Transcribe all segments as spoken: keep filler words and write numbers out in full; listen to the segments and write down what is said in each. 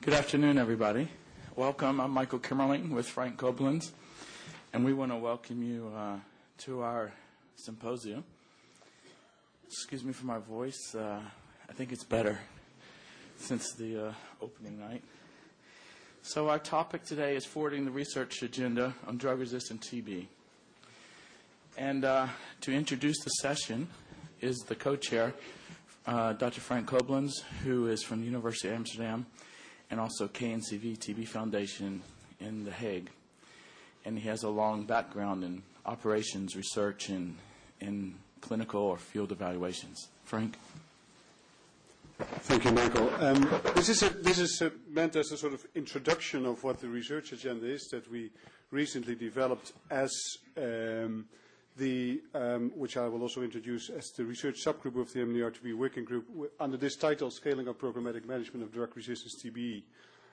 Good afternoon, everybody. Welcome. I'm Michael Kimmerling with Frank Koblenz, and we want to welcome you uh, to our symposium. Excuse me for my voice. Uh, I think it's better since the uh, opening night. So our topic today is forwarding the research agenda on drug-resistant T B. And uh, to introduce the session is the co-chair, uh, Doctor Frank Koblenz, who is from the University of Amsterdam, and also K N C V T B Foundation in The Hague. And he has a long background in operations, research, and in clinical or field evaluations. Frank? Thank you, Michael. Um, this is, a, this is a, meant as a sort of introduction of what the research agenda is that we recently developed as um, the, um, which I will also introduce as the research subgroup of the M D R T B working group under this title, Scaling Up Programmatic Management of Drug-Resistant T B.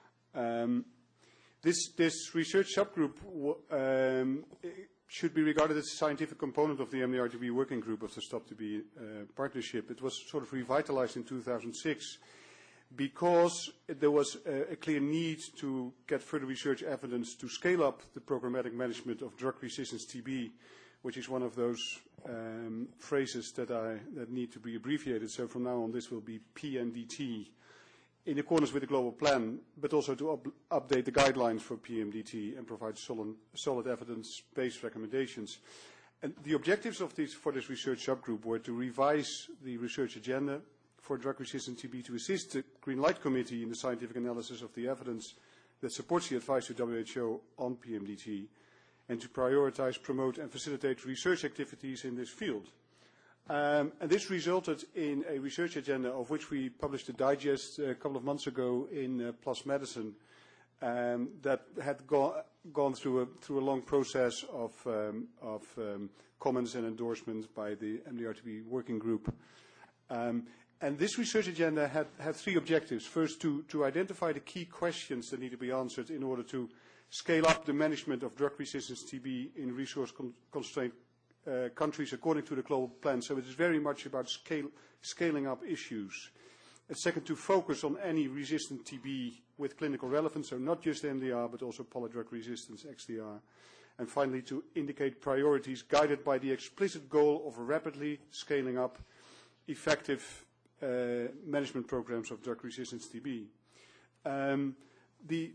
Um, this, this research subgroup um, should be regarded as a scientific component of the M D R T B working group of the Stop T B uh, partnership. It was sort of revitalized in two thousand six because there was a, a clear need to get further research evidence to scale up the programmatic management of drug-resistant T B, which is one of those um, phrases that, I, that need to be abbreviated. So from now on, this will be P M D T, in accordance with the global plan, but also to up, update the guidelines for P M D T and provide solid, solid evidence-based recommendations. And the objectives of this, for this research subgroup were to revise the research agenda for drug-resistant T B, to assist the Green Light Committee in the scientific analysis of the evidence that supports the advice to W H O on P M D T, and to prioritize, promote, and facilitate research activities in this field. Um, and this resulted in a research agenda of which we published a digest a couple of months ago in uh, PLOS Medicine um, that had go gone through a, through a long process of, um, of um, comments and endorsements by the M D R T B working group. Um, and this research agenda had, had three objectives. First, to, to identify the key questions that need to be answered in order to scale up the management of drug-resistant T B in resource-constrained uh, countries according to the global plan. So it is very much about scale, scaling up issues. And second, to focus on any resistant T B with clinical relevance, so not just M D R, but also polydrug resistance, X D R. And finally, to indicate priorities guided by the explicit goal of rapidly scaling up effective uh, management programs of drug-resistant T B. Um, the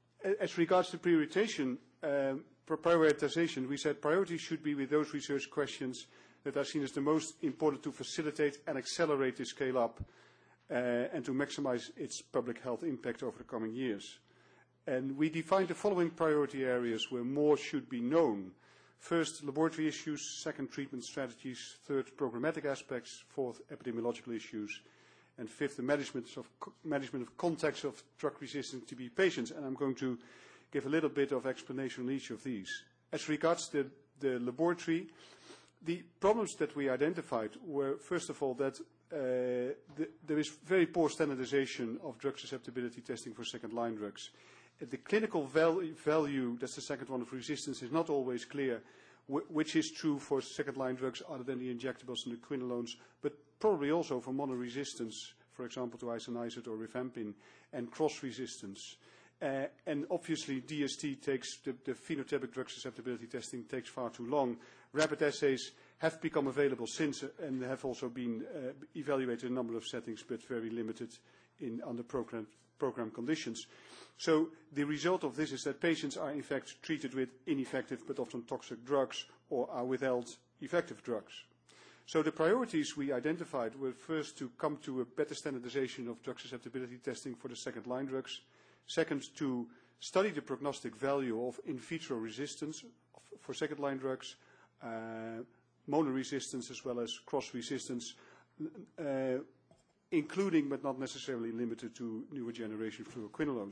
As regards to prioritization, um, prioritization, we said priorities should be with those research questions that are seen as the most important to facilitate and accelerate the scale-up uh, and to maximize its public health impact over the coming years. And we defined the following priority areas where more should be known. First, laboratory issues. Second, treatment strategies. Third, programmatic aspects. Fourth, epidemiological issues. And fifth, the management of, management of contacts of drug-resistant T B patients. And I'm going to give a little bit of explanation on each of these. As regards the, the laboratory, the problems that we identified were, first of all, that uh, the, there is very poor standardization of drug susceptibility testing for second-line drugs. The clinical value, value, that's the second one, of resistance is not always clear, which is true for second-line drugs other than the injectables and the quinolones, but probably also for monoresistance, for example, to isoniazid or rifampin, and cross-resistance. Uh, and obviously, D S T takes, the, the phenotypic drug susceptibility testing takes far too long. Rapid assays have become available since and have also been uh, evaluated in a number of settings, but very limited in under program, program conditions. So the result of this is that patients are in fact treated with ineffective but often toxic drugs or are withheld effective drugs. So the priorities we identified were first to come to a better standardization of drug susceptibility testing for the second-line drugs. Second, to study the prognostic value of in vitro resistance for second-line drugs, uh, monoresistance as well as cross-resistance, uh, including but not necessarily limited to newer generation fluoroquinolones.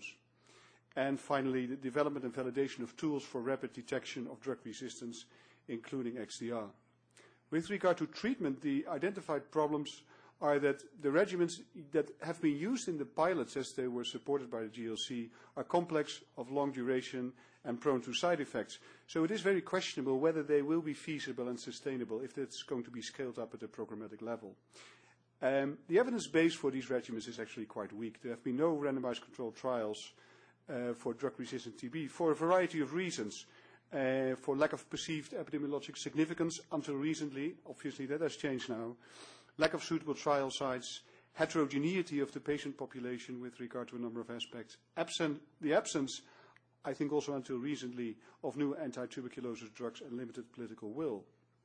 And finally, the development and validation of tools for rapid detection of drug resistance, including X D R. With regard to treatment, the identified problems are that the regimens that have been used in the pilots as they were supported by the G L C are complex, of long duration, and prone to side effects. So it is very questionable whether they will be feasible and sustainable if it's going to be scaled up at a programmatic level. Um, the evidence base for these regimens is actually quite weak. There have been no randomized controlled trials uh, for drug-resistant T B for a variety of reasons. Uh, for lack of perceived epidemiologic significance until recently, obviously that has changed now, lack of suitable trial sites, heterogeneity of the patient population with regard to a number of aspects, absent, the absence, I think also until recently, of new anti-tuberculosis drugs and limited political will.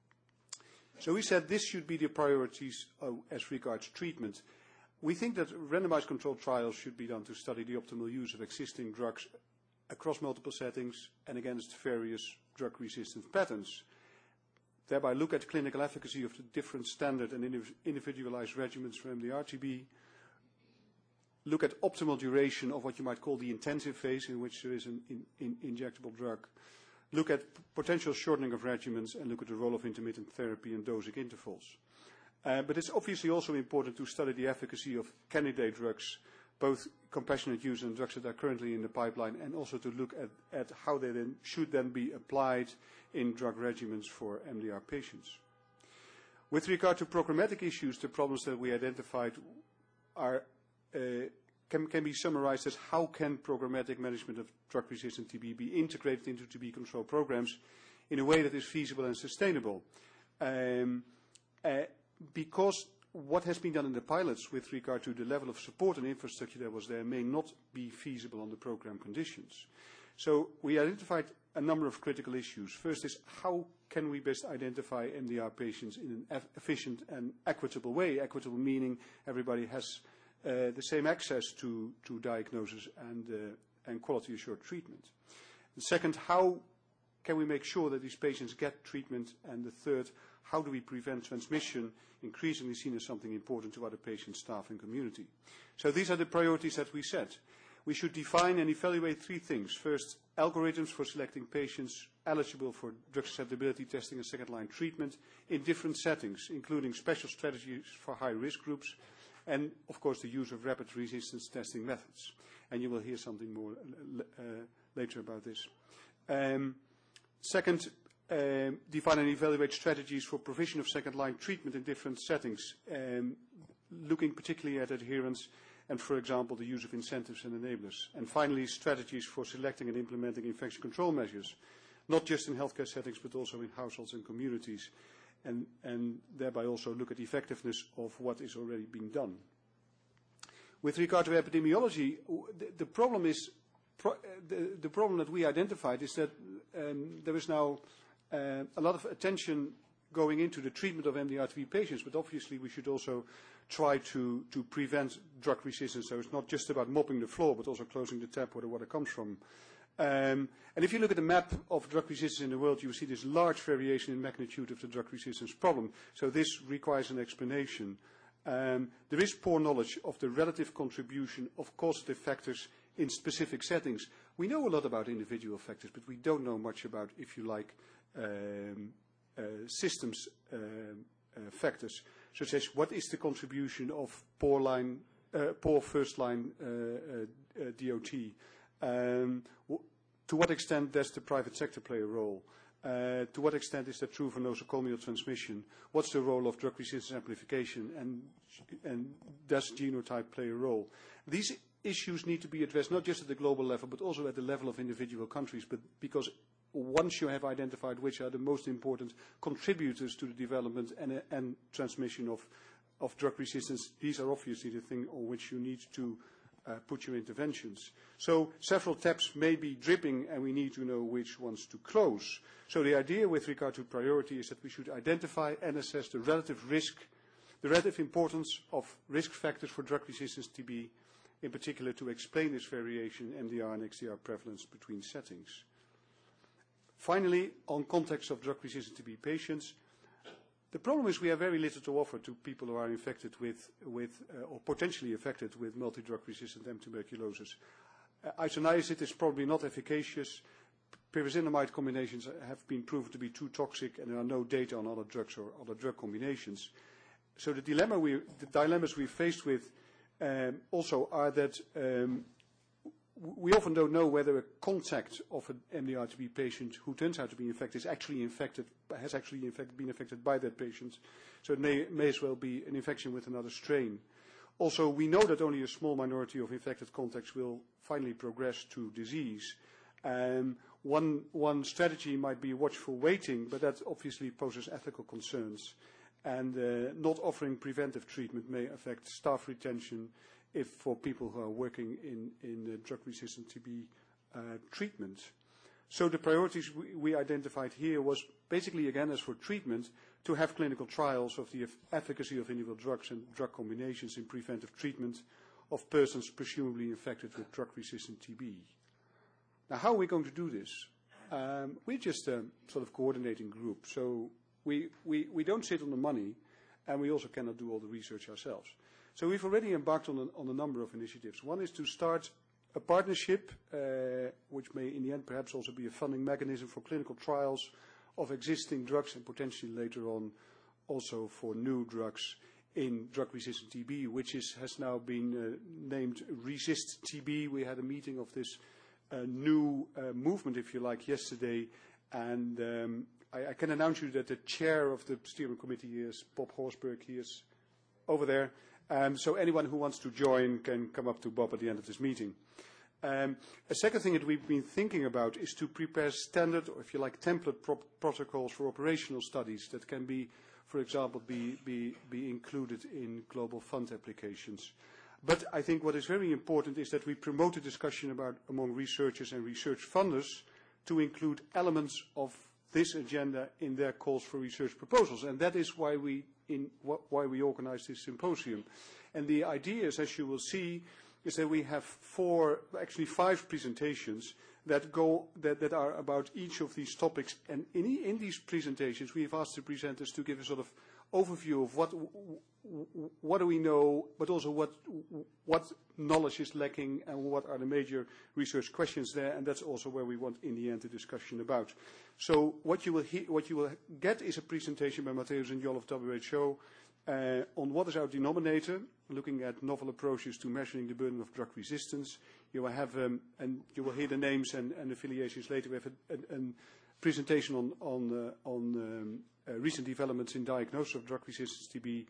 So we said this should be the priorities uh, as regards treatment. We think that randomized controlled trials should be done to study the optimal use of existing drugs across multiple settings and against various drug-resistant patterns. Thereby look at clinical efficacy of the different standard and individualized regimens for M D R T B. Look at optimal duration of what you might call the intensive phase in which there is an in, in injectable drug. Look at potential shortening of regimens and look at the role of intermittent therapy and dosing intervals. Uh, but it's obviously also important to study the efficacy of candidate drugs, both compassionate use and drugs that are currently in the pipeline, and also to look at, at how they then should then be applied in drug regimens for M D R patients. With regard to programmatic issues, the problems that we identified are, uh, can, can be summarized as how can programmatic management of drug-resistant T B be integrated into T B control programs in a way that is feasible and sustainable. Um, uh, because what has been done in the pilots with regard to the level of support and infrastructure that was there may not be feasible under program conditions. So we identified a number of critical issues. First is how can we best identify M D R patients in an efficient and equitable way, equitable meaning everybody has uh, the same access to, to diagnosis and, uh, and quality assured treatment. The second, how can we make sure that these patients get treatment? And the third, how do we prevent transmission, increasingly seen as something important to other patients, staff and community? So these are the priorities that we set. We should define and evaluate three things. First, algorithms for selecting patients eligible for drug susceptibility testing and second-line treatment in different settings, including special strategies for high-risk groups, and, of course, the use of rapid resistance testing methods. And you will hear something more uh, later about this. Um, second, Um, define and evaluate strategies for provision of second-line treatment in different settings, um, looking particularly at adherence and, for example, the use of incentives and enablers. And finally, strategies for selecting and implementing infection control measures, not just in healthcare settings, but also in households and communities, and, and thereby also look at the effectiveness of what is already being done. With regard to epidemiology, the, the problem is, pro the, the problem that we identified is that um, there is now Uh, a lot of attention going into the treatment of M D R T B patients, but obviously we should also try to, to prevent drug resistance. So it's not just about mopping the floor, but also closing the tap where the water comes from. Um, and if you look at the map of drug resistance in the world, you see this large variation in magnitude of the drug resistance problem. So this requires an explanation. Um, there is poor knowledge of the relative contribution of causative factors in specific settings. We know a lot about individual factors, but we don't know much about, if you like, Um, uh, systems uh, uh, factors, such as what is the contribution of poor line, uh, poor first line uh, uh, uh, D O T? Um, to what extent does the private sector play a role? Uh, to what extent is that true for nosocomial transmission? What's the role of drug resistance amplification? And, and does genotype play a role? These issues need to be addressed not just at the global level, but also at the level of individual countries, but because once you have identified which are the most important contributors to the development and, uh, and transmission of, of drug resistance, these are obviously the thing on which you need to uh, put your interventions. So several taps may be dripping and we need to know which ones to close. So the idea with regard to priority is that we should identify and assess the relative risk, the relative importance of risk factors for drug resistance T B, in particular to explain this variation in M D R and X D R prevalence between settings. Finally, on context of drug-resistant T B patients, the problem is we have very little to offer to people who are infected with, with uh, or potentially affected with multi-drug-resistant M tuberculosis. Uh, isoniazid is probably not efficacious. Pyrazinamide combinations have been proven to be too toxic, and there are no data on other drugs or other drug combinations. So the dilemma we, the dilemmas we're faced with um, also are that um, we often don't know whether a contact of an M D R T B patient who turns out to be infected is actually infected, has actually infect, been infected by that patient. So it may, may as well be an infection with another strain. Also, we know that only a small minority of infected contacts will finally progress to disease. Um, one, one strategy might be watchful waiting, but that obviously poses ethical concerns. And uh, not offering preventive treatment may affect staff retention if for people who are working in, in uh, drug-resistant T B uh, treatment. So the priorities we, we identified here was basically, again, as for treatment, to have clinical trials of the efficacy of individual drugs and drug combinations in preventive treatment of persons presumably infected with drug-resistant T B. Now, how are we going to do this? Um, we're just a sort of coordinating group, so we, we, we don't sit on the money, and we also cannot do all the research ourselves. So we've already embarked on a, on a number of initiatives. One is to start a partnership, uh, which may in the end perhaps also be a funding mechanism for clinical trials of existing drugs and potentially later on also for new drugs in drug-resistant T B, which is, has now been uh, named Resist T B. We had a meeting of this uh, new uh, movement, if you like, yesterday, and um, I, I can announce you that the chair of the steering committee is Bob Horsberg. He is over there. Um, so anyone who wants to join can come up to Bob at the end of this meeting. Um, a second thing that we've been thinking about is to prepare standard, or if you like, template pro protocols for operational studies that can be, for example, be, be, be included in global fund applications. But I think what is very important is that we promote a discussion about among researchers and research funders to include elements of this agenda in their calls for research proposals. And that is why we, in, wh why we organize this symposium. And the idea is, as you will see, is that we have four, actually five presentations that go, that, that are about each of these topics. And in, in these presentations, we've asked the presenters to give a sort of overview of what, what do we know, but also what, what knowledge is lacking and what are the major research questions there. And that's also where we want, in the end, a discussion about. So what you will, he what you will get is a presentation by Mateusz and Joel of W H O uh, on what is our denominator, looking at novel approaches to measuring the burden of drug resistance. You will have, um, and you will hear the names and, and affiliations later. We have a, a, a presentation on, on, uh, on um, uh, recent developments in diagnosis of drug resistance T B,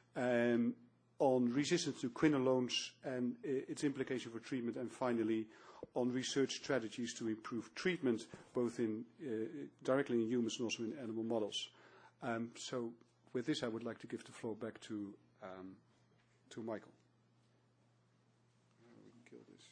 um, on resistance to quinolones and uh, its implication for treatment, and finally on research strategies to improve treatment, both in, uh, directly in humans and also in animal models. Um, so with this, I would like to give the floor back to, um, to Michael. Uh, we can kill this.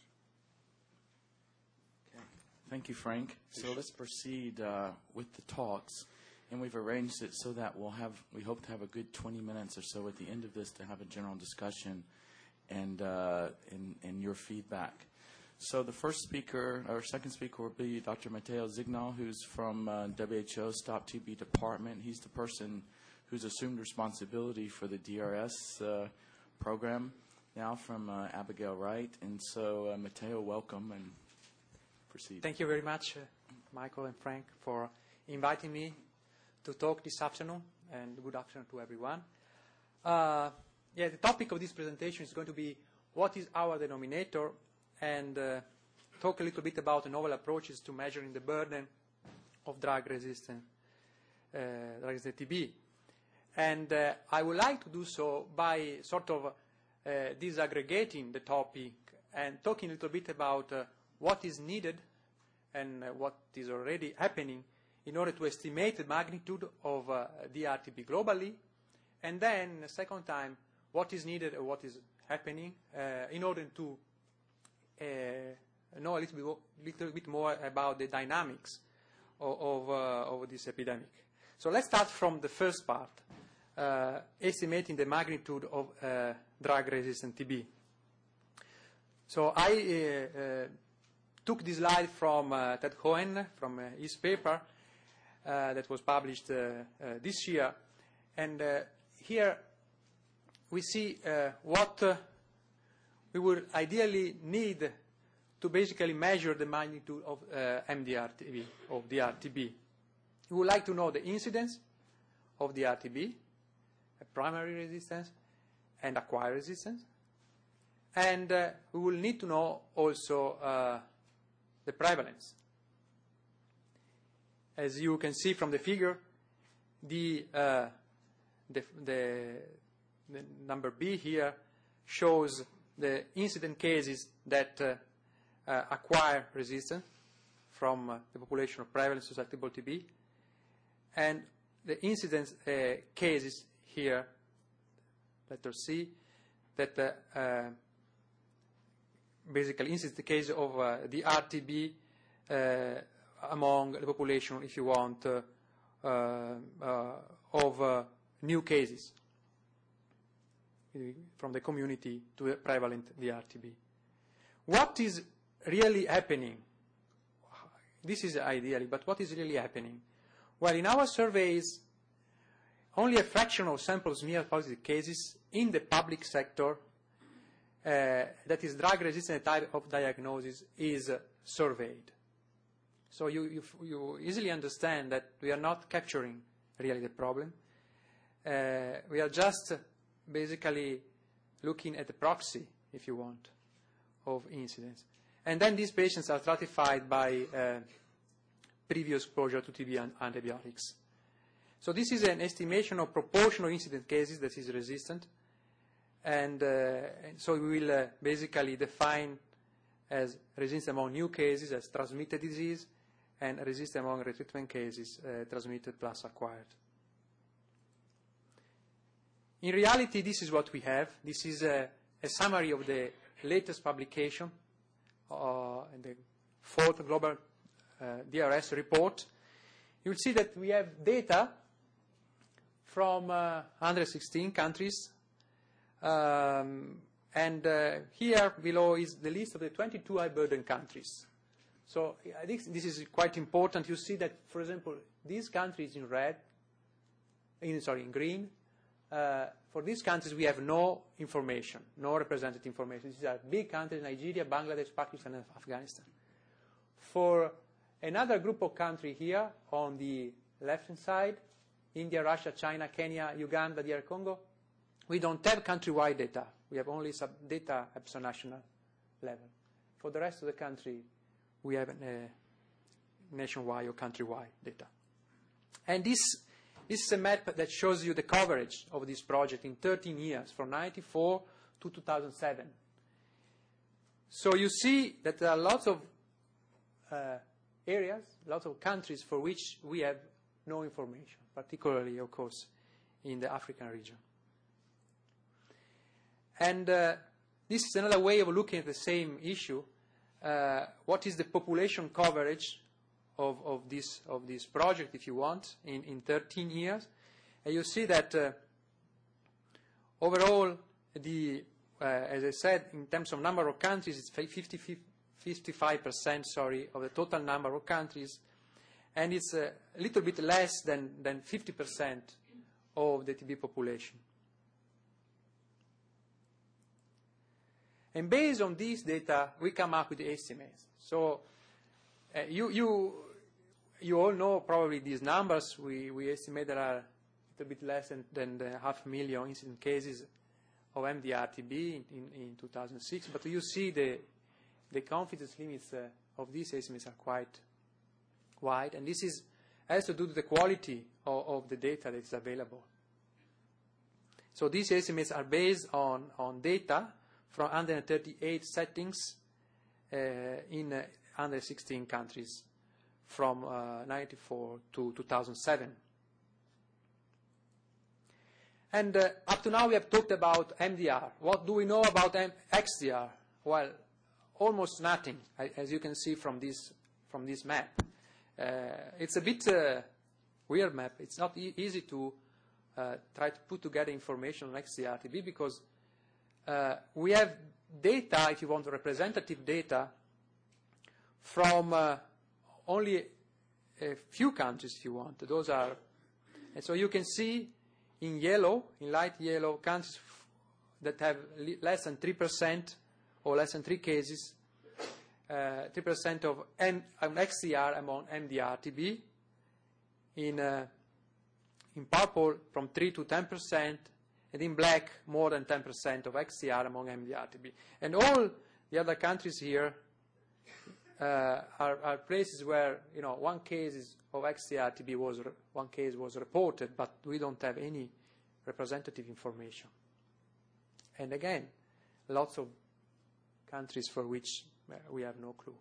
Okay. Thank you, Frank. So let's proceed uh, with the talks. And we've arranged it so that we'll have, we hope to have a good twenty minutes or so at the end of this to have a general discussion and, uh, and, and your feedback. So the first speaker, or second speaker, will be Doctor Matteo Zignal, who's from uh, W H O Stop T B Department. He's the person who's assumed responsibility for the D R S uh, program now from uh, Abigail Wright. And so, uh, Matteo, welcome and proceed. Thank you very much, uh, Michael and Frank, for inviting me to talk this afternoon, and good afternoon to everyone. Uh, yeah, the topic of this presentation is going to be what is our denominator, and uh, talk a little bit about the novel approaches to measuring the burden of drug-resistant uh, drug-resistant T B. And uh, I would like to do so by sort of uh, disaggregating the topic and talking a little bit about uh, what is needed and uh, what is already happening in order to estimate the magnitude of uh, D R T B globally, and then, the second time, what is needed or what is happening uh, in order to uh, know a little bit, more, little bit more about the dynamics of, of, uh, of this epidemic. So let's start from the first part, uh, estimating the magnitude of uh, drug-resistant T B. So I uh, uh, took this slide from uh, Ted Cohen, from uh, his paper, Uh, that was published uh, uh, this year. And uh, here we see uh, what uh, we would ideally need to basically measure the magnitude of uh, M D R T B, of D R T B. We would like to know the incidence of D R T B, primary resistance and acquired resistance. And uh, we will need to know also uh, the prevalence. As you can see from the figure, the, uh, the, the, the number B here shows the incident cases that uh, uh, acquire resistance from uh, the population of prevalent susceptible T B. And the incidence uh, cases here, letter C, that uh, uh, basically incidence the case of uh, the R T B uh, among the population, if you want, uh, uh, uh, of uh, new cases from the community to the prevalent D R T B. What is really happening? This is ideally, but what is really happening? Well, in our surveys, only a fraction of samples smear positive cases in the public sector, uh, that is drug-resistant type of diagnosis, is uh, surveyed. So you, you, you easily understand that we are not capturing really the problem. Uh, we are just basically looking at the proxy, if you want, of incidence. And then these patients are stratified by uh, previous exposure to T B and antibiotics. So this is an estimation of proportional incident cases that is resistant. And, uh, and so we will uh, basically define as resistance among new cases as transmitted disease, and resistance among retreatment cases, uh, transmitted plus acquired. In reality, this is what we have. This is a, a summary of the latest publication uh, in the fourth global uh, D R S report. You'll see that we have data from uh, one hundred sixteen countries. Um, and uh, here below is the list of the twenty-two high burden countries. So I think this is quite important. You see that, for example, these countries in red, in, sorry, in green, uh, for these countries we have no information, no representative information. These are big countries: Nigeria, Bangladesh, Pakistan, and Afghanistan. For another group of countries here on the left-hand side, India, Russia, China, Kenya, Uganda, D R Congo, we don't have country-wide data. We have only sub data at national level. For the rest of the country, we have uh, nationwide or country-wide data. And this, this is a map that shows you the coverage of this project in thirteen years, from ninety-four to two thousand seven. So you see that there are lots of uh, areas, lots of countries for which we have no information, particularly, of course, in the African region. And uh, this is another way of looking at the same issue. Uh, what is the population coverage of, of, this, of this project, if you want, in, in thirteen years? And you see that uh, overall, the, uh, as I said, in terms of number of countries, it's fifty, fifty-five percent sorry, of the total number of countries, and it's a little bit less than, than fifty percent of the T B population. And based on this data, we come up with the estimates. So uh, you, you, you all know probably these numbers. We, we estimate there are a little bit less than, than the half a million incident cases of M D R T B in, in, in two thousand six. But you see the, the confidence limits uh, of these estimates are quite wide. And this is, has to do with the quality of, of the data that is available. So these estimates are based on, on data from one hundred thirty-eight settings uh, in uh, one hundred sixteen countries from uh, ninety-four to two thousand seven. And uh, up to now we have talked about M D R. What do we know about M X D R? Well, almost nothing, as you can see from this, from this map. Uh, it's a bit uh, weird map. It's not e easy to uh, try to put together information on X D R T B because Uh, we have data, if you want, representative data from uh, only a few countries, if you want. Those are, and so you can see in yellow, in light yellow, countries that have less than three percent or less than three cases, uh, three percent of M X D R among M D R T B. In, uh, in purple, from three to ten percent, and in black, more than ten percent of X C R among M D R T B. And all the other countries here uh, are, are places where, you know, one case is of X C R T B was, one case was reported, but we don't have any representative information. And again, lots of countries for which uh, we have no clue.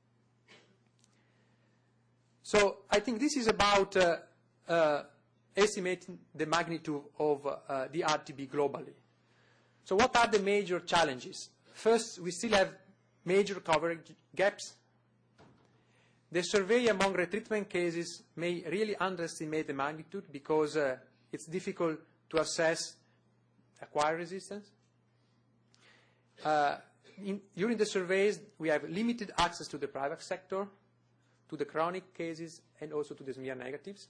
So I think this is about uh, uh, estimating the magnitude of uh, the R T B globally. So what are the major challenges? First, we still have major coverage gaps. The survey among retreatment cases may really underestimate the magnitude because uh, it's difficult to assess acquired resistance. Uh, in, during the surveys, we have limited access to the private sector, to the chronic cases, and also to the smear negatives.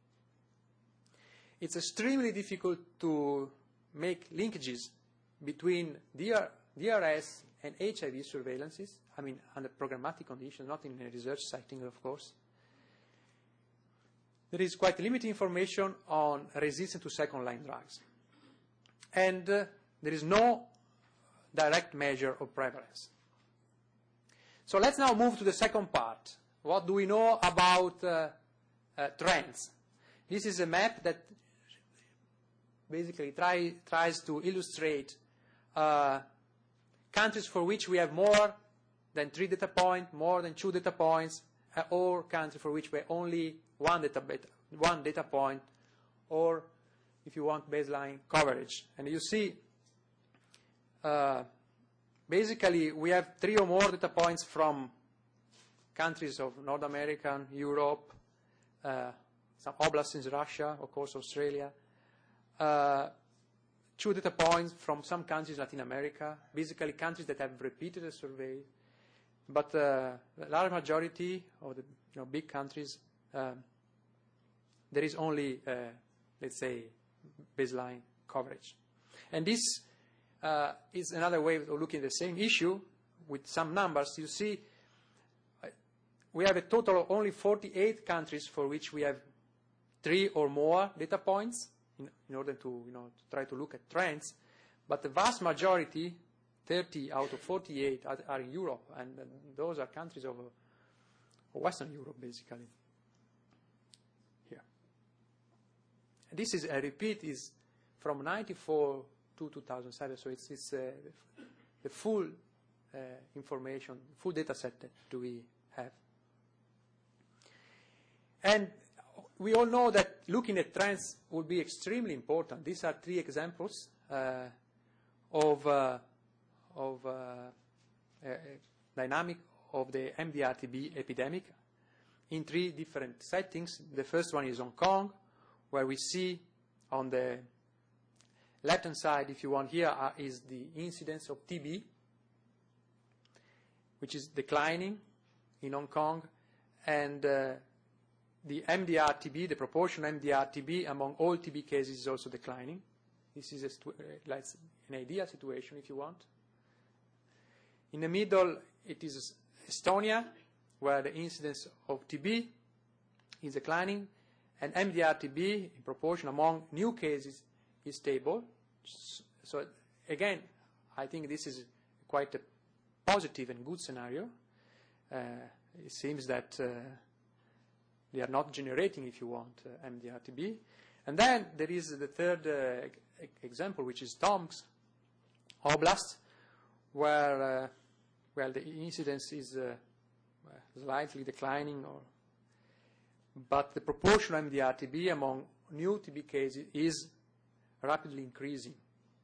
It's extremely difficult to make linkages between D R, D R S and H I V surveillances, I mean, under programmatic conditions, not in a research setting, of course. There is quite limited information on resistance to second-line drugs. And uh, there is no direct measure of prevalence. So let's now move to the second part. What do we know about uh, uh, trends? This is a map that basically try, tries to illustrate uh, countries for which we have more than three data points, more than two data points, uh, or countries for which we have only one data, one data point, or, if you want, baseline coverage. And you see, uh, basically, we have three or more data points from countries of North America, Europe, uh, some oblasts in Russia, of course, Australia, uh, two data points from some countries in Latin America, basically countries that have repeated the survey, but uh, the large majority of the you know, big countries, uh, there is only, uh, let's say, baseline coverage. And this uh, is another way of looking at the same issue with some numbers. You see, we have a total of only forty-eight countries for which we have three or more data points in, in order to, you know, to try to look at trends. But the vast majority, thirty out of forty-eight, are, are in Europe, and uh, those are countries of, uh, of Western Europe, basically. Here. And this is, I repeat, is from ninety-four to two thousand seven, so it's, it's uh, the full uh, information, full data set that we have. And we all know that looking at trends will be extremely important. These are three examples uh, of, uh, of uh, a dynamic of the M D R T B epidemic in three different settings. The first one is Hong Kong, where we see on the left-hand side, if you want, here uh, is the incidence of T B, which is declining in Hong Kong, and uh, the M D R T B, the proportion M D R T B among all T B cases is also declining. This is a stu- uh, like an ideal situation, if you want. In the middle, it is Estonia, where the incidence of T B is declining, and M D R T B, in proportion among new cases, is stable. So again, I think this is quite a positive and good scenario. Uh, it seems that uh, they are not generating, if you want, uh, M D R T B. And then there is the third uh, e- example, which is Tomsk Oblast, where uh, well, the incidence is uh, slightly declining, or, but the proportion of M D R T B among new T B cases is rapidly increasing.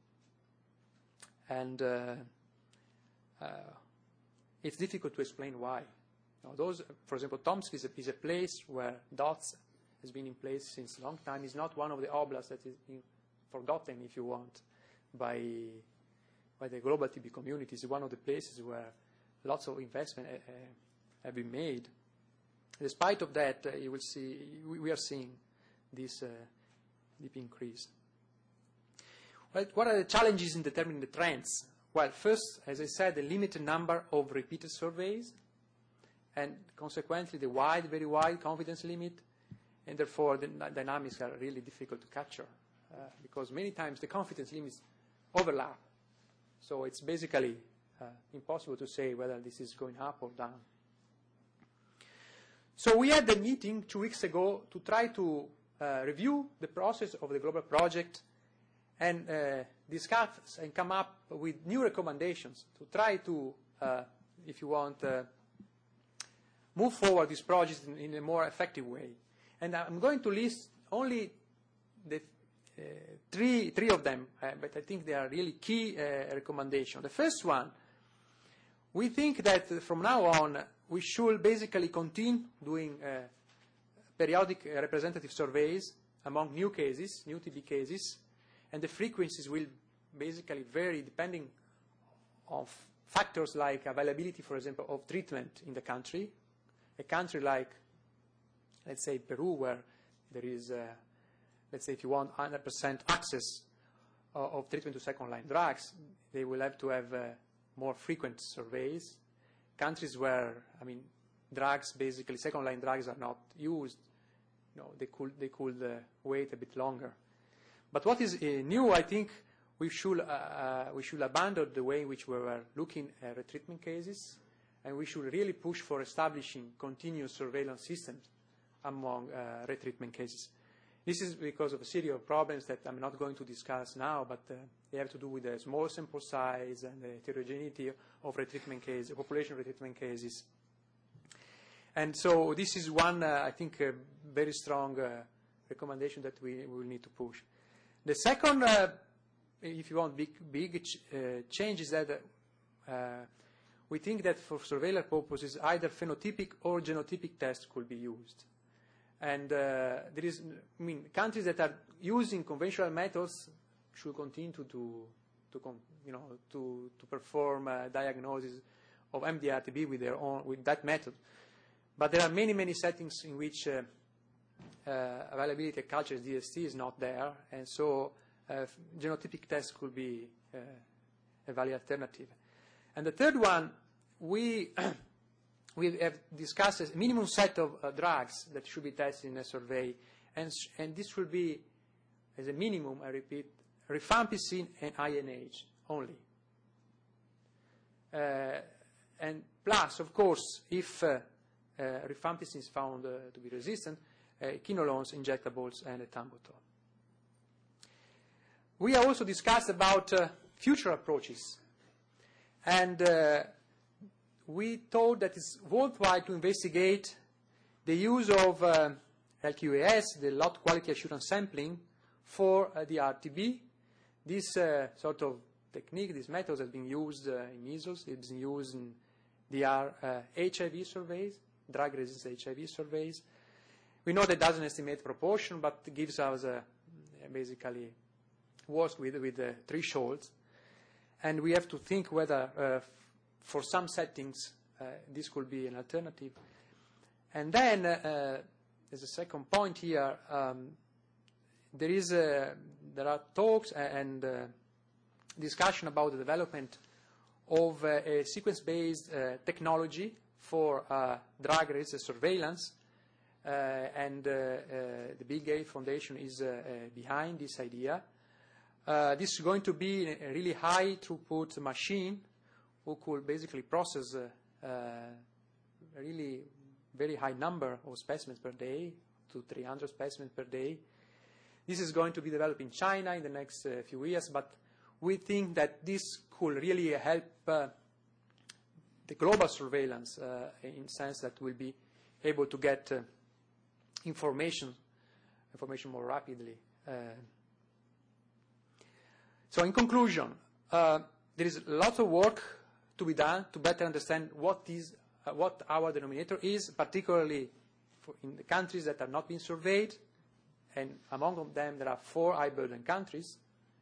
And uh, uh, it's difficult to explain why. Now those, for example, Tomsk is a, is a place where D O T S has been in place since a long time. It's not one of the oblasts that is being forgotten, if you want, by, by the global T B community. It's one of the places where lots of investment uh, uh, have been made. Despite of that, uh, you will see, we, we are seeing this uh, deep increase. Well, what are the challenges in determining the trends? Well, first, as I said, the limited number of repeated surveys, and consequently the wide, very wide confidence limit, and therefore the dynamics are really difficult to capture. uh, because many times the confidence limits overlap. So it's basically uh, impossible to say whether this is going up or down. So we had a meeting two weeks ago to try to uh, review the process of the global project and uh, discuss and come up with new recommendations to try to, uh, if you want, uh, move forward this project in, in a more effective way. And I'm going to list only the uh, three, three of them, uh, but I think they are really key uh, recommendations. The first one, we think that from now on we should basically continue doing uh, periodic uh, representative surveys among new cases, new T B cases, and the frequencies will basically vary depending on factors like availability, for example, of treatment in the country. A country like, let's say, Peru, where there is, uh, let's say, if you want one hundred percent access uh, of treatment to second-line drugs, they will have to have uh, more frequent surveys. Countries where, I mean, drugs, basically, second-line drugs are not used, you know, they could, they could uh, wait a bit longer. But what is uh, new, I think, we should, uh, uh, we should abandon the way in which we were looking at retreatment cases, and we should really push for establishing continuous surveillance systems among uh, retreatment cases. This is because of a series of problems that I'm not going to discuss now, but uh, they have to do with the small sample size and the heterogeneity of retreatment cases, population retreatment cases. And so this is one, uh, I think, uh, very strong uh, recommendation that we, we will need to push. The second, uh, if you want, big, big ch uh, change is that uh, we think that for surveillance purposes, either phenotypic or genotypic tests could be used. And uh, there is, I mean, countries that are using conventional methods should continue to, to, to com you know, to, to perform uh, diagnosis of M D R T B with their own, with that method. But there are many, many settings in which uh, uh, availability of culture D S T is not there, and so uh, genotypic tests could be uh, a valid alternative. And the third one, we we have discussed a minimum set of uh, drugs that should be tested in a survey, and and this will be, as a minimum, I repeat, rifampicin and I N H only. Uh, and plus, of course, if uh, uh, rifampicin is found uh, to be resistant, uh, quinolones, injectables, and ethambutol. We have also discussed about uh, future approaches, and uh, we thought that it's worthwhile to investigate the use of uh, L Q A S, the lot quality assurance sampling, for uh, the R T B. This uh, sort of technique, this method has been used uh, in measles, it's been used in the uh, H I V surveys, drug-resistant H I V surveys. We know that doesn't estimate proportion, but gives us uh, basically works with, with the thresholds. And we have to think whether uh, for some settings uh, this could be an alternative. And then, uh, as a second point here, um, there is a, there are talks and uh, discussion about the development of uh, a sequence-based uh, technology for uh, drug-resistant surveillance, uh, and uh, uh, the Bill Gates Foundation is uh, uh, behind this idea. Uh, this is going to be a really high throughput machine who could basically process uh, uh, a really very high number of specimens per day, to three hundred specimens per day. This is going to be developed in China in the next uh, few years, but we think that this could really help uh, the global surveillance uh, in the sense that we'll be able to get uh, information, information more rapidly. Uh, so in conclusion, uh, there is lots of work to be done to better understand what is uh, what our denominator is, particularly for in the countries that are not being surveyed, and among them there are four high burden countries.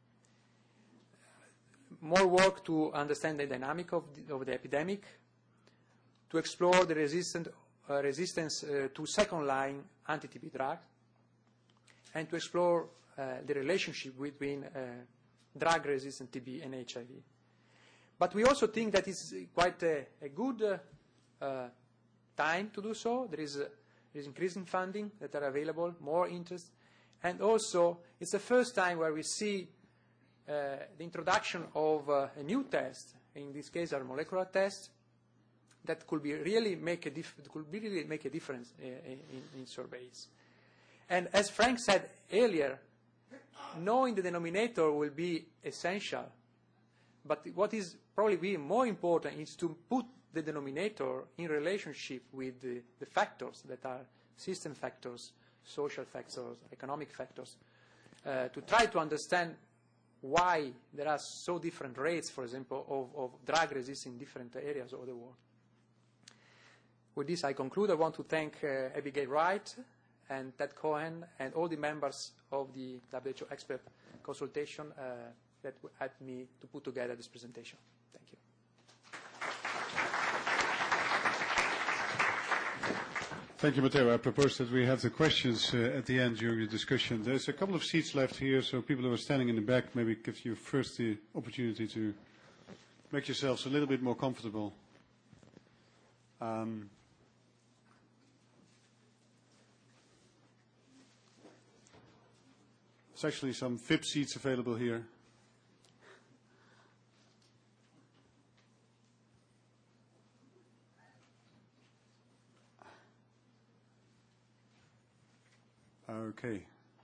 More work to understand the dynamic of the, of the epidemic, to explore the resistant, uh, resistance uh, to second-line anti-T B drugs, and to explore uh, the relationship between uh, drug-resistant T B and H I V. But we also think that it's quite a, a good uh, uh, time to do so. There is, uh, there is increasing funding that are available, more interest, And also, it's the first time where we see uh, the introduction of uh, a new test, in this case a molecular test, that could be really make a dif could be really make a difference uh, in, in surveys. And as Frank said earlier, knowing the denominator will be essential. But what is probably be more important is to put the denominator in relationship with the, the factors that are system factors, social factors, economic factors, uh, to try to understand why there are so different rates, for example, of, of drug resistance in different areas of the world. With this, I conclude. I want to thank uh, Abigail Wright and Ted Cohen and all the members of the W H O expert consultation uh, that helped me to put together this presentation. Thank you. Thank you, Matteo. I propose that we have the questions uh, at the end during the discussion. There's a couple of seats left here, so people who are standing in the back, maybe give you first the opportunity to make yourselves a little bit more comfortable. Um, there's actually some V I P seats available here. Okay.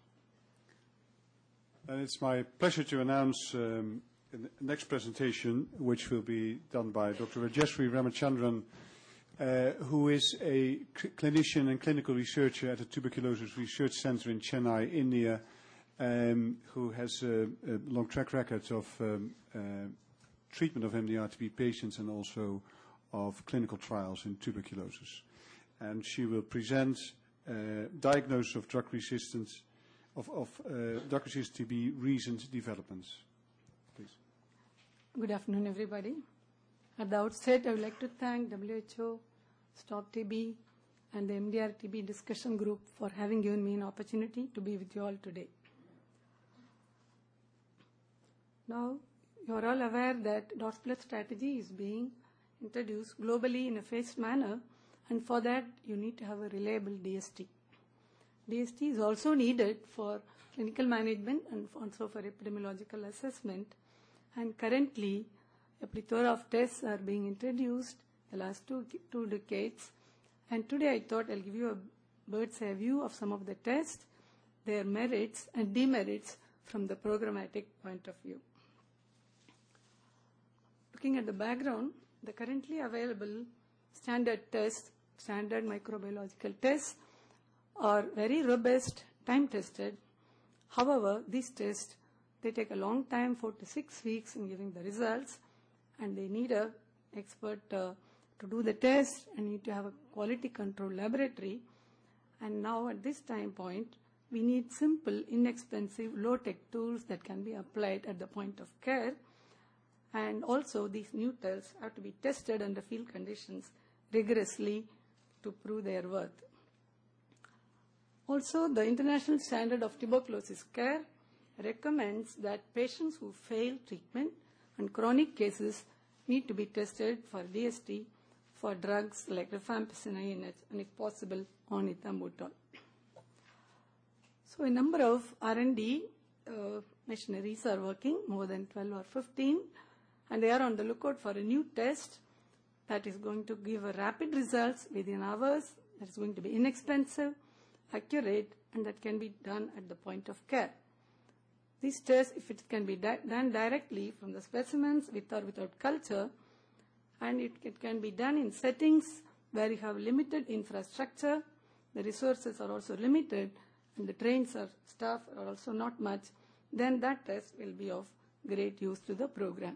And it's my pleasure to announce um, the next presentation, which will be done by Doctor Rajeshri Ramachandran, uh, who is a clinician and clinical researcher at the Tuberculosis Research Center in Chennai, India, um, who has a, a long track record of um, uh, treatment of M D R T B patients and also of clinical trials in tuberculosis. And she will present Uh, diagnosis of drug resistance, of, of uh, drug resistant T B recent developments. Please. Good afternoon, everybody. At the outset, I would like to thank W H O, Stop T B, and the M D R T B discussion group for having given me an opportunity to be with you all today. Now, you are all aware that dot plus strategy is being introduced globally in a phased manner, and for that, you need to have a reliable D S T. D S T is also needed for clinical management and also for epidemiological assessment. And currently, a plethora of tests are being introduced the last two, two decades. And today I thought I'll give you a bird's eye view of some of the tests, their merits and demerits from the programmatic point of view. Looking at the background, the currently available standard tests, standard microbiological tests, are very robust, time-tested. However, these tests, they take a long time, four to six weeks in giving the results, and they need an expert uh, to do the test and need to have a quality control laboratory. And now at this time point, we need simple, inexpensive, low-tech tools that can be applied at the point of care. And also, these new tests have to be tested under field conditions rigorously to prove their worth. Also, the International Standard of Tuberculosis Care recommends that patients who fail treatment and chronic cases need to be tested for D S T for drugs like rifampicin I N H and, if possible, on ethambutol. So a number of R and D uh, machineries are working, more than twelve or fifteen, and they are on the lookout for a new test that is going to give a rapid results within hours, that is going to be inexpensive, accurate, and that can be done at the point of care. These tests, if it can be di done directly from the specimens with or without culture, and it, it can be done in settings where you have limited infrastructure, the resources are also limited, and the trained staff are also not much, then that test will be of great use to the program.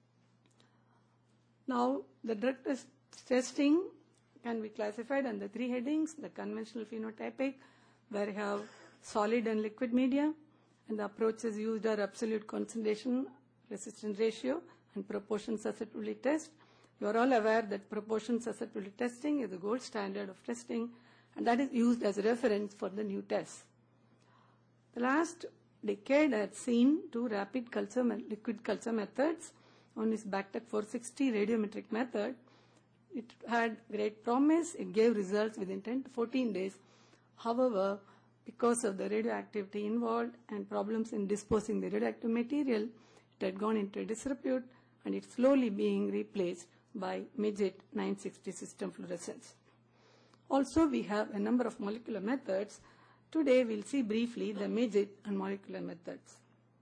Now, the drug test testing can be classified under three headings: the conventional phenotypic, where you have solid and liquid media, and the approaches used are absolute concentration, resistance ratio, and proportion susceptibility test. You are all aware that proportion susceptibility testing is the gold standard of testing, and that is used as a reference for the new tests. The last decade I had seen two rapid culture, liquid culture methods. One is BACTEC four sixty radiometric method. It had great promise. It gave results within ten to fourteen days. However, because of the radioactivity involved and problems in disposing the radioactive material, it had gone into disrepute, and it's slowly being replaced by MIGIT nine sixty system fluorescence. Also, we have a number of molecular methods. Today, we'll see briefly the MIGIT and molecular methods.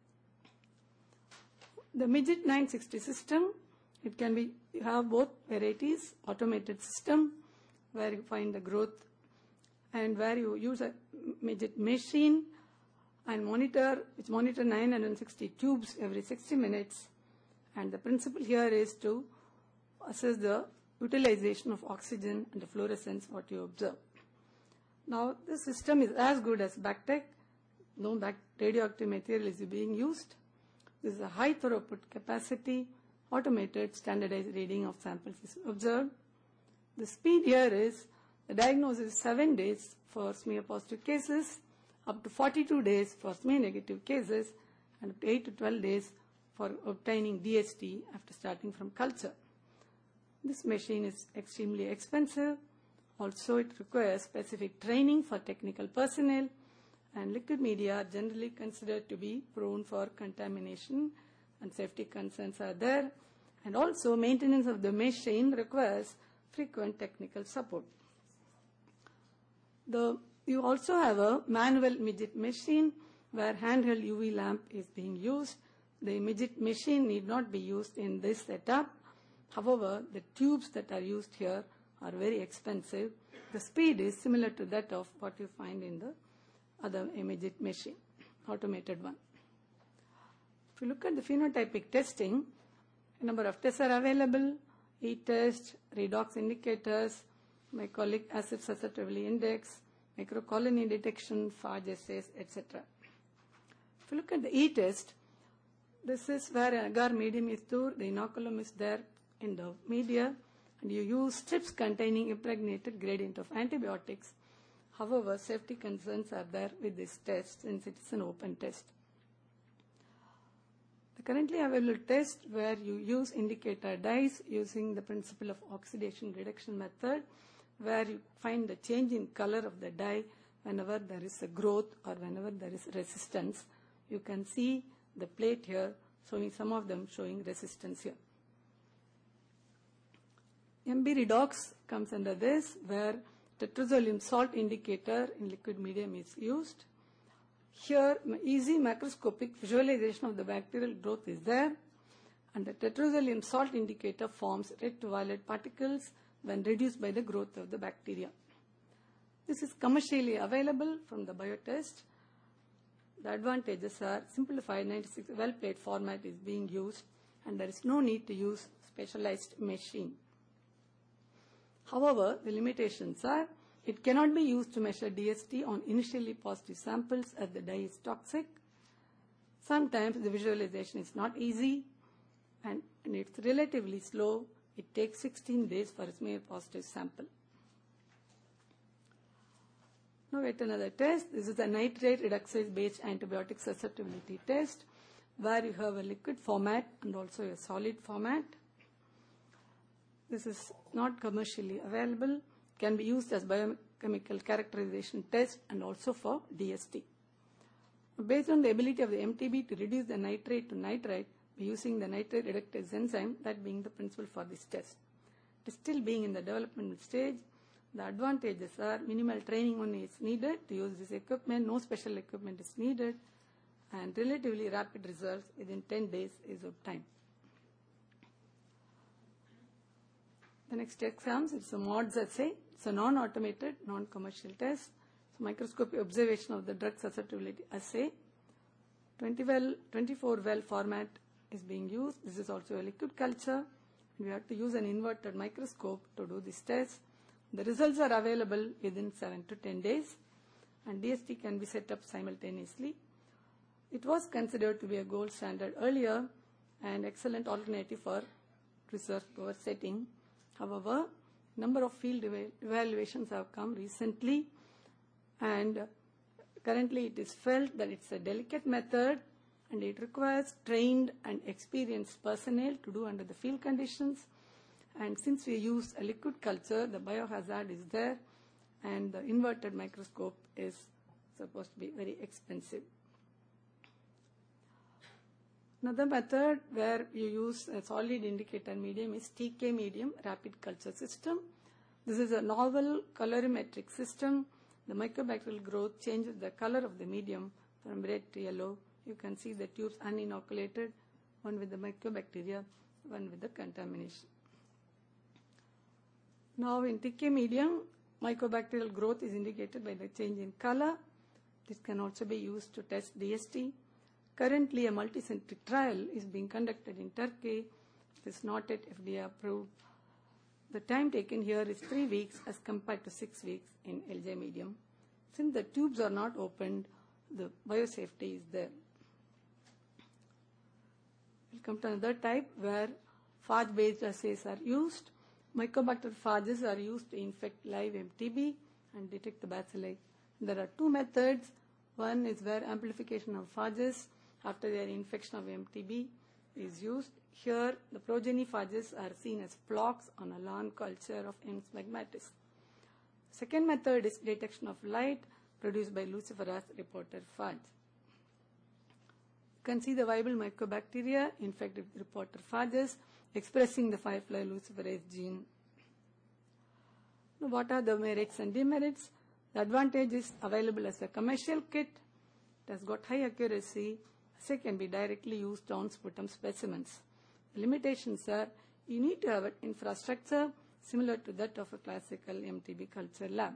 The MIGIT nine sixty system, it can be, you have both varieties, automated system, where you find the growth, and where you use a MIGIT machine and monitor, which monitor nine hundred sixty tubes every sixty minutes. And the principle here is to assess the utilization of oxygen and the fluorescence, what you observe. Now, this system is as good as BACTEC. No back radioactive material is being used. This is a high throughput capacity, automated standardized reading of samples is observed. The speed here is, the diagnosis is seven days for smear positive cases, up to forty-two days for smear negative cases, and up to eight to twelve days for obtaining D S T after starting from culture. This machine is extremely expensive. Also, it requires specific training for technical personnel, and liquid media are generally considered to be prone for contamination, and safety concerns are there. And also, maintenance of the machine requires frequent technical support. The, you also have a manual MIGIT machine where handheld U V lamp is being used. The MIGIT machine need not be used in this setup. However, the tubes that are used here are very expensive. The speed is similar to that of what you find in the other MIGIT machine, automated one. If you look at the phenotypic testing, a number of tests are available: E-test, redox indicators, glycolic acid susceptibility index, microcolony detection, Phage assays, et cetera. If you look at the E-test, this is where an agar medium is stored, the inoculum is there in the media, and you use strips containing impregnated gradient of antibiotics. However, safety concerns are there with this test since it is an open test. The currently available test where you use indicator dyes using the principle of oxidation reduction method, where you find the change in color of the dye whenever there is a growth or whenever there is resistance. You can see the plate here showing, some of them showing resistance here. M B redox comes under this, where tetrazolium salt indicator in liquid medium is used. Here, easy macroscopic visualization of the bacterial growth is there, and the tetrazolium salt indicator forms red to violet particles when reduced by the growth of the bacteria. This is commercially available from the biotest. The advantages are simplified ninety-six well plate format is being used, and there is no need to use specialized machine. However, the limitations are, it cannot be used to measure D S T on initially positive samples as the dye is toxic. Sometimes the visualization is not easy, and, and it's relatively slow. It takes sixteen days for a smear positive sample. Now yet another test. This is a nitrate reductase-based antibiotic susceptibility test, where you have a liquid format and also a solid format. This is not commercially available, can be used as biochemical characterization test and also for D S T. Based on the ability of the M T B to reduce the nitrate to nitrite by using the nitrate reductase enzyme, that being the principle for this test. It is still being in the development stage. The advantages are minimal training only is needed to use this equipment, no special equipment is needed, and relatively rapid results within ten days is obtained. The next exams, it's a MODS assay. It's a non-automated, non-commercial test. So microscopic observation of the drug susceptibility assay. twenty-four well format is being used. This is also a liquid culture. We have to use an inverted microscope to do this test. The results are available within seven to ten days, and D S T can be set up simultaneously. It was considered to be a gold standard earlier and excellent alternative for research power setting. However, number of field evaluations have come recently, and currently it is felt that it's a delicate method and it requires trained and experienced personnel to do under the field conditions. And since we use a liquid culture, the biohazard is there, and the inverted microscope is supposed to be very expensive. Another method where you use a solid indicator medium is T K medium, rapid culture system. This is a novel colorimetric system. The mycobacterial growth changes the color of the medium from red to yellow. You can see the tubes uninoculated, one with the mycobacteria, one with the contamination. Now in T K medium, mycobacterial growth is indicated by the change in color. This can also be used to test D S T. Currently, a multicentric trial is being conducted in Turkey. It is not yet F D A approved. The time taken here is three weeks as compared to six weeks in L J medium. Since the tubes are not opened, the biosafety is there. We'll come to another type where phage-based assays are used. Mycobacter phages are used to infect live M T B and detect the bacilli. There are two methods. One is where amplification of phages after their infection of M T B is used. Here, the progeny phages are seen as flocks on a lawn culture of M. smegmatis. Second method is detection of light produced by Luciferase reporter phage. You can see the viable mycobacteria infected with reporter phages expressing the firefly luciferase gene. Now, what are the merits and demerits? The advantage is available as a commercial kit. It has got high accuracy. Assay can be directly used on sputum specimens. The limitations are you need to have an infrastructure similar to that of a classical M T B culture lab.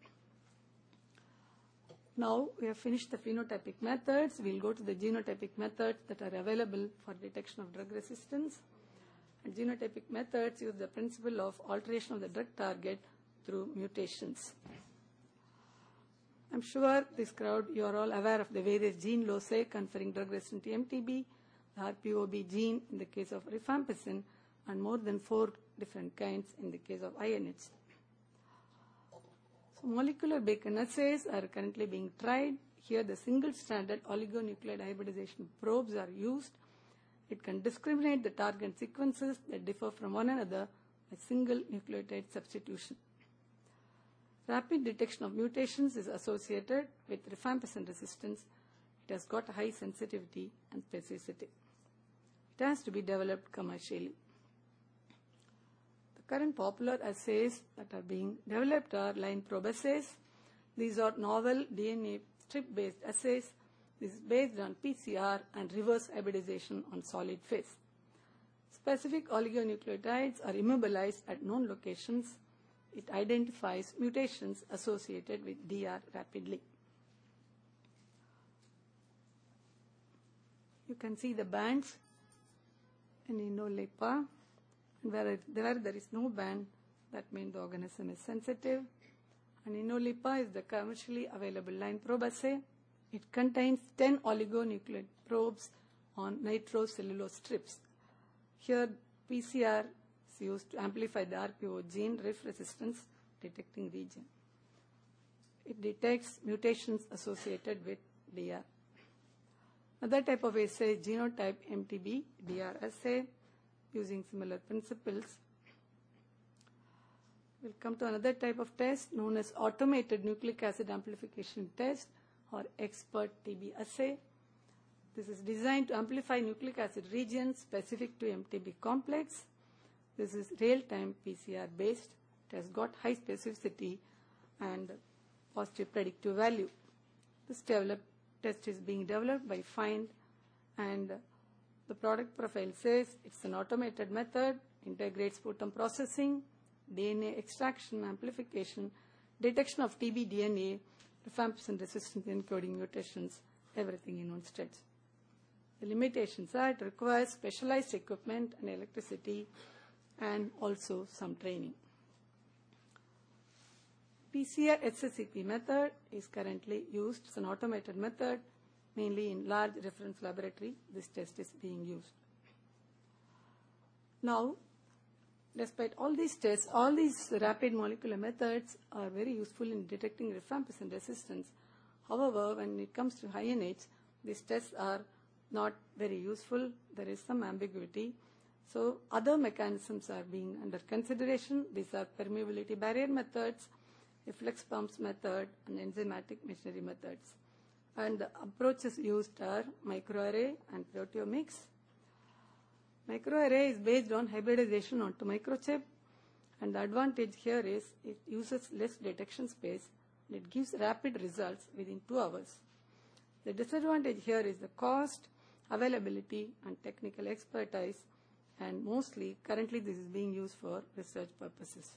Now we have finished the phenotypic methods. We'll go to the genotypic methods that are available for detection of drug resistance. And genotypic methods use the principle of alteration of the drug target through mutations. I'm sure this crowd, you are all aware of the various gene loci conferring drug-resistant M T B, the R P O B gene in the case of rifampicin, and more than four different kinds in the case of I N H. So molecular Bacon assays are currently being tried. Here the single-stranded oligonucleotide hybridization probes are used. It can discriminate the target sequences that differ from one another by single nucleotide substitution. Rapid detection of mutations is associated with rifampicin resistance. It has got high sensitivity and specificity. It has to be developed commercially. The current popular assays that are being developed are line probe assays. These are novel D N A strip-based assays. This is based on P C R and reverse hybridization on solid phase. Specific oligonucleotides are immobilized at known locations. It identifies mutations associated with D R rapidly. You can see the bands in Inolepa. Where, where there is no band, that means the organism is sensitive. And Inolepa is the commercially available line probe assay. It contains ten oligonucleotide probes on nitrocellulose strips. Here, P C R is used to amplify the R P O gene R I F resistance detecting region. It detects mutations associated with D R. Another type of assay is genotype M T B D R assay using similar principles. We'll come to another type of test known as automated nucleic acid amplification test or expert T B assay. This is designed to amplify nucleic acid regions specific to M T B complex. This is real-time P C R based. It has got high specificity and positive predictive value. This develop, test is being developed by FIND, and the product profile says it's an automated method, integrates sputum processing, D N A extraction, amplification, detection of T B D N A, rifampicin resistance encoding mutations, everything in one stage. The limitations are it requires specialized equipment and electricity and also some training. P C R H S C P method is currently used. It's an automated method, mainly in large reference laboratory. This test is being used. Now, despite all these tests, all these rapid molecular methods are very useful in detecting rifampicin resistance. However, when it comes to I N H, these tests are not very useful. There is some ambiguity. So other mechanisms are being under consideration. These are permeability barrier methods, reflex pumps method, and enzymatic machinery methods. And the approaches used are microarray and proteomics. Microarray is based on hybridization onto microchip, and the advantage here is it uses less detection space and it gives rapid results within two hours. The disadvantage here is the cost, availability, and technical expertise, and mostly currently this is being used for research purposes.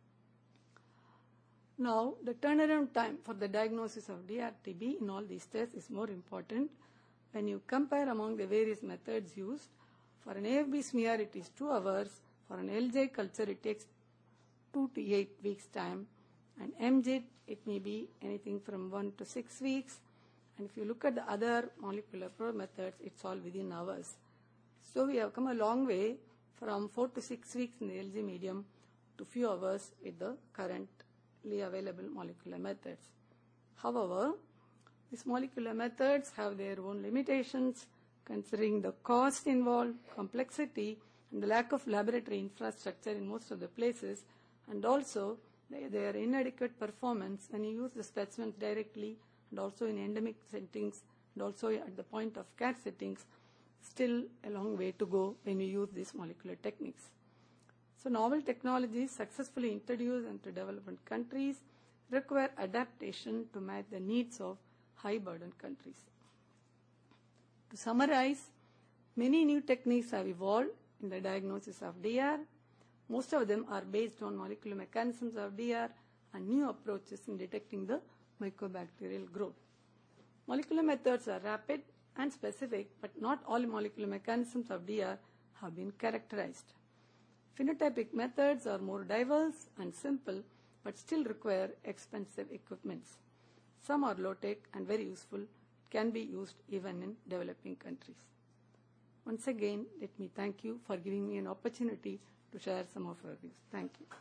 Now, the turnaround time for the diagnosis of D R T B in all these tests is more important. When you compare among the various methods used, for an A F B smear it is two hours, for an L J culture it takes two to eight weeks time, and M J it may be anything from one to six weeks, and if you look at the other molecular probe methods, it's all within hours. So we have come a long way from four to six weeks in the L J medium to few hours with the currently available molecular methods. However, these molecular methods have their own limitations considering the cost involved, complexity, and the lack of laboratory infrastructure in most of the places, and also their inadequate performance when you use the specimens directly and also in endemic settings and also at the point of care settings. Still a long way to go when you use these molecular techniques. So novel technologies successfully introduced into development countries require adaptation to match the needs of high burden countries. To summarize, many new techniques have evolved in the diagnosis of D R. Most of them are based on molecular mechanisms of D R and new approaches in detecting the mycobacterial growth. Molecular methods are rapid and specific, but not all molecular mechanisms of D R have been characterized. Phenotypic methods are more diverse and simple, but still require expensive equipments. Some are low-tech and very useful, can be used even in developing countries. Once again, let me thank you for giving me an opportunity to share some of our views. Thank you.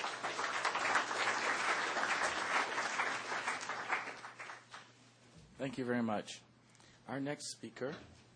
Thank you very much. Our next speaker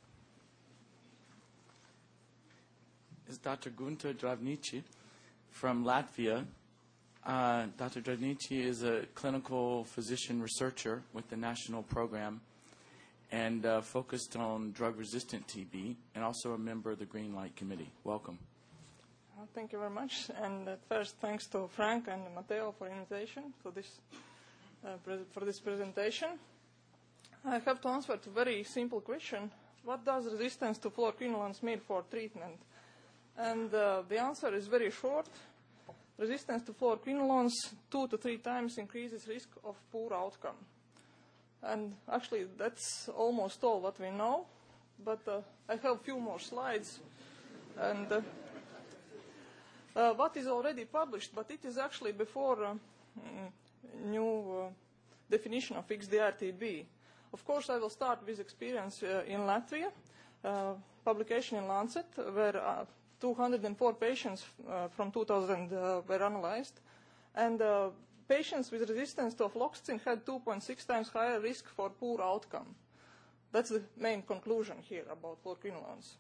is Doctor Gunter Drobnici from Latvia. Uh, Doctor Drobnici is a clinical physician researcher with the national program and uh, focused on drug-resistant T B, and also a member of the Green Light Committee. Welcome. Uh, thank you very much. And at first, thanks to Frank and Matteo for invitation to this, uh, for this presentation. I have to answer to a very simple question. What does resistance to fluoroquinolones mean for treatment? And uh, the answer is very short. Resistance to fluoroquinolones two to three times increases risk of poor outcome. And actually, that's almost all what we know. But uh, I have a few more slides. And uh, uh, what is already published, but it is actually before uh, new uh, definition of X D R T B. Of course, I will start with experience uh, in Latvia, uh, publication in Lancet, where uh, two hundred four patients uh, from two thousand uh, were analyzed, and uh, patients with resistance to afloxacin had two point six times higher risk for poor outcome. That's the main conclusion here about fluoroquinolones.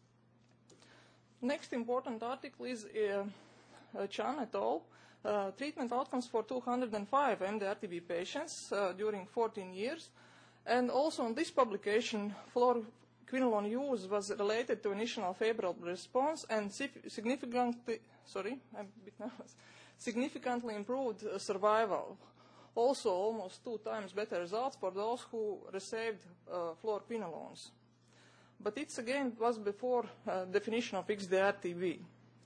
Next important article is uh, uh, Chan et al. Uh, treatment outcomes for two hundred five M D R T B patients uh, during fourteen years. And also in this publication, fluoroquinolone use was related to initial favorable response and significantly, sorry, I'm a bit nervous, significantly improved uh, survival. Also, almost two times better results for those who received uh, fluoroquinolones. But it's again was before uh, definition of X D R T B.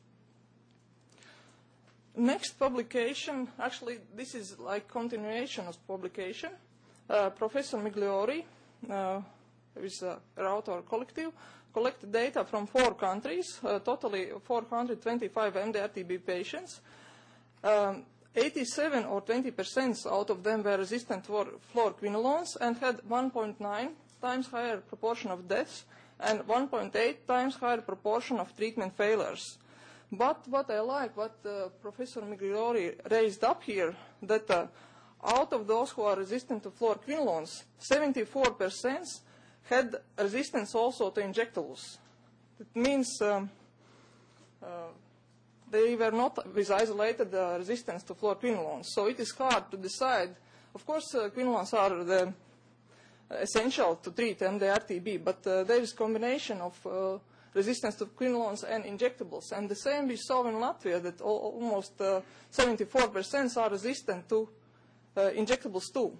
Next publication, actually, this is like continuation of publication. Uh, Professor Migliori, uh, with uh, Rauter Collective, collected data from four countries, uh, totally four hundred twenty-five M D R T B patients. Um, eighty-seven or twenty percent out of them were resistant to fluoroquinolones and had one point nine times higher proportion of deaths and one point eight times higher proportion of treatment failures. But what I like, what uh, Professor Migliori raised up here, that uh, out of those who are resistant to fluoroquinolones, seventy-four percent had resistance also to injectables. It means um, uh, they were not with isolated uh, resistance to fluoroquinolones. So it is hard to decide. Of course, uh, quinolones are the essential to treat M D R T B, but uh, there is combination of uh, resistance to quinolones and injectables. And the same we saw in Latvia, that al almost uh, seventy-four percent are resistant to uh, injectables too.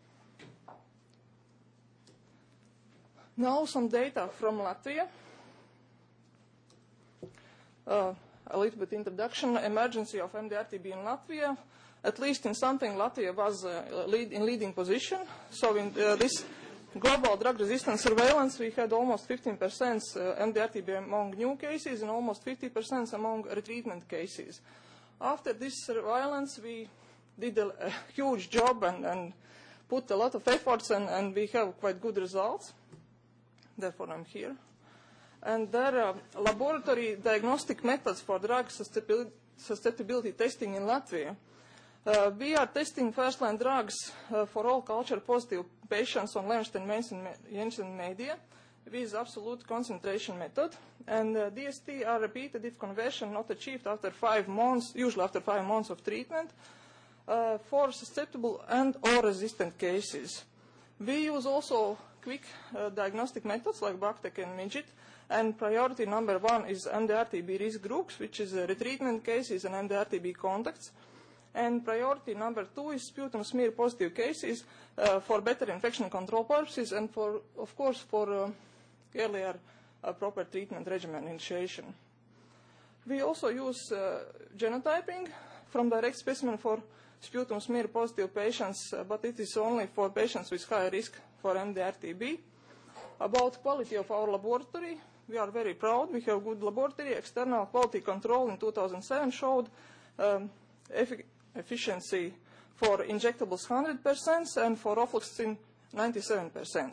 Now some data from Latvia. Uh, a little bit introduction, emergency of M D R T B in Latvia. At least in something, Latvia was uh, lead, in leading position. So in uh, this global drug resistance surveillance, we had almost fifteen percent uh, M D R T B among new cases and almost fifty percent among retreatment cases. After this surveillance, we did a, a huge job and, and put a lot of efforts, and, and we have quite good results. Therefore, I'm here. And there are laboratory diagnostic methods for drug susceptibility, susceptibility testing in Latvia. Uh, we are testing first-line drugs uh, for all culture-positive patients on Lenstein-Jensen media with absolute concentration method. And uh, D S T are repeated if conversion not achieved after five months, usually after five months of treatment, uh, for susceptible and or resistant cases. We use also quick uh, diagnostic methods like BACTEC and MIDGIT. And priority number one is M D R T B risk groups, which is uh, retreatment cases and M D R T B contacts. And priority number two is sputum smear positive cases uh, for better infection control purposes and for, of course, for uh, earlier uh, proper treatment regimen initiation. We also use uh, genotyping from direct specimen for sputum smear positive patients, uh, but it is only for patients with high risk for M D R T B. About quality of our laboratory, we are very proud. We have good laboratory. External quality control in two thousand seven showed um, effic efficiency for injectables one hundred percent and for ofloxacin ninety-seven percent.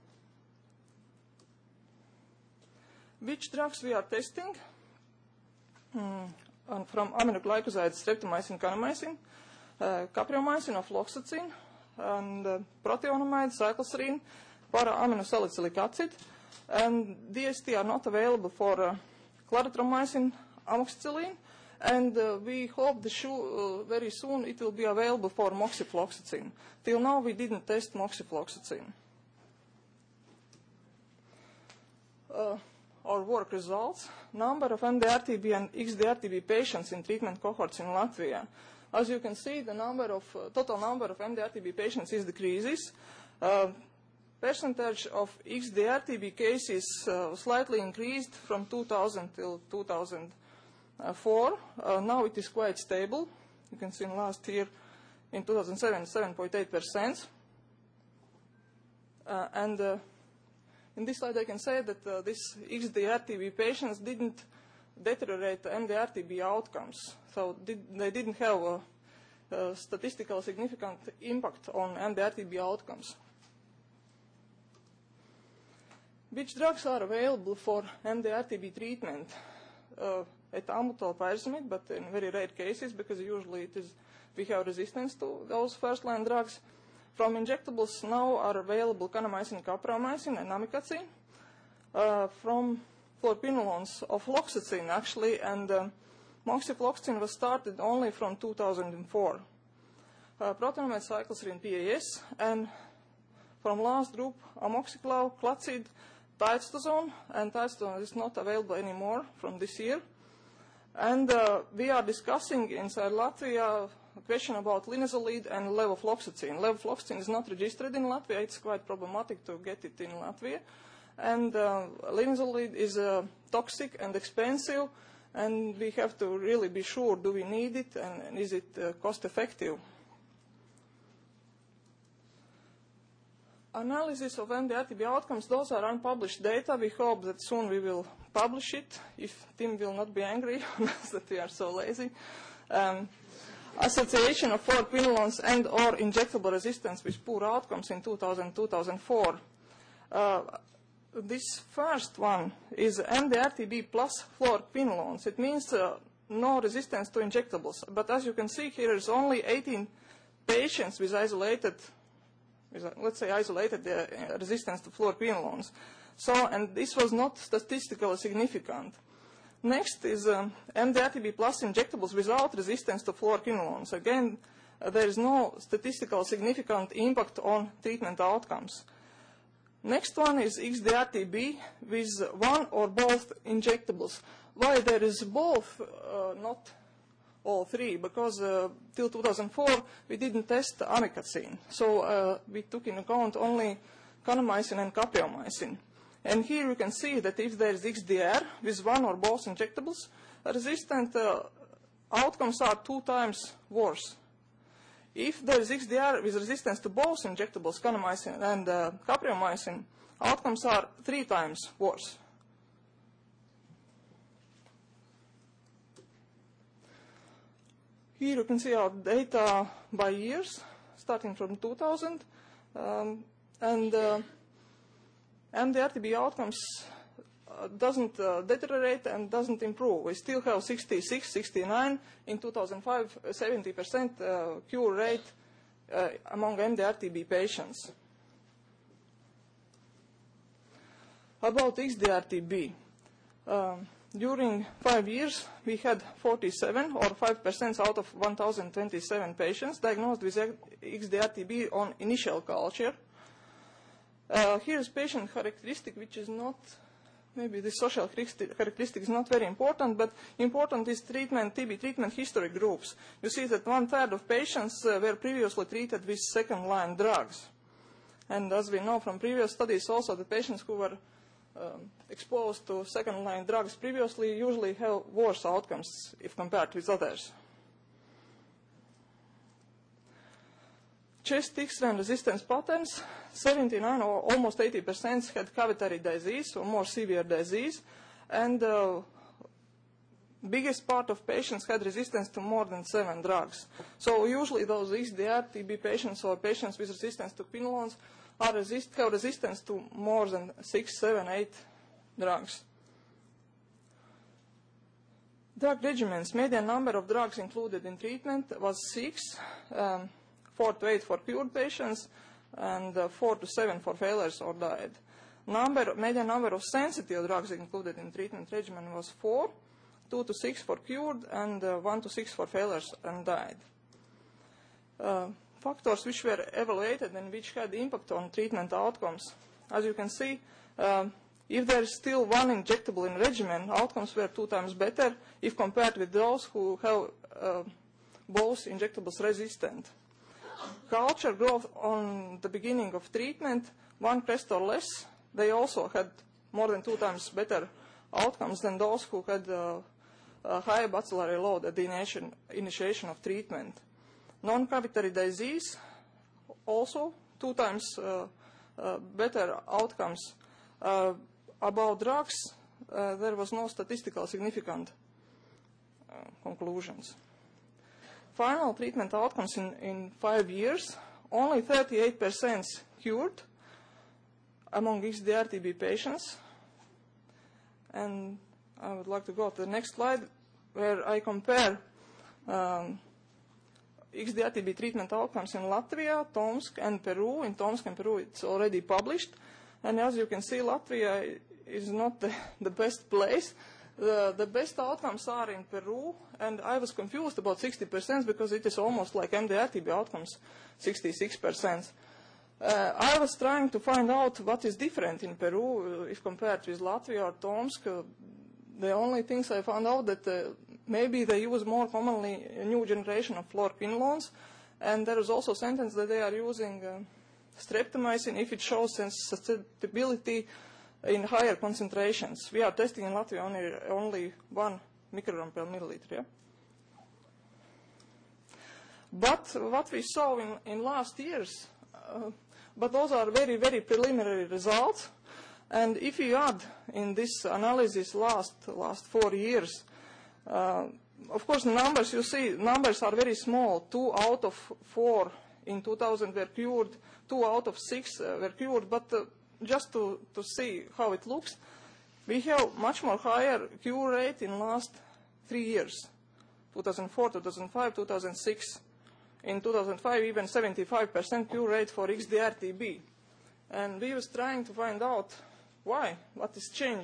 Which drugs we are testing? Mm, and from aminoglycosides, streptomycin, kanamycin, uh, capreomycin, ofloxacin, and uh, proteonamide, cycloserine, para-aminosalicylic acid, and D S T are not available for uh, clarithromycin, amoxicillin, and uh, we hope the uh, very soon it will be available for moxifloxacin. Till now we didn't test moxifloxacin. Uh, our work results, number of M D R T B and X D R T B patients in treatment cohorts in Latvia. As you can see, the number of, uh, total number of M D R T B patients is decreases. Uh, percentage of X D R T B cases uh, slightly increased from two thousand till two thousand four. Uh, now it is quite stable. You can see in last year, in two thousand seven, seven point eight percent. Uh, and uh, in this slide I can say that uh, these X D R T B patients didn't deteriorate M D R T B outcomes. So did, they didn't have a, a statistical significant impact on M D R T B outcomes. Which drugs are available for M D R T B treatment? Uh, Etambutol, pyrazimide, but in very rare cases, because usually it is, we have resistance to those first-line drugs. From injectables now are available kanamycin, capreomycin, and amikacin. Uh, from fluoroquinolones, ofloxacin actually, and um, moxifloxacin was started only from two thousand four. Uh, protonamide, cycloserine, P A S, and from last group, amoxiclav, Clacid, tiotrozone, and tiotrozone is not available anymore from this year. And uh, we are discussing inside Latvia a question about linezolid and levofloxacin. Levofloxacin is not registered in Latvia. It's quite problematic to get it in Latvia. And uh, linezolid is uh, toxic and expensive, and we have to really be sure, do we need it, and, and is it uh, cost effective? Analysis of M D R T B outcomes, those are unpublished data. We hope that soon we will publish it, if Tim will not be angry on us that we are so lazy. Um, association of fluoroquinolones and or injectable resistance with poor outcomes in two thousand to two thousand four. Uh, this first one is M D R T B plus fluoroquinolones. It means uh, no resistance to injectables. But as you can see here, is only eighteen patients with isolated let's say isolated uh, resistance to fluoroquinolones. So, and this was not statistically significant. Next is um, M D R T B plus injectables without resistance to fluoroquinolones. Again, uh, there is no statistical significant impact on treatment outcomes. Next one is X D R T B with one or both injectables. Why there is both, uh, not all three? Because uh, till two thousand four we didn't test amikacin. So uh, we took into account only kanamycin and capreomycin. And here you can see that if there is X D R with one or both injectables, resistant uh, outcomes are two times worse. If there is X D R with resistance to both injectables, kanamycin and uh, capreomycin, outcomes are three times worse. Here you can see our data by years, starting from two thousand. Um, and uh, M D R T B outcomes uh, doesn't uh, deteriorate and doesn't improve. We still have sixty-six, sixty-nine, in two thousand five, seventy percent uh, cure rate uh, among M D R T B patients. About X D R T B, um, during five years we had forty-seven or five percent out of one thousand twenty-seven patients diagnosed with X D R T B on initial culture. Uh, here is patient characteristic, which is not, maybe the social characteristic is not very important, but important is treatment, T B treatment history groups. You see that one third of patients uh, were previously treated with second-line drugs. And as we know from previous studies also, the patients who were um, exposed to second-line drugs previously usually have worse outcomes if compared with others. Chest X-ray and resistance patterns, seventy-nine or almost eighty percent had cavitary disease or more severe disease, and uh, biggest part of patients had resistance to more than seven drugs. So usually those X D R T B patients or patients with resistance to quinolones are resist, have resistance to more than six, seven, eight drugs. Drug regimens, median number of drugs included in treatment was six. Um, four to eight for cured patients, and uh, four to seven for failures or died. Number, median number of sensitive drugs included in treatment regimen was four, two to six for cured, and uh, one to six for failures and died. Uh, factors which were evaluated and which had impact on treatment outcomes. As you can see, uh, if there is still one injectable in regimen, outcomes were two times better if compared with those who have uh, both injectables resistant. Culture growth on the beginning of treatment, one crest or less, they also had more than two times better outcomes than those who had uh, a high bacillary load at the initiation, initiation of treatment. Non-cavitary disease, also two times uh, uh, better outcomes. Uh, about drugs, uh, there was no statistical significant uh, conclusions. Final treatment outcomes in, in five years, only thirty-eight percent cured among X D R T B patients. And I would like to go to the next slide, where I compare um, X D R T B treatment outcomes in Latvia, Tomsk, and Peru. In Tomsk and Peru, it's already published. And as you can see, Latvia is not the, the best place. The, the best outcomes are in Peru, and I was confused about sixty percent because it is almost like M D R T B outcomes, sixty-six percent. Uh, I was trying to find out what is different in Peru uh, if compared with Latvia or Tomsk. Uh, the only things I found out that uh, maybe they use more commonly a new generation of fluoroquinolones, and there is also a sentence that they are using uh, streptomycin if it shows susceptibility in higher concentrations. We are testing in Latvia only, only one microgram per milliliter. Yeah? But what we saw in, in last years, uh, but those are very, very preliminary results. And if you add in this analysis last, last four years, uh, of course, the numbers you see, numbers are very small. Two out of four in two thousand were cured, two out of six uh, were cured, but uh, just to, to see how it looks, we have much more higher cure rate in last three years, two thousand four, two thousand five, two thousand six. In two thousand five, even seventy-five percent cure rate for X D R T B. And we was trying to find out why, what has changed.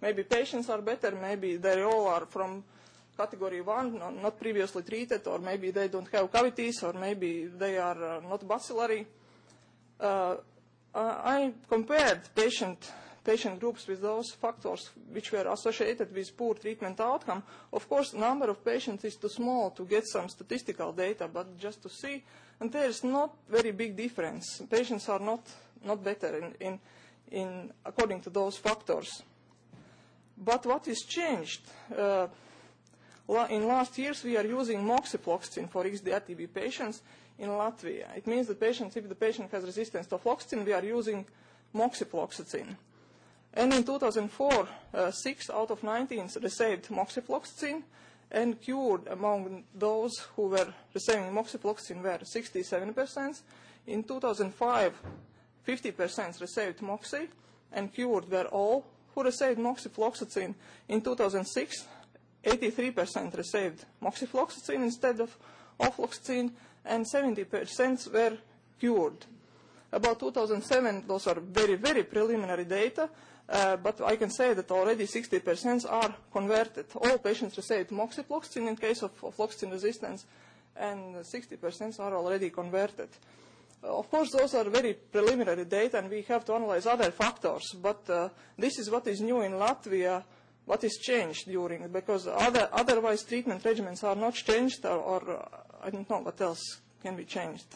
maybe patients are better, maybe they all are from category one, not, not previously treated, or maybe they don't have cavities, or maybe they are uh, not bacillary. Uh, uh, I compared patient patient groups with those factors which were associated with poor treatment outcome. Of course, number of patients is too small to get some statistical data, but just to see, and there is not very big difference. Patients are not, not better in, in, in according to those factors. But what is changed? Uh, in last years, we are using moxifloxacin for X D R T B patients in Latvia. It means that patients, if the patient has resistance to floxacin, we are using moxifloxacin. And in two thousand four, uh, six out of nineteen received moxifloxacin, and cured among those who were receiving moxifloxacin were sixty-seven percent. In two thousand five, fifty percent received moxi, and cured were all who received moxifloxacin. In two thousand six, eighty-three percent received moxifloxacin instead of ofloxacin, and seventy percent were cured. About two thousand seven, those are very, very preliminary data, uh, but I can say that already sixty percent are converted. All patients received moxifloxacin in case of floxacin resistance, and sixty percent are already converted. Uh, of course, those are very preliminary data, and we have to analyze other factors, but uh, this is what is new in Latvia, what is changed during, because other, otherwise treatment regimens are not changed, or, or uh, I don't know what else can be changed.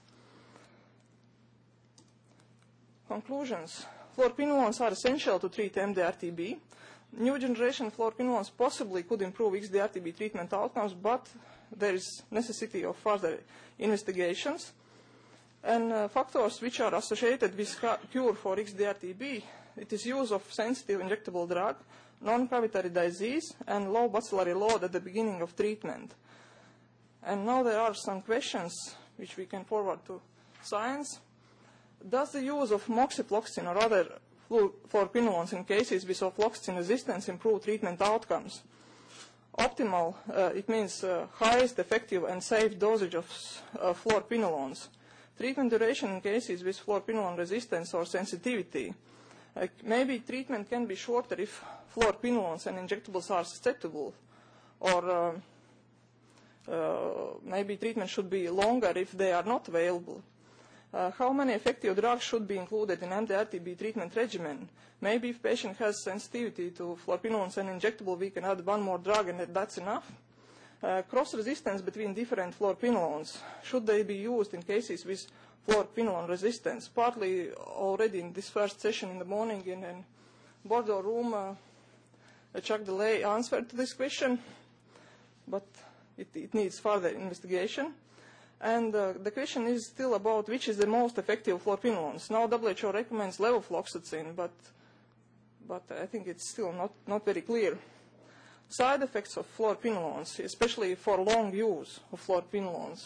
Conclusions. Fluoroquinolones are essential to treat M D R T B. New generation fluoroquinolones possibly could improve X D R T B treatment outcomes, but there is necessity of further investigations. And uh, factors which are associated with cure for X D R T B, it is use of sensitive injectable drug, non-cavitary disease, and low bacillary load at the beginning of treatment. And now there are some questions which we can forward to science. Does the use of moxifloxacin or other fluoroquinolones in cases with ofloxacin resistance improve treatment outcomes? Optimal, uh, it means uh, highest effective and safe dosage of uh, fluoroquinolones. Treatment duration in cases with fluoroquinolone resistance or sensitivity. Uh, maybe treatment can be shorter if fluoroquinolones and injectables are susceptible, or uh, uh, maybe treatment should be longer if they are not available. Uh, how many effective drugs should be included in M D R T B treatment regimen? Maybe if patient has sensitivity to fluoroquinolones and injectable, we can add one more drug and that's enough. Uh, cross-resistance between different fluoroquinolones, should they be used in cases with fluoroquinolone resistance? Partly already in this first session in the morning in a Bordeaux room, uh, Chuck DeLay answered to this question, but it, it needs further investigation. And uh, the question is still about which is the most effective fluoroquinolones. Now W H O recommends levofloxacin, but, but I think it's still not, not very clear. Side effects of fluoroquinolones, especially for long use of fluoroquinolones.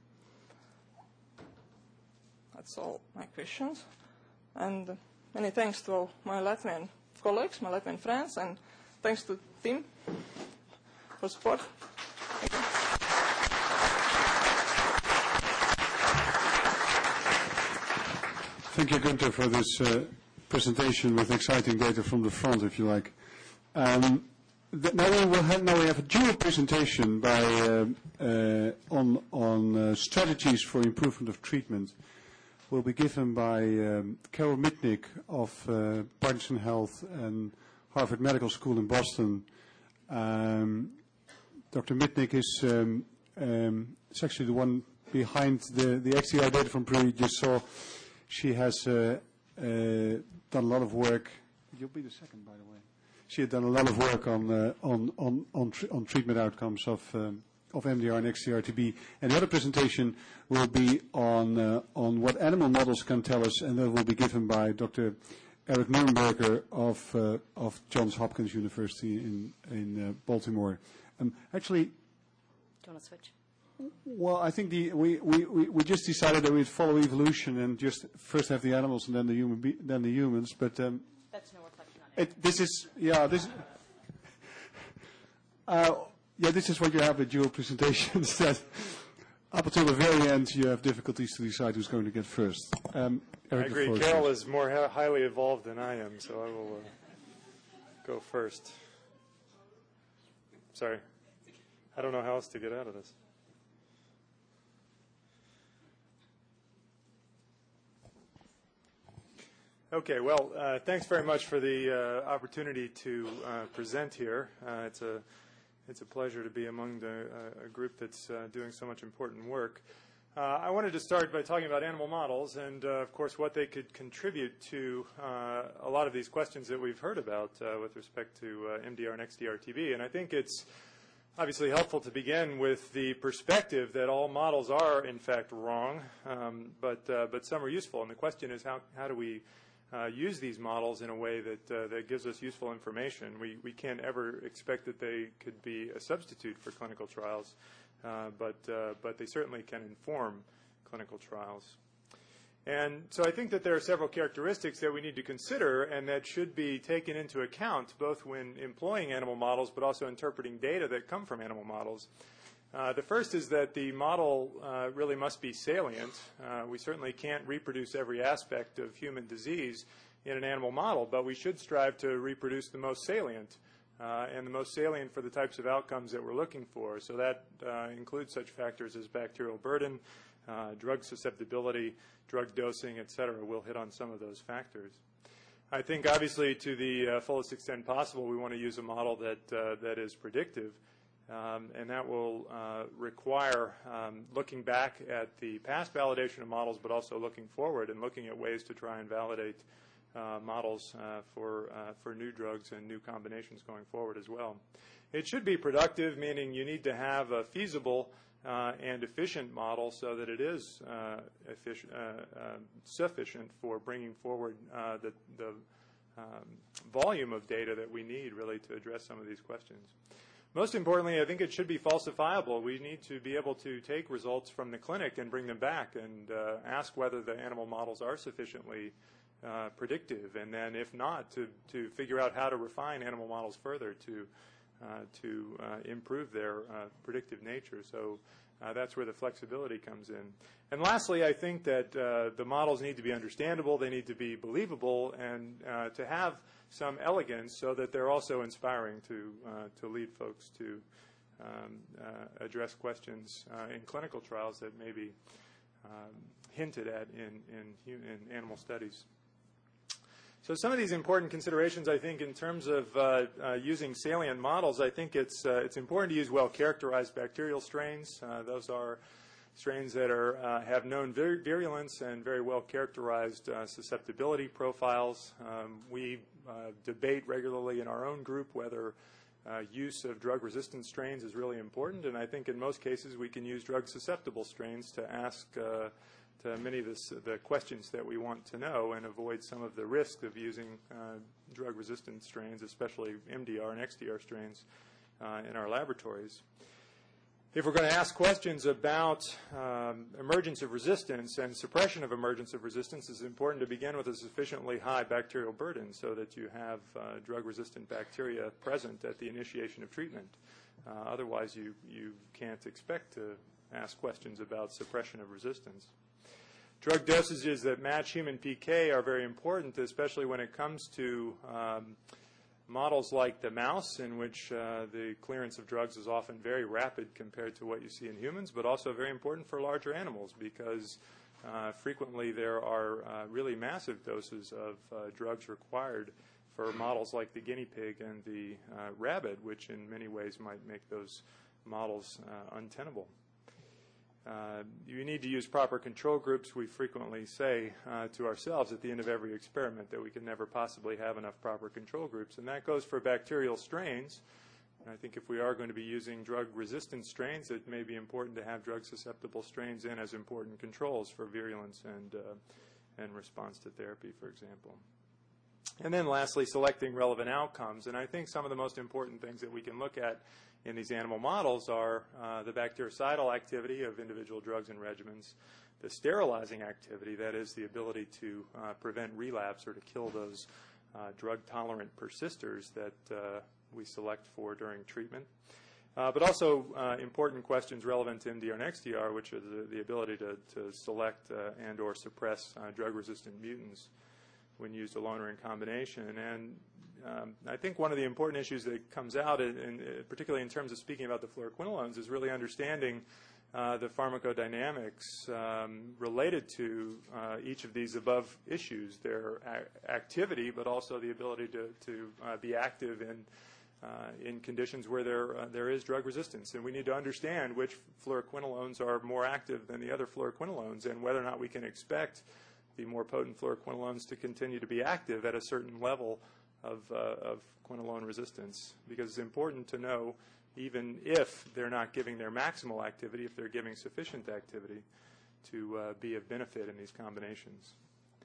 That's all my questions. And uh, many thanks to my Latvian colleagues, my Latvian friends, and thanks to Tim for support. Thank you. Thank you, Günther, for this uh, presentation with exciting data from the front, if you like. Um, now we will have now we have a dual presentation by uh, uh, on on uh, strategies for improvement of treatment. Will be given by um, Carol Mitnick of uh, Parkinson Health and Harvard Medical School in Boston. Um, Doctor Mitnick is um, um, is actually the one behind the the X D R data from Peru you just saw. She has uh, uh, done a lot of work. You'll be the second, by the way. She had done a lot of work on uh, on on on, tr on treatment outcomes of um, of M D R and X D R T B. And the other presentation will be on uh, on what animal models can tell us, and that will be given by Doctor Eric Nurnberger of uh, of Johns Hopkins University in in uh, Baltimore. Um, actually, do you want to switch? Well, I think the, we, we, we just decided that we'd follow evolution and just first have the animals and then the human be, then the humans. But um, that's no reflection on it. it. This is yeah this. Uh, yeah, this is what you have with dual presentations. That up until the very end, you have difficulties to decide who's going to get first. Um, Eric, I agree. Carol is more highly evolved than I am, so I will. Uh... go first. Sorry. I don't know how else to get out of this. Okay, well, uh, thanks very much for the uh, opportunity to uh, present here. Uh, it's a it's a pleasure to be among the, uh, a group that's uh, doing so much important work. Uh, I wanted to start by talking about animal models and, uh, of course, what they could contribute to uh, a lot of these questions that we've heard about uh, with respect to uh, M D R and X D R T B. And I think it's obviously helpful to begin with the perspective that all models are, in fact, wrong, um, but uh, but some are useful. And the question is, how how do we uh, use these models in a way that uh, that gives us useful information? We we can't ever expect that they could be a substitute for clinical trials. Uh, but uh, but they certainly can inform clinical trials. And so I think that there are several characteristics that we need to consider and that should be taken into account both when employing animal models but also interpreting data that come from animal models. Uh, the first is that the model uh, really must be salient. Uh, we certainly can't reproduce every aspect of human disease in an animal model, but we should strive to reproduce the most salient. Uh, and the most salient for the types of outcomes that we're looking for. So that uh, includes such factors as bacterial burden, uh, drug susceptibility, drug dosing, et cetera. We'll hit on some of those factors. I think, obviously, to the uh, fullest extent possible, we want to use a model that, uh, that is predictive, um, and that will uh, require um, looking back at the past validation of models, but also looking forward and looking at ways to try and validate Uh, models uh, for uh, for new drugs and new combinations going forward as well. It should be productive, meaning you need to have a feasible uh, and efficient model so that it is uh, efficient, uh, uh, sufficient for bringing forward uh, the, the um, volume of data that we need really to address some of these questions. Most importantly, I think it should be falsifiable. We need to be able to take results from the clinic and bring them back and uh, ask whether the animal models are sufficiently Uh, predictive, and then if not, to, to figure out how to refine animal models further to uh, to uh, improve their uh, predictive nature. So uh, that's where the flexibility comes in. And lastly, I think that uh, the models need to be understandable, they need to be believable, and uh, to have some elegance so that they're also inspiring to uh, to lead folks to um, uh, address questions uh, in clinical trials that may be um, hinted at in, in, in animal studies. So some of these important considerations, I think, in terms of uh, uh, using salient models, I think it's uh, it's important to use well-characterized bacterial strains. Uh, those are strains that are uh, have known vir virulence and very well-characterized uh, susceptibility profiles. Um, we uh, debate regularly in our own group whether uh, use of drug-resistant strains is really important, and I think in most cases we can use drug-susceptible strains to ask uh, to many of this, the questions that we want to know and avoid some of the risk of using uh, drug-resistant strains, especially M D R and X D R strains, uh, in our laboratories. If we're going to ask questions about um, emergence of resistance and suppression of emergence of resistance, it's important to begin with a sufficiently high bacterial burden so that you have uh, drug-resistant bacteria present at the initiation of treatment. Uh, otherwise, you, you can't expect to ask questions about suppression of resistance. Drug dosages that match human P K are very important, especially when it comes to um, models like the mouse, in which uh, the clearance of drugs is often very rapid compared to what you see in humans, but also very important for larger animals because uh, frequently there are uh, really massive doses of uh, drugs required for models like the guinea pig and the uh, rabbit, which in many ways might make those models uh, untenable. Uh, you need to use proper control groups. We frequently say uh, to ourselves at the end of every experiment that we can never possibly have enough proper control groups, and that goes for bacterial strains. And I think if we are going to be using drug-resistant strains, it may be important to have drug-susceptible strains in as important controls for virulence and, uh, and response to therapy, for example. And then lastly, selecting relevant outcomes. And I think some of the most important things that we can look at in these animal models are uh, the bactericidal activity of individual drugs and regimens, the sterilizing activity, that is the ability to uh, prevent relapse or to kill those uh, drug-tolerant persisters that uh, we select for during treatment, uh, but also uh, important questions relevant to M D R and X D R, which are the, the ability to, to select uh, and or suppress uh, drug-resistant mutants when used alone or in combination. And um, I think one of the important issues that comes out, in, in, particularly in terms of speaking about the fluoroquinolones, is really understanding uh, the pharmacodynamics um, related to uh, each of these above issues, their a- activity, but also the ability to, to uh, be active in Uh, in conditions where there uh, there is drug resistance. And we need to understand which fluoroquinolones are more active than the other fluoroquinolones, and whether or not we can expect the more potent fluoroquinolones to continue to be active at a certain level of, uh, of quinolone resistance. Because it's important to know, even if they're not giving their maximal activity, if they're giving sufficient activity to uh, be of benefit in these combinations.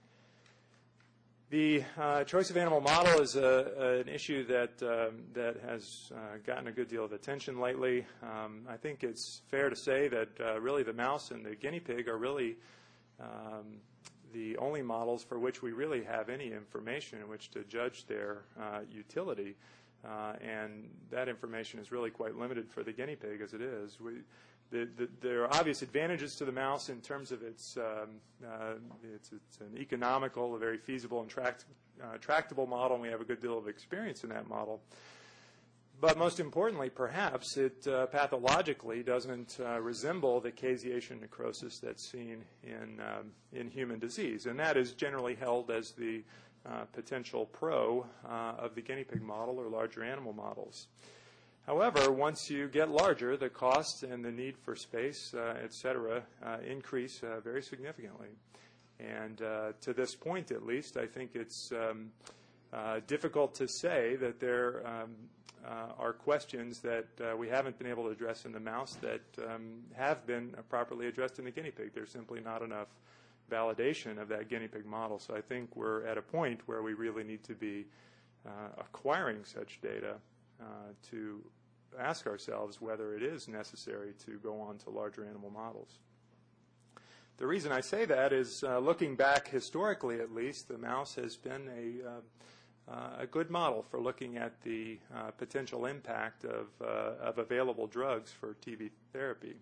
The uh, choice of animal model is a, an issue that um, that has uh, gotten a good deal of attention lately. Um, I think it's fair to say that uh, really the mouse and the guinea pig are really um, the only models for which we really have any information in which to judge their uh, utility. Uh, and that information is really quite limited for the guinea pig as it is. We, The, the, there are obvious advantages to the mouse in terms of its, um, uh, it's, it's an economical, a very feasible and tract, uh, tractable model, and we have a good deal of experience in that model. But most importantly, perhaps, it uh, pathologically doesn't uh, resemble the caseation necrosis that's seen in, um, in human disease, and that is generally held as the uh, potential pro uh, of the guinea pig model or larger animal models. However, once you get larger, the cost and the need for space, uh, et cetera, uh, increase uh, very significantly. And uh, to this point, at least, I think it's um, uh, difficult to say that there um, uh, are questions that uh, we haven't been able to address in the mouse that um, have been uh, properly addressed in the guinea pig. There's simply not enough validation of that guinea pig model. So I think we're at a point where we really need to be uh, acquiring such data Uh, to ask ourselves whether it is necessary to go on to larger animal models. The reason I say that is, uh, looking back historically at least, the mouse has been a, uh, uh, a good model for looking at the uh, potential impact of, uh, of available drugs for T B therapy.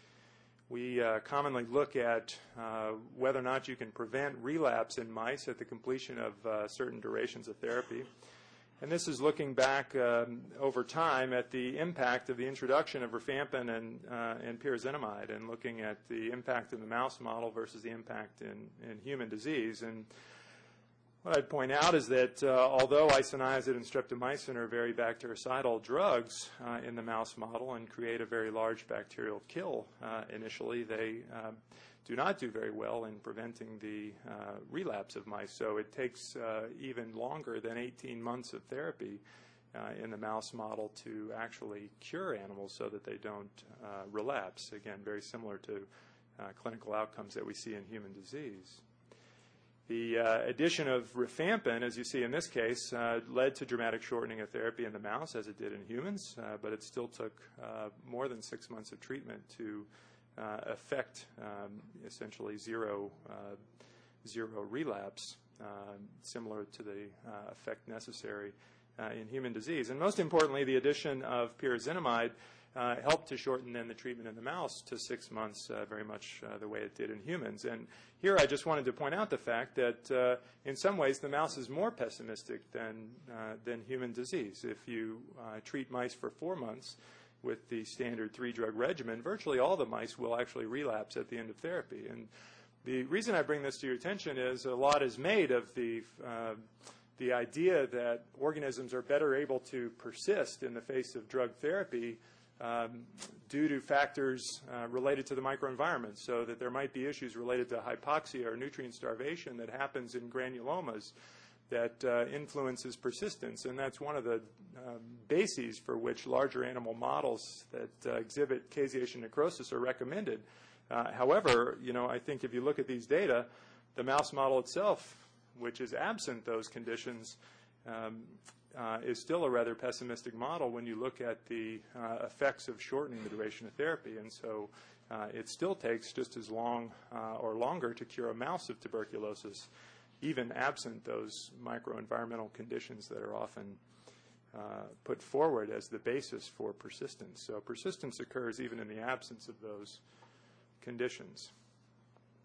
We uh, commonly look at uh, whether or not you can prevent relapse in mice at the completion of uh, certain durations of therapy. And this is looking back um, over time at the impact of the introduction of rifampin and, uh, and pyrazinamide, and looking at the impact in the mouse model versus the impact in, in human disease. And what I'd point out is that uh, although isoniazid and streptomycin are very bactericidal drugs uh, in the mouse model and create a very large bacterial kill uh, initially, they uh, do not do very well in preventing the uh, relapse of mice. So it takes uh, even longer than eighteen months of therapy uh, in the mouse model to actually cure animals so that they don't uh, relapse. Again, very similar to uh, clinical outcomes that we see in human disease. The uh, addition of rifampin, as you see in this case, uh, led to dramatic shortening of therapy in the mouse, as it did in humans, uh, but it still took uh, more than six months of treatment to uh, affect um, essentially zero, uh, zero relapse, uh, similar to the uh, effect necessary uh, in human disease. And most importantly, the addition of pyrazinamide Uh, helped to shorten then the treatment in the mouse to six months, uh, very much uh, the way it did in humans. And here I just wanted to point out the fact that uh, in some ways the mouse is more pessimistic than, uh, than human disease. If you uh, treat mice for four months with the standard three-drug regimen, virtually all the mice will actually relapse at the end of therapy. And the reason I bring this to your attention is a lot is made of the uh, the idea that organisms are better able to persist in the face of drug therapy Um, due to factors uh, related to the microenvironment, so that there might be issues related to hypoxia or nutrient starvation that happens in granulomas that uh, influences persistence. And that's one of the uh, bases for which larger animal models that uh, exhibit caseation necrosis are recommended. Uh, however, you know, I think if you look at these data, the mouse model itself, which is absent those conditions, um, Uh, is still a rather pessimistic model when you look at the uh, effects of shortening the duration of therapy. And so uh, it still takes just as long uh, or longer to cure a mouse of tuberculosis, even absent those microenvironmental conditions that are often uh, put forward as the basis for persistence. So persistence occurs even in the absence of those conditions.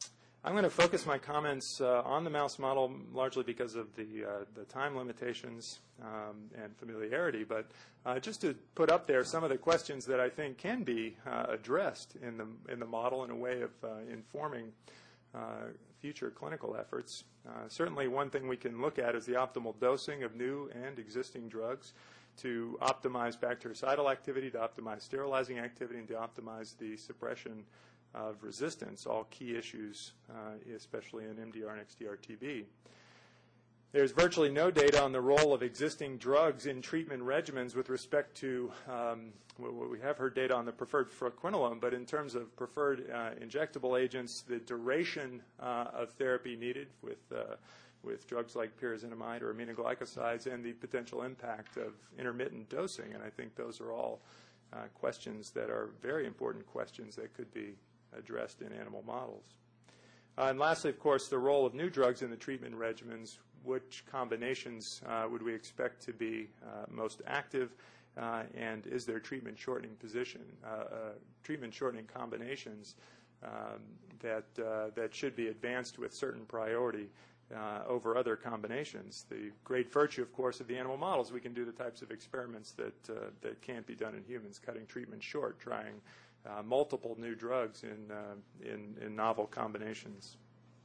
I'm going to focus my comments uh, on the mouse model largely because of the, uh, the time limitations um, and familiarity, but uh, just to put up there some of the questions that I think can be uh, addressed in the, in the model in a way of uh, informing uh, future clinical efforts. Uh, certainly one thing we can look at is the optimal dosing of new and existing drugs to optimize bactericidal activity, to optimize sterilizing activity, and to optimize the suppression of resistance, all key issues, uh, especially in M D R and X D R T B. There's virtually no data on the role of existing drugs in treatment regimens with respect to, um, well, we have heard data on the preferred fluoroquinolone, but in terms of preferred uh, injectable agents, the duration uh, of therapy needed with, uh, with drugs like pyrazinamide or aminoglycosides and the potential impact of intermittent dosing. And I think those are all uh, questions that are very important questions that could be addressed in animal models. Uh, and lastly, of course, the role of new drugs in the treatment regimens. Which combinations uh, would we expect to be uh, most active, uh, and is there treatment shortening position, uh, uh, treatment shortening combinations um, that uh, that should be advanced with certain priority uh, over other combinations? The great virtue, of course, of the animal models, we can do the types of experiments that uh, that can't be done in humans, cutting treatment short, trying uh, multiple new drugs in, uh, in in novel combinations.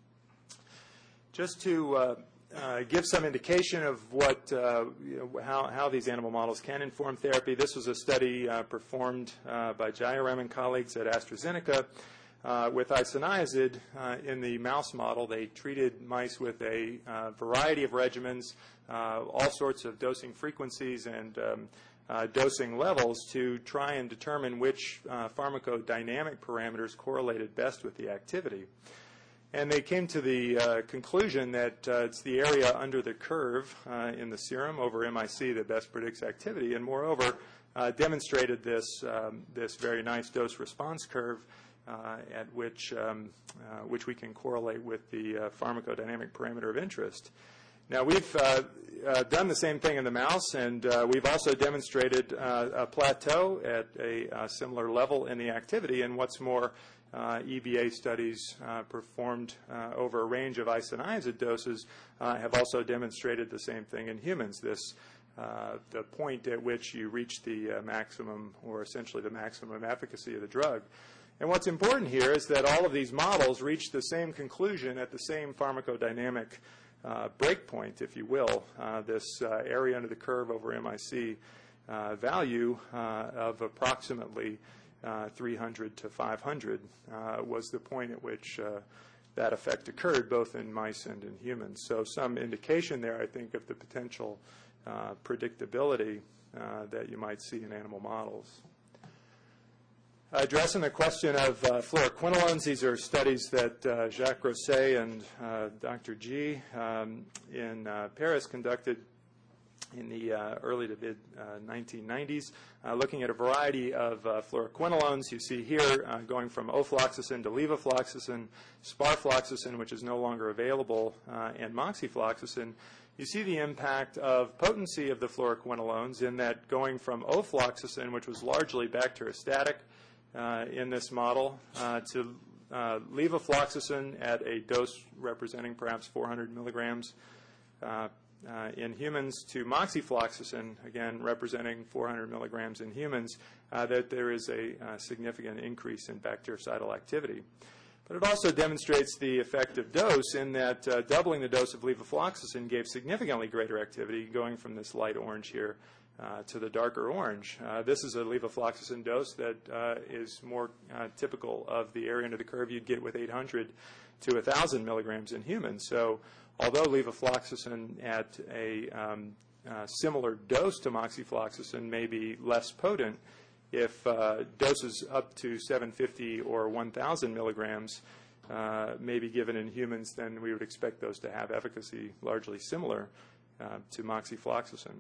Just to uh, Uh, give some indication of what, uh, you know, how, how these animal models can inform therapy. This was a study uh, performed uh, by Jayaram and colleagues at AstraZeneca uh, with isoniazid uh, in the mouse model. They treated mice with a uh, variety of regimens, uh, all sorts of dosing frequencies and um, uh, dosing levels to try and determine which uh, pharmacodynamic parameters correlated best with the activity. And they came to the uh, conclusion that uh, it's the area under the curve uh, in the serum over M I C that best predicts activity, and moreover uh, demonstrated this um, this very nice dose response curve uh, at which um, uh, which we can correlate with the uh, pharmacodynamic parameter of interest. Now we've uh, uh, done the same thing in the mouse, and uh, we've also demonstrated uh, a plateau at a uh, similar level in the activity. And what's more, Uh, E B A studies uh, performed uh, over a range of isoniazid doses uh, have also demonstrated the same thing in humans, this uh, the point at which you reach the uh, maximum, or essentially the maximum efficacy of the drug. And what's important here is that all of these models reach the same conclusion at the same pharmacodynamic uh, breakpoint, if you will, uh, this uh, area under the curve over M I C uh, value uh, of approximately Uh, three hundred to five hundred uh, was the point at which uh, that effect occurred, both in mice and in humans. So some indication there, I think, of the potential uh, predictability uh, that you might see in animal models. Addressing the question of uh, fluoroquinolones, these are studies that uh, Jacques Rosset and uh, Doctor G um, in uh, Paris conducted in the uh, early to mid uh, nineteen nineties, uh, looking at a variety of uh, fluoroquinolones. You see here uh, going from ofloxacin to levofloxacin, sparfloxacin, which is no longer available, uh, and moxifloxacin. You see the impact of potency of the fluoroquinolones in that going from ofloxacin, which was largely bacteriostatic uh, in this model, uh, to uh, levofloxacin at a dose representing perhaps four hundred milligrams uh, Uh, in humans, to moxifloxacin, again representing four hundred milligrams in humans, uh, that there is a uh, significant increase in bactericidal activity. But it also demonstrates the effect of dose in that uh, doubling the dose of levofloxacin gave significantly greater activity, going from this light orange here uh, to the darker orange. Uh, this is a levofloxacin dose that uh, is more uh, typical of the area under the curve you'd get with eight hundred to one thousand milligrams in humans. So although levofloxacin at a um, uh, similar dose to moxifloxacin may be less potent, if uh, doses up to seven fifty or one thousand milligrams uh, may be given in humans, then we would expect those to have efficacy largely similar uh, to moxifloxacin.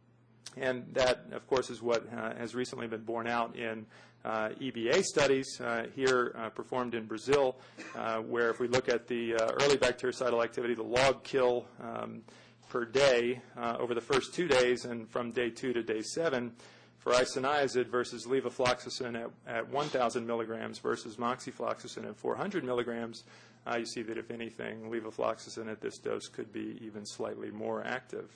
And that, of course, is what uh, has recently been borne out in uh, E B A studies uh, here uh, performed in Brazil, uh, where if we look at the uh, early bactericidal activity, the log kill um, per day uh, over the first two days and from day two to day seven, for isoniazid versus levofloxacin at, at one thousand milligrams versus moxifloxacin at four hundred milligrams, uh, you see that if anything, levofloxacin at this dose could be even slightly more active.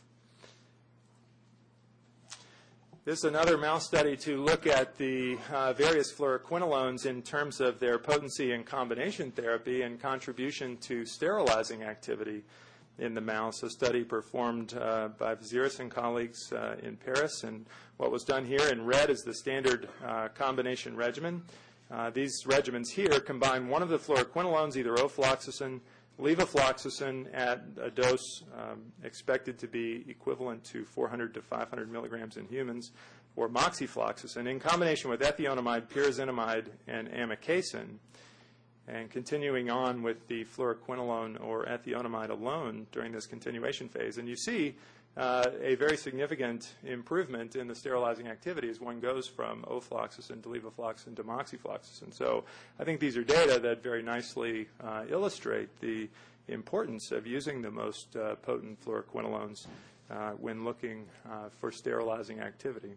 This is another mouse study to look at the uh, various fluoroquinolones in terms of their potency in combination therapy and contribution to sterilizing activity in the mouse, a study performed uh, by Vizieris and colleagues uh, in Paris. And what was done here in red is the standard uh, combination regimen. Uh, these regimens here combine one of the fluoroquinolones, either ofloxacin, levofloxacin, at a dose um, expected to be equivalent to four hundred to five hundred milligrams in humans, or moxifloxacin, in combination with ethionamide, pyrazinamide, and amikacin. And continuing on with the fluoroquinolone or ethionamide alone during this continuation phase. And you see uh, a very significant improvement in the sterilizing activity as one goes from ofloxacin to levofloxacin to moxifloxacin. So I think these are data that very nicely uh, illustrate the importance of using the most uh, potent fluoroquinolones uh, when looking uh, for sterilizing activity.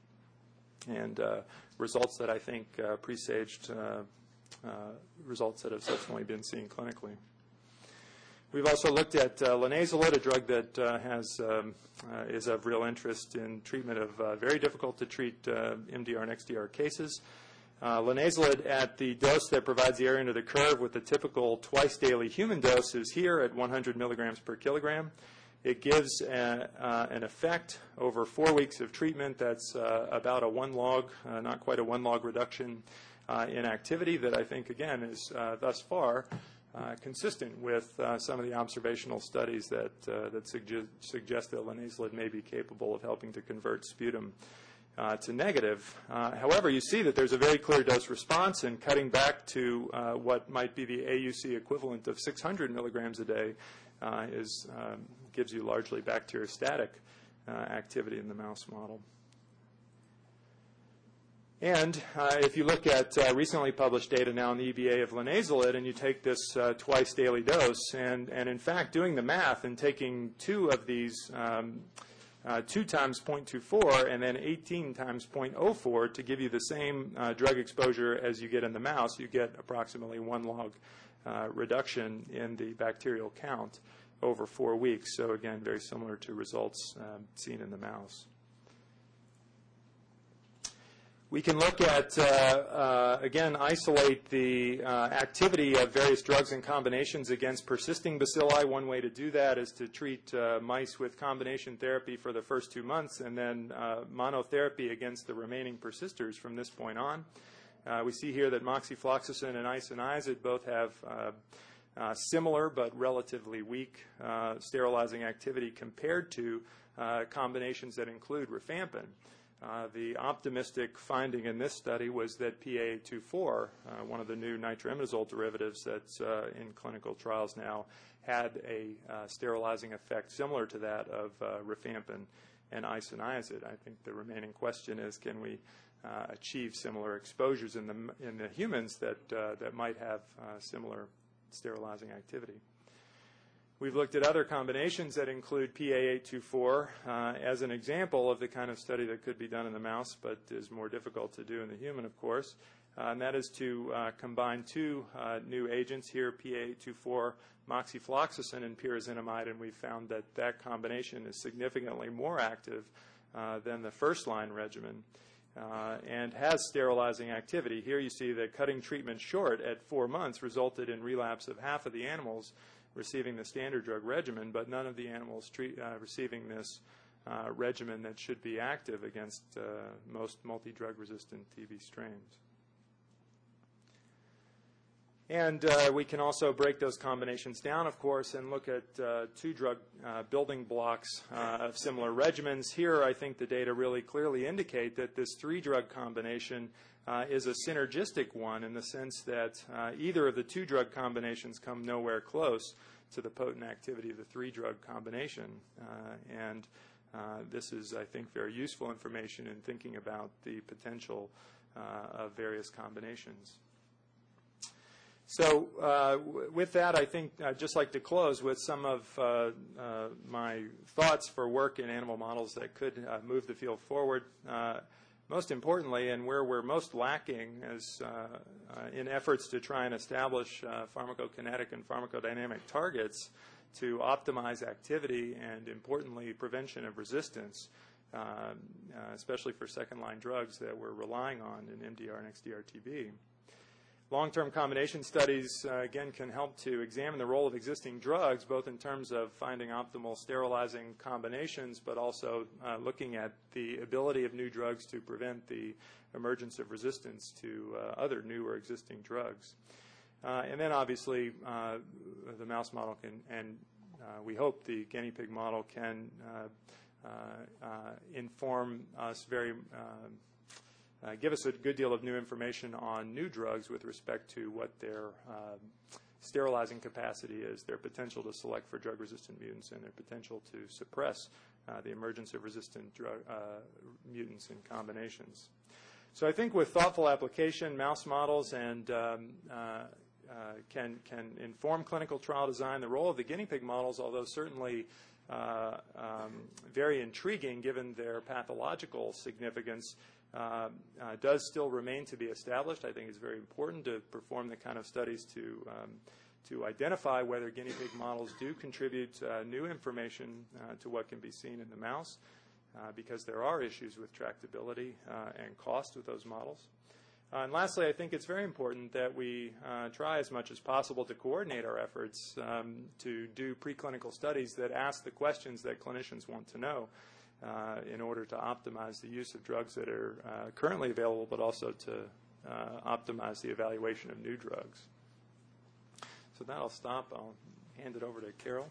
And uh, results that I think uh, presaged uh, Uh, results that have subsequently been seen clinically. We've also looked at uh, linezolid, a drug that uh, has um, uh, is of real interest in treatment of uh, very difficult to treat uh, M D R and X D R cases. Uh, linezolid at the dose that provides the area under the curve with the typical twice daily human dose is here at one hundred milligrams per kilogram. It gives a, uh, an effect over four weeks of treatment that's uh, about a one log, uh, not quite a one log reduction Uh, in activity that I think, again, is uh, thus far uh, consistent with uh, some of the observational studies that, uh, that suggest, suggest that linezolid may be capable of helping to convert sputum uh, to negative. Uh, however, you see that there's a very clear dose response, and cutting back to uh, what might be the A U C equivalent of six hundred milligrams a day uh, is, um, gives you largely bacteriostatic uh, activity in the mouse model. And uh, if you look at uh, recently published data now in the E B A of linezolid, and you take this uh, twice daily dose, and, and in fact doing the math and taking two of these, um, uh, two times zero point two four and then eighteen times zero point zero four to give you the same uh, drug exposure as you get in the mouse, you get approximately one log uh, reduction in the bacterial count over four weeks. So again, very similar to results uh, seen in the mouse. We can look at, uh, uh, again, isolate the uh, activity of various drugs and combinations against persisting bacilli. One way to do that is to treat uh, mice with combination therapy for the first two months and then uh, monotherapy against the remaining persisters from this point on. Uh, we see here that moxifloxacin and isoniazid both have uh, uh, similar but relatively weak uh, sterilizing activity compared to uh, combinations that include rifampin. Uh, the optimistic finding in this study was that P A eight two four, uh, one of the new nitroimidazole derivatives that's uh, in clinical trials now, had a uh, sterilizing effect similar to that of uh, rifampin and isoniazid. I think the remaining question is, can we uh, achieve similar exposures in the in the humans that uh, that might have uh, similar sterilizing activity? We've looked at other combinations that include P A eight two four uh, as an example of the kind of study that could be done in the mouse, but is more difficult to do in the human, of course. Uh, and that is to uh, combine two uh, new agents here, P A eight two four, moxifloxacin, and pyrazinamide, and we found that that combination is significantly more active uh, than the first-line regimen uh, and has sterilizing activity. Here you see that cutting treatment short at four months resulted in relapse of half of the animals receiving the standard drug regimen, but none of the animals treat, uh, receiving this uh, regimen that should be active against uh, most multi-drug resistant T B strains. And uh, we can also break those combinations down, of course, and look at uh, two drug uh, building blocks uh, of similar regimens. Here, I think the data really clearly indicate that this three-drug combination uh, is a synergistic one in the sense that uh, either of the two drug combinations come nowhere close to the potent activity of the three-drug combination. Uh, and uh, this is, I think, very useful information in thinking about the potential uh, of various combinations. So uh, w with that, I think I'd just like to close with some of uh, uh, my thoughts for work in animal models that could uh, move the field forward. Uh, most importantly, and where we're most lacking is uh, uh, in efforts to try and establish uh, pharmacokinetic and pharmacodynamic targets to optimize activity and, importantly, prevention of resistance, uh, uh, especially for second-line drugs that we're relying on in M D R and X D R T B. Long-term combination studies, uh, again, can help to examine the role of existing drugs, both in terms of finding optimal sterilizing combinations, but also uh, looking at the ability of new drugs to prevent the emergence of resistance to uh, other new or existing drugs. Uh, and then, obviously, uh, the mouse model can, and uh, we hope the guinea pig model can uh, uh, uh, inform us very uh, Uh, give us a good deal of new information on new drugs with respect to what their uh, sterilizing capacity is, their potential to select for drug-resistant mutants, and their potential to suppress uh, the emergence of resistant drug, uh, mutants in combinations. So I think with thoughtful application, mouse models and um, uh, uh, can, can inform clinical trial design. The role of the guinea pig models, although certainly uh, um, very intriguing given their pathological significance, Uh, uh, does still remain to be established. I think it's very important to perform the kind of studies to um, to identify whether guinea pig models do contribute uh, new information uh, to what can be seen in the mouse, uh, because there are issues with tractability uh, and cost with those models. Uh, and lastly, I think it's very important that we uh, try as much as possible to coordinate our efforts um, to do preclinical studies that ask the questions that clinicians want to know, Uh, in order to optimize the use of drugs that are uh, currently available, but also to uh, optimize the evaluation of new drugs. So that I'll stop. I'll hand it over to Carol.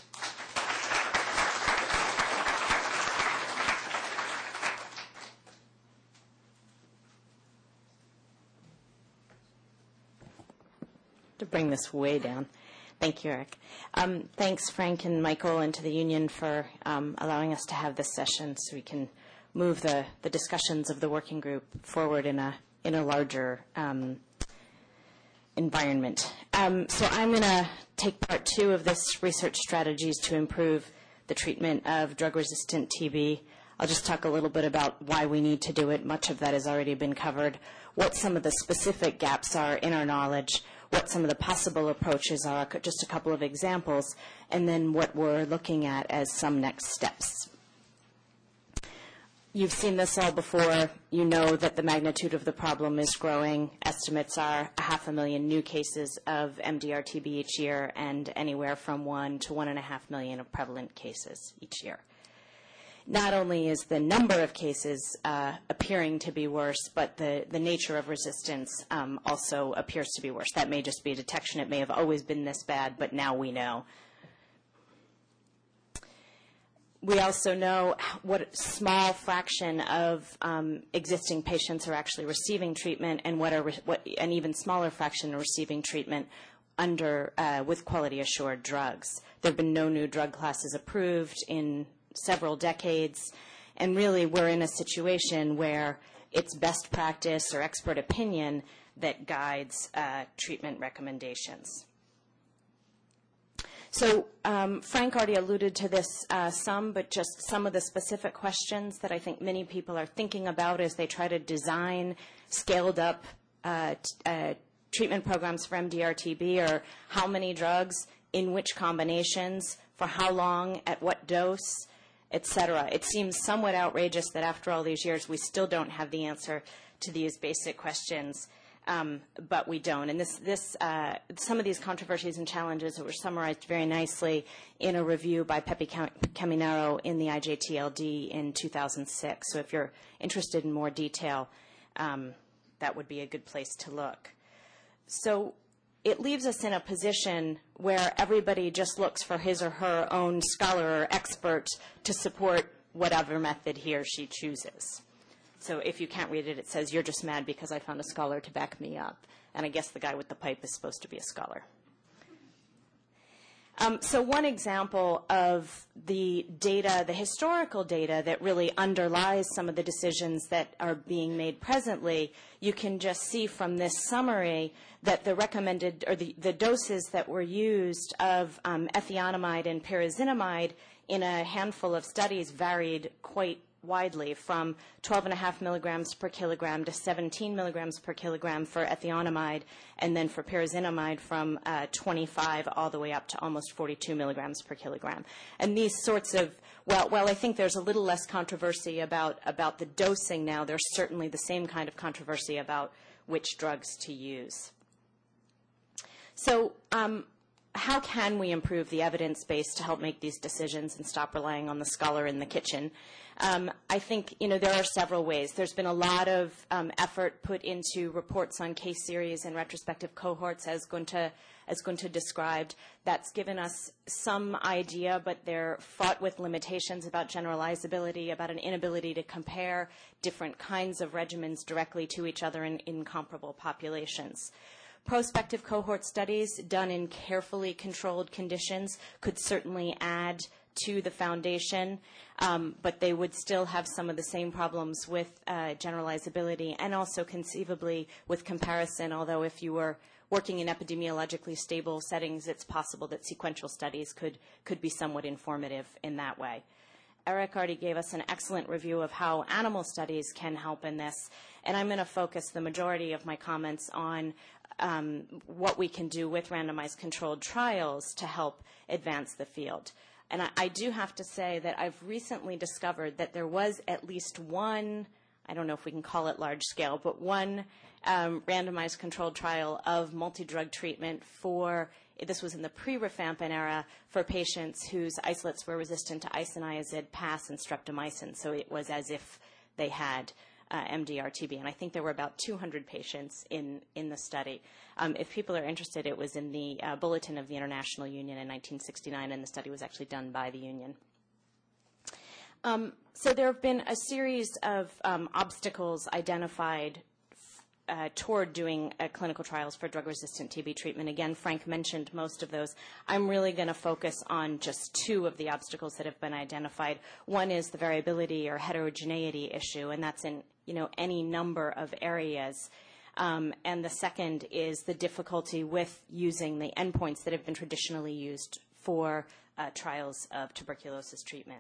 To bring this way down. Thank you, Eric. Um, thanks, Frank and Michael, and to the union for um, allowing us to have this session so we can move the, the discussions of the working group forward in a, in a larger um, environment. Um, so I'm going to take part two of this research strategies to improve the treatment of drug-resistant T B. I'll just talk a little bit about why we need to do it. Much of that has already been covered. What some of the specific gaps are in our knowledge, what some of the possible approaches are, just a couple of examples, and then what we're looking at as some next steps. You've seen this all before. You know that the magnitude of the problem is growing. Estimates are a half a million new cases of M D R T B each year, and anywhere from one to one and a half million of prevalent cases each year. Not only is the number of cases uh, appearing to be worse, but the, the nature of resistance um, also appears to be worse. That may just be a detection. It may have always been this bad, but now we know. We also know what small fraction of um, existing patients are actually receiving treatment, and what, are re what an even smaller fraction are receiving treatment under uh, with quality-assured drugs. There have been no new drug classes approved in several decades, and really we're in a situation where it's best practice or expert opinion that guides uh, treatment recommendations. So um, Frank already alluded to this uh, some, but just some of the specific questions that I think many people are thinking about as they try to design scaled up uh, uh, treatment programs for M D R T B are how many drugs, in which combinations, for how long, at what dose, et cetera. It seems somewhat outrageous that after all these years we still don't have the answer to these basic questions, um, but we don't. And this, this, uh, some of these controversies and challenges were summarized very nicely in a review by Pepe Caminero in the I J T L D in two thousand six. So if you're interested in more detail, um, that would be a good place to look. So it leaves us in a position where everybody just looks for his or her own scholar or expert to support whatever method he or she chooses. So if you can't read it, it says, you're just mad because I found a scholar to back me up. And I guess the guy with the pipe is supposed to be a scholar. Um, so one example of the data, the historical data that really underlies some of the decisions that are being made presently, you can just see from this summary that the recommended, or the, the doses that were used of um, ethionamide and pyrazinamide in a handful of studies varied quite widely, from twelve point five milligrams per kilogram to seventeen milligrams per kilogram for ethionamide, and then for pyrazinamide from uh, twenty-five all the way up to almost forty-two milligrams per kilogram. And these sorts of, well, well, I think there's a little less controversy about, about the dosing now. There's certainly the same kind of controversy about which drugs to use. So um, how can we improve the evidence base to help make these decisions and stop relying on the scholar in the kitchen? Um, I think, you know, there are several ways. There's been a lot of um, effort put into reports on case series and retrospective cohorts, as Gunther, as Gunther described. That's given us some idea, but they're fraught with limitations about generalizability, about an inability to compare different kinds of regimens directly to each other in, in comparable populations. Prospective cohort studies done in carefully controlled conditions could certainly add to the foundation, um, but they would still have some of the same problems with uh, generalizability and also conceivably with comparison, although if you were working in epidemiologically stable settings, it's possible that sequential studies could, could be somewhat informative in that way. Eric already gave us an excellent review of how animal studies can help in this, and I'm going to focus the majority of my comments on um, what we can do with randomized controlled trials to help advance the field. And I, I do have to say that I've recently discovered that there was at least one, I don't know if we can call it large scale, but one um, randomized controlled trial of multi-drug treatment for, this was in the pre-rifampin era, for patients whose isolates were resistant to isoniazid, P A S, and streptomycin. So it was as if they had uh, M D R T B. And I think there were about two hundred patients in, in the study. Um, if people are interested, it was in the uh, Bulletin of the International Union in nineteen sixty-nine, and the study was actually done by the union. Um, so there have been a series of um, obstacles identified uh, toward doing uh, clinical trials for drug-resistant T B treatment. Again, Frank mentioned most of those. I'm really going to focus on just two of the obstacles that have been identified. One is the variability or heterogeneity issue, and that's in you know any number of areas. Um, and the second is the difficulty with using the endpoints that have been traditionally used for uh, trials of tuberculosis treatment.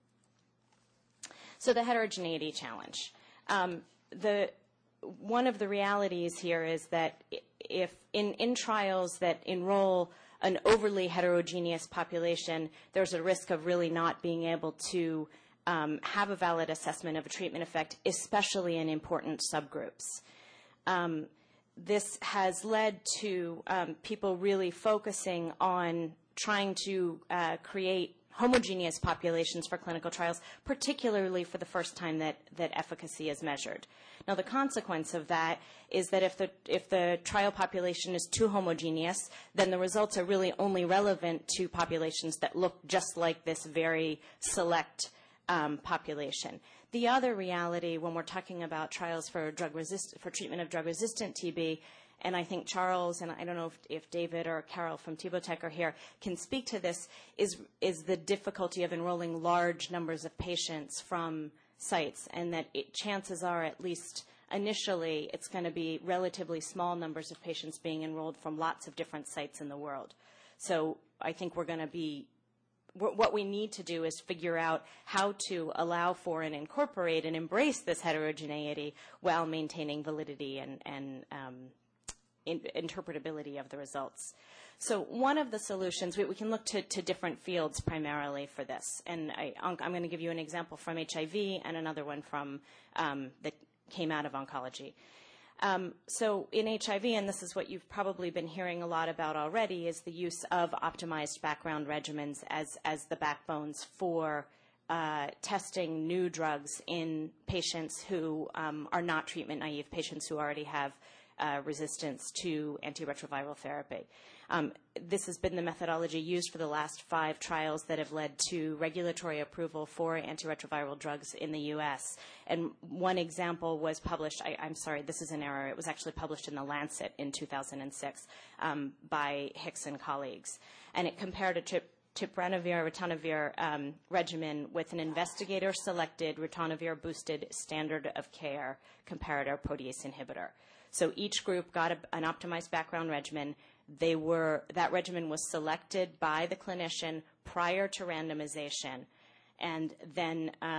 So the heterogeneity challenge. Um, the, one of the realities here is that if in, in trials that enroll an overly heterogeneous population, there's a risk of really not being able to um, have a valid assessment of a treatment effect, especially in important subgroups. Um, this has led to um, people really focusing on trying to uh, create homogeneous populations for clinical trials, particularly for the first time that, that efficacy is measured. Now, the consequence of that is that if the, if the trial population is too homogeneous, then the results are really only relevant to populations that look just like this very select um, population. The other reality when we're talking about trials for drug resist for treatment of drug-resistant T B, and I think Charles, and I don't know if, if David or Carol from Tibotec are here, can speak to this, is, is the difficulty of enrolling large numbers of patients from sites, and that it, chances are, at least initially, it's going to be relatively small numbers of patients being enrolled from lots of different sites in the world. So I think we're going to be what we need to do is figure out how to allow for and incorporate and embrace this heterogeneity while maintaining validity and, and um, in, interpretability of the results. So one of the solutions, we, we can look to, to different fields primarily for this. And I, I'm going to give you an example from H I V and another one from um, that came out of oncology. Um, so in H I V, and this is what you've probably been hearing a lot about already, is the use of optimized background regimens as, as the backbones for uh, testing new drugs in patients who um, are not treatment naive, patients who already have uh, resistance to antiretroviral therapy. Um, this has been the methodology used for the last five trials that have led to regulatory approval for antiretroviral drugs in the U S. And one example was published, I, I'm sorry, this is an error, it was actually published in The Lancet in two thousand six um, by Hicks and colleagues. And it compared a trip tipranavir, ritonavir um, regimen with an investigator-selected ritonavir-boosted standard of care comparator protease inhibitor. So each group got a, an optimized background regimen. They were, that regimen was selected by the clinician prior to randomization, and then um,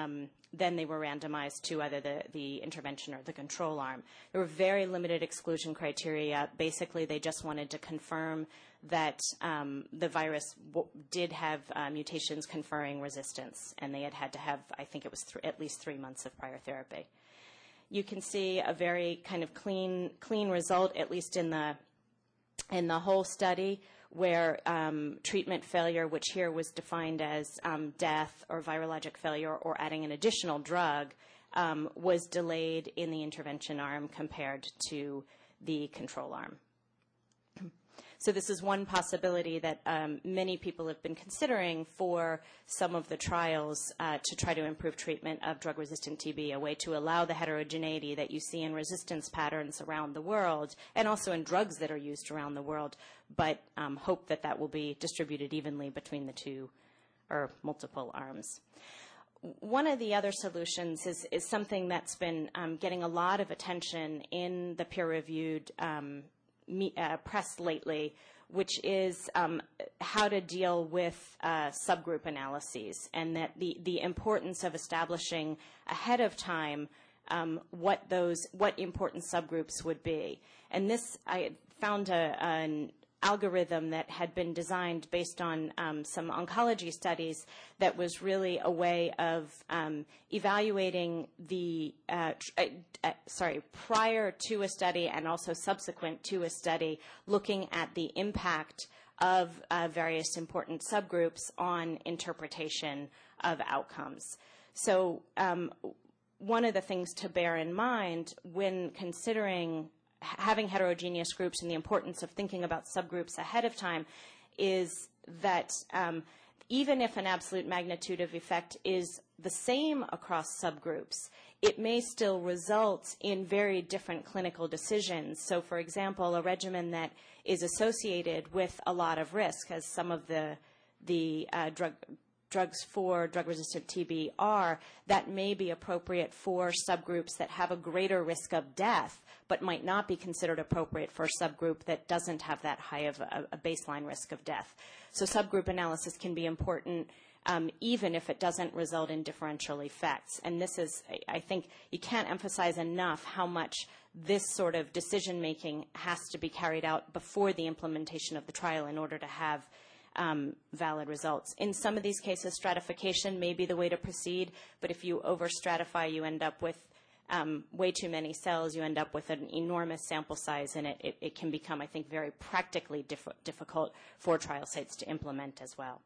then they were randomized to either the, the intervention or the control arm. There were very limited exclusion criteria. Basically, they just wanted to confirm that um, the virus w did have uh, mutations conferring resistance, and they had had to have, I think it was th at least three months of prior therapy. You can see a very kind of clean, clean result, at least in the, in the whole study, where um, treatment failure, which here was defined as um, death or virologic failure or adding an additional drug, um, was delayed in the intervention arm compared to the control arm. So this is one possibility that um, many people have been considering for some of the trials uh, to try to improve treatment of drug-resistant T B, a way to allow the heterogeneity that you see in resistance patterns around the world and also in drugs that are used around the world, but um, hope that that will be distributed evenly between the two or multiple arms. One of the other solutions is, is something that's been um, getting a lot of attention in the peer-reviewed um, Me, uh, press lately, which is um, how to deal with uh, subgroup analyses, and that the, the importance of establishing ahead of time um, what those what important subgroups would be. And this, I found a, an algorithm that had been designed based on um, some oncology studies that was really a way of um, evaluating the, uh, tr uh, sorry, prior to a study and also subsequent to a study, looking at the impact of uh, various important subgroups on interpretation of outcomes. So um, one of the things to bear in mind when considering having heterogeneous groups and the importance of thinking about subgroups ahead of time is that um, even if an absolute magnitude of effect is the same across subgroups, it may still result in very different clinical decisions. So, for example, a regimen that is associated with a lot of risk, as some of the, the uh, drug drugs for drug-resistant T B are, that may be appropriate for subgroups that have a greater risk of death, but might not be considered appropriate for a subgroup that doesn't have that high of a, a baseline risk of death. So subgroup analysis can be important um, even if it doesn't result in differential effects. And this is, I, I think, you can't emphasize enough how much this sort of decision-making has to be carried out before the implementation of the trial in order to have Um, valid results. In some of these cases, stratification may be the way to proceed, but if you over-stratify, you end up with um, way too many cells, you end up with an enormous sample size, and it, it, it can become, I think, very practically diff difficult for trial sites to implement as well.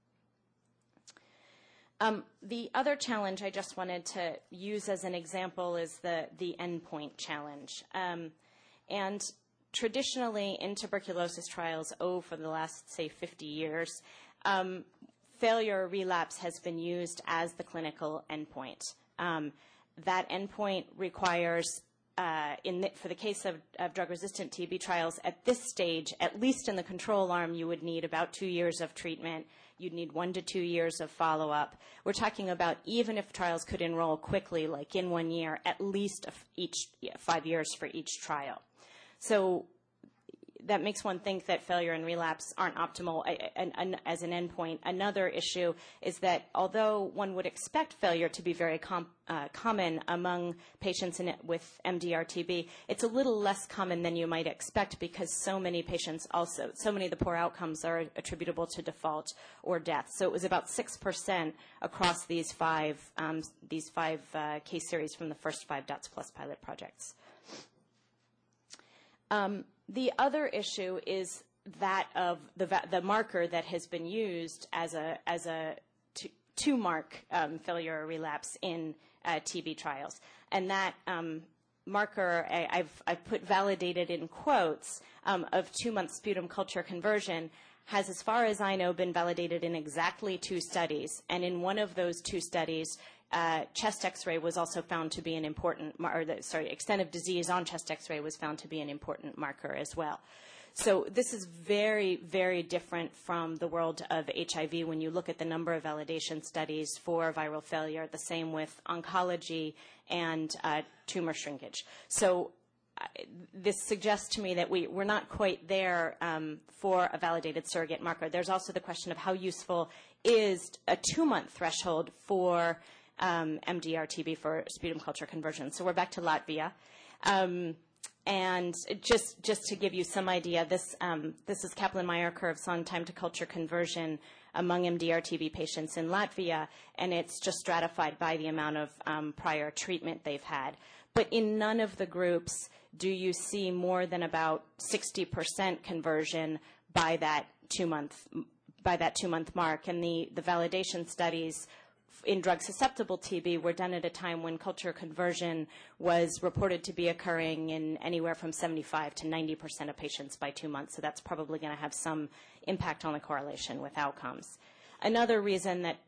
Um, the other challenge I just wanted to use as an example is the, the endpoint challenge. Um, and Traditionally, in tuberculosis trials, oh, for the last, say, fifty years, um, failure or relapse has been used as the clinical endpoint. Um, that endpoint requires, uh, in the, for the case of, of drug-resistant T B trials, at this stage, at least in the control arm, you would need about two years of treatment. You'd need one to two years of follow-up. We're talking about even if trials could enroll quickly, like in one year, at least each, yeah, five years for each trial. So that makes one think that failure and relapse aren't optimal as an endpoint. Another issue is that although one would expect failure to be very com uh, common among patients in it with M D R T B, it's a little less common than you might expect because so many patients also, so many of the poor outcomes are attributable to default or death. So it was about six percent across these five, um, these five uh, case series from the first five DOTS Plus pilot projects. Um, the other issue is that of the, the marker that has been used as a, as a to, to mark um, failure or relapse in uh, T B trials. And that um, marker, I, I've, I've put validated in quotes, um, of two-month sputum culture conversion has, as far as I know, been validated in exactly two studies. And in one of those two studies, Uh, chest X-ray was also found to be an important, mar or the, sorry, extent of disease on chest X-ray was found to be an important marker as well. So this is very, very different from the world of H I V when you look at the number of validation studies for viral failure, the same with oncology and uh, tumor shrinkage. So uh, this suggests to me that we, we're not quite there um, for a validated surrogate marker. There's also the question of how useful is a two-month threshold for um, M D R T B for sputum culture conversion. So we're back to Latvia. Um, and just just to give you some idea, this um, this is Kaplan-Meier curves on time to culture conversion among M D R T B patients in Latvia, and it's just stratified by the amount of um, prior treatment they've had. But in none of the groups do you see more than about sixty percent conversion by that two-month by that two-month mark. And the, the validation studies in drug-susceptible T B were done at a time when culture conversion was reported to be occurring in anywhere from seventy-five to ninety percent of patients by two months. So that's probably going to have some impact on the correlation with outcomes. Another reason that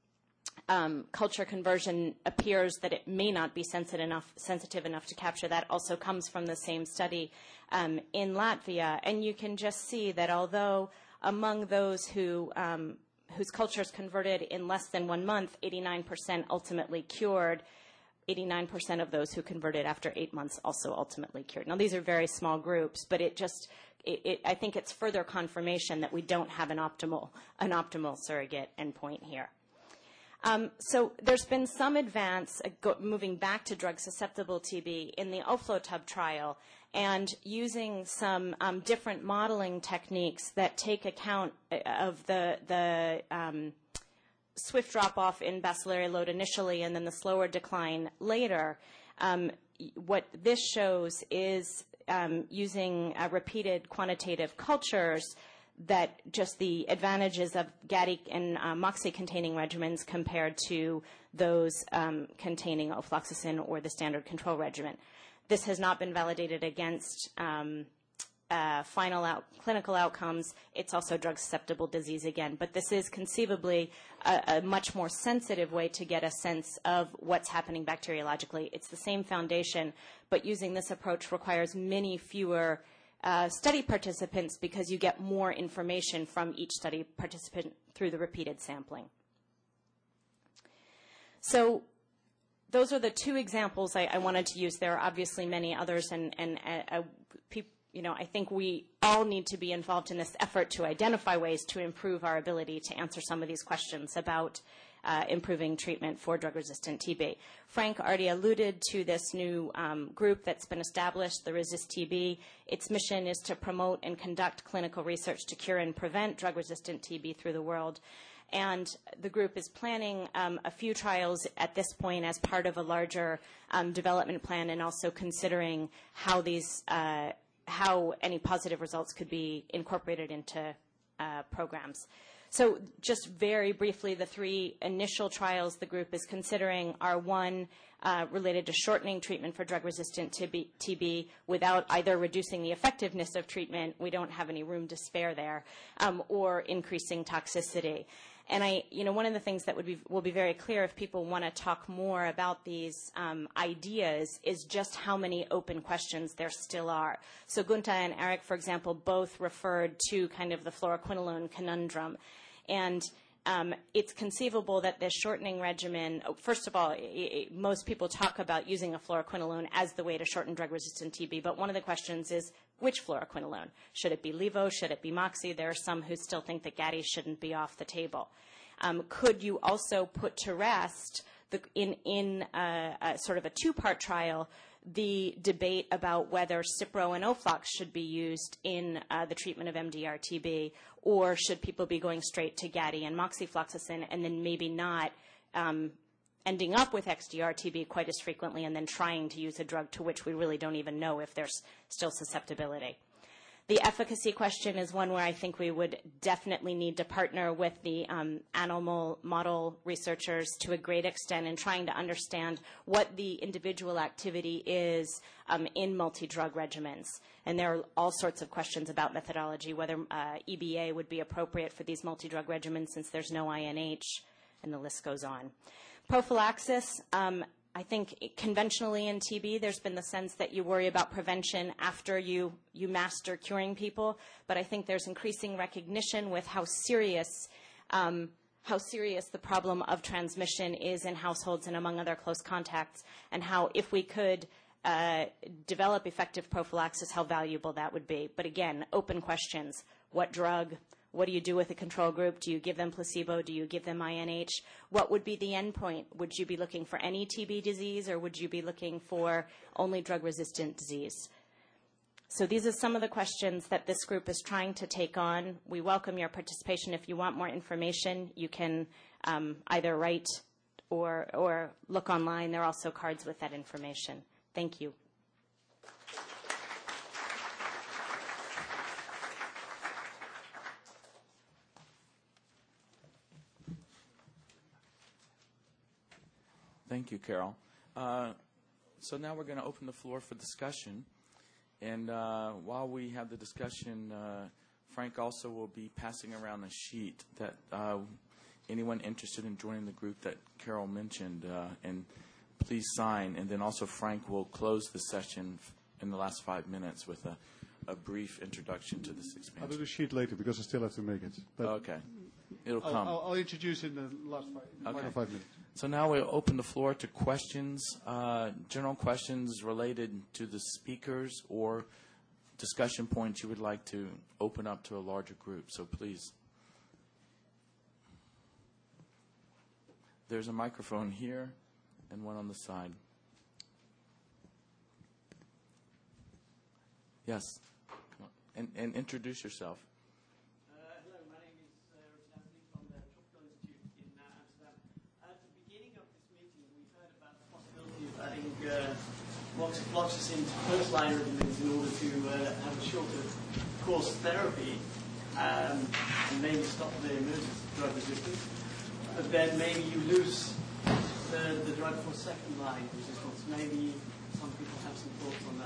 um, culture conversion appears that it may not be sensitive enough, sensitive enough to capture that also comes from the same study um, in Latvia. And you can just see that although among those who um, whose cultures converted in less than one month, eighty-nine percent ultimately cured. eighty-nine percent of those who converted after eight months also ultimately cured. Now, these are very small groups, but it just, it, it, I think it's further confirmation that we don't have an optimal, an optimal surrogate endpoint here. Um, so there's been some advance, uh, go, moving back to drug-susceptible T B in the Oflotub trial, and using some um, different modeling techniques that take account of the, the um, swift drop-off in bacillary load initially and then the slower decline later. Um, what this shows is um, using uh, repeated quantitative cultures that just the advantages of Gatti and uh, moxi-containing regimens compared to those um, containing ofloxacin or the standard control regimen. This has not been validated against um, uh, final out clinical outcomes. It's also drug-susceptible disease again. But this is conceivably a, a much more sensitive way to get a sense of what's happening bacteriologically. It's the same foundation, but using this approach requires many fewer Uh, study participants because you get more information from each study participant through the repeated sampling. So those are the two examples I, I wanted to use. There are obviously many others, and, and uh, uh, pe- you know, I think we all need to be involved in this effort to identify ways to improve our ability to answer some of these questions about Uh, improving treatment for drug-resistant T B. Frank already alluded to this new um, group that's been established, the Resist T B. Its mission is to promote and conduct clinical research to cure and prevent drug-resistant T B through the world. And the group is planning um, a few trials at this point as part of a larger um, development plan, and also considering how these, uh, how any positive results could be incorporated into uh, programs. So just very briefly, the three initial trials the group is considering are, one, uh, related to shortening treatment for drug-resistant T B without either reducing the effectiveness of treatment, we don't have any room to spare there, um, or increasing toxicity. And I, you know, one of the things that would be, will be very clear if people want to talk more about these um, ideas is just how many open questions there still are. So Gunta and Eric, for example, both referred to kind of the fluoroquinolone conundrum. And um, it's conceivable that this shortening regimen, first of all, it, it, most people talk about using a fluoroquinolone as the way to shorten drug-resistant T B, but one of the questions is, which fluoroquinolone? Should it be Levo? Should it be Moxi? There are some who still think that Gatti shouldn't be off the table. Um, could you also put to rest, the, in, in uh, a, sort of a two-part trial, the debate about whether Cipro and Oflox should be used in uh, the treatment of M D R T B, or should people be going straight to Gatti and moxifloxacin and then maybe not um, ending up with X D R T B quite as frequently and then trying to use a drug to which we really don't even know if there's still susceptibility. The efficacy question is one where I think we would definitely need to partner with the um, animal model researchers to a great extent in trying to understand what the individual activity is um, in multi-drug regimens. And there are all sorts of questions about methodology, whether uh, E B A would be appropriate for these multi-drug regimens since there's no I N H, and the list goes on. Prophylaxis. Um, I think conventionally in T B, there's been the sense that you worry about prevention after you, you master curing people, but I think there's increasing recognition with how serious, um, how serious the problem of transmission is in households and among other close contacts, and how if we could uh, develop effective prophylaxis, how valuable that would be. But again, open questions. What drug? What do you do with a control group? Do you give them placebo? Do you give them I N H? What would be the endpoint? Would you be looking for any T B disease, or would you be looking for only drug-resistant disease? So these are some of the questions that this group is trying to take on. We welcome your participation. If you want more information, you can um, either write or, or look online. There are also cards with that information. Thank you. Thank you, Carol. Uh, so now we're going to open the floor for discussion. And uh, while we have the discussion, uh, Frank also will be passing around a sheet that uh, anyone interested in joining the group that Carol mentioned, uh, and please sign. And then also Frank will close the session in the last five minutes with a, a brief introduction to this expansion. I'll do the sheet later because I still have to make it. But Okay. It'll I'll, come. I'll, I'll introduce in the last five, Okay. final five minutes. So now we'll open the floor to questions, uh, general questions related to the speakers or discussion points you would like to open up to a larger group. So please. There's a microphone here and one on the side. Yes. Come on. And, and introduce yourself. Uh, moxifloxacin to first-line regimens in order to uh, have a shorter course of therapy um, and maybe stop the emergence of drug resistance. But then maybe you lose the, the drug for second-line resistance. Maybe some people have some thoughts on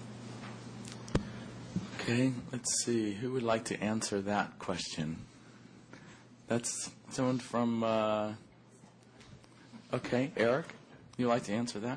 that. Okay, let's see. Who would like to answer that question? That's someone from... Uh, okay, Eric, you'd like to answer that?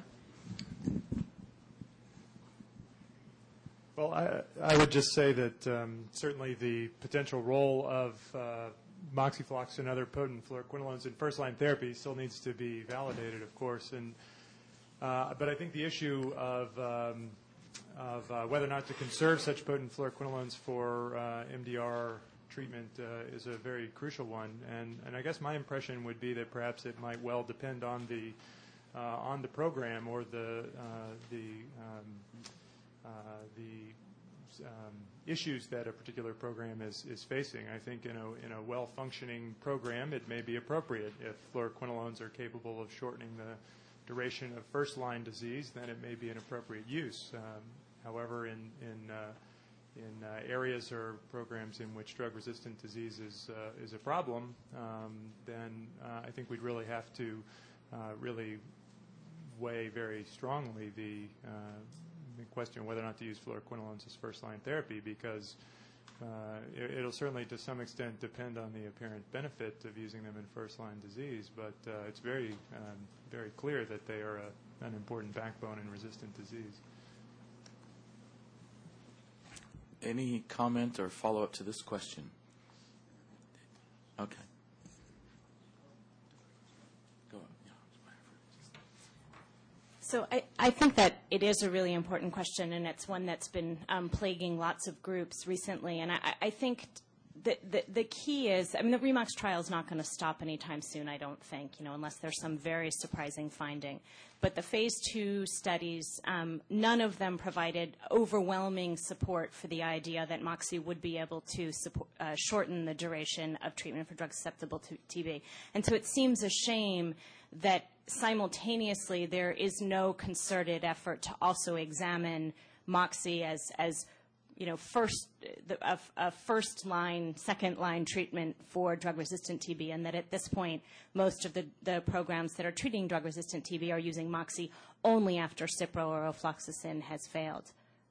Well, I, I would just say that um, certainly the potential role of uh, moxifloxacin and other potent fluoroquinolones in first-line therapy still needs to be validated, of course. And uh, but I think the issue of um, of uh, whether or not to conserve such potent fluoroquinolones for uh, M D R treatment uh, is a very crucial one. And and I guess my impression would be that perhaps it might well depend on the uh, on the program or the uh, the um, Uh, the um, issues that a particular program is, is facing. I think in a, in a well-functioning program, it may be appropriate. If fluoroquinolones are capable of shortening the duration of first-line disease, then it may be an appropriate use. Um, however, in, in, uh, in uh, areas or programs in which drug-resistant disease is, uh, is a problem, um, then uh, I think we'd really have to uh, really weigh very strongly the uh, question whether or not to use fluoroquinolones as first-line therapy, because uh, it, it'll certainly to some extent depend on the apparent benefit of using them in first-line disease, but uh, it's very, um, very clear that they are a, an important backbone in resistant disease. Any comment or follow-up to this question? Okay. So I, I think that it is a really important question, and it's one that's been um, plaguing lots of groups recently. And I, I think the, the, the key is, I mean, the REMOX trial is not going to stop anytime soon, I don't think, you know, unless there's some very surprising finding. But the phase two studies, um, none of them provided overwhelming support for the idea that Moxi would be able to support, uh, shorten the duration of treatment for drug susceptible to T B. And so it seems a shame that simultaneously there is no concerted effort to also examine Moxi as, as you know, first, the, a, a first line, second line treatment for drug resistant T B, and that at this point most of the, the programs that are treating drug resistant T B are using Moxi only after Cipro or ofloxacin has failed.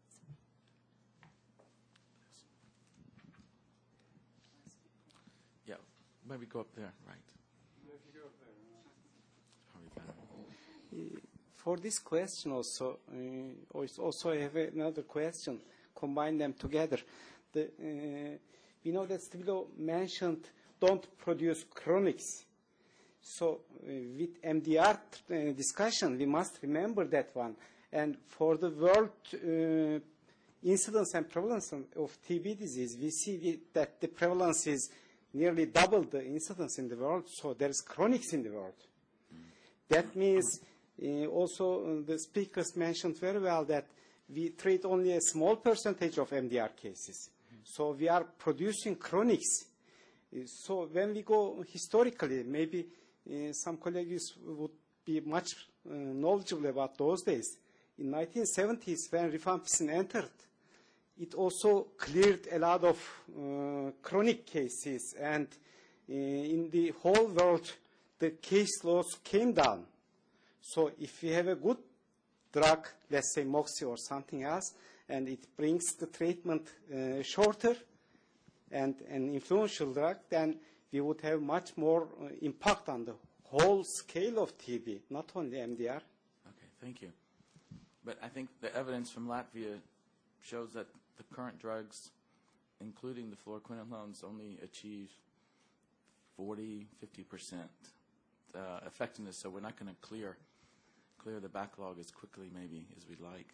Yeah, maybe go up there, right. For this question also, uh, also I have another question, combine them together. The, uh, we know that Stivilo mentioned don't produce chronics. So uh, with M D R uh, discussion, we must remember that one. And for the world uh, incidence and prevalence of T B disease, we see we, that the prevalence is nearly double the incidence in the world, so there is chronics in the world. That means uh, also uh, the speakers mentioned very well that we treat only a small percentage of M D R cases. So we are producing chronics. Uh, so when we go historically, maybe uh, some colleagues would be much uh, knowledgeable about those days. In nineteen seventies, when rifampicin entered, it also cleared a lot of uh, chronic cases, and uh, in the whole world, the case loads came down. So if we have a good drug, let's say Moxi or something else, and it brings the treatment uh, shorter and an influential drug, then we would have much more uh, impact on the whole scale of T B, not only M D R. Okay, thank you. But I think the evidence from Latvia shows that the current drugs, including the fluoroquinolones, only achieve forty, fifty percent uh, effectiveness, so we're not going to clear clear the backlog as quickly maybe as we'd like.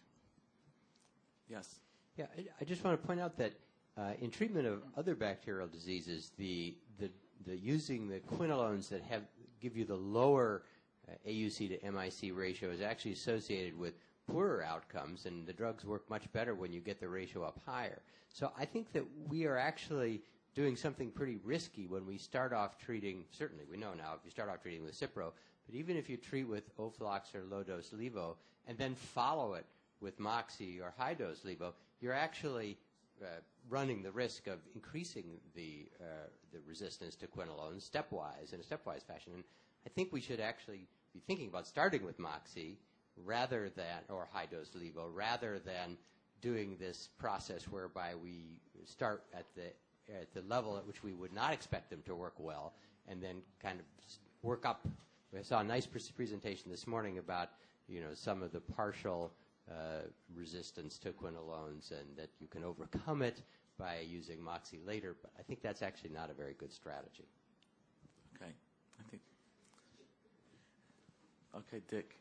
Yes? Yeah, I, I just want to point out that uh, in treatment of other bacterial diseases, the, the, the using the quinolones that have give you the lower uh, A U C to M I C ratio is actually associated with poorer outcomes, and the drugs work much better when you get the ratio up higher. So I think that we are actually doing something pretty risky when we start off treating, certainly we know now if you start off treating with Cipro, but even if you treat with Oflox or low-dose Levo and then follow it with Moxi or high-dose Levo, you're actually uh, running the risk of increasing the, uh, the resistance to quinolones stepwise, in a stepwise fashion. And I think we should actually be thinking about starting with Moxi rather than, or high-dose Levo, rather than doing this process whereby we start at the at the level at which we would not expect them to work well, and then kind of work up. I saw a nice presentation this morning about, you know, some of the partial uh, resistance to quinolones, and that you can overcome it by using Moxi later. But I think that's actually not a very good strategy. Okay, I think. Okay, Dick.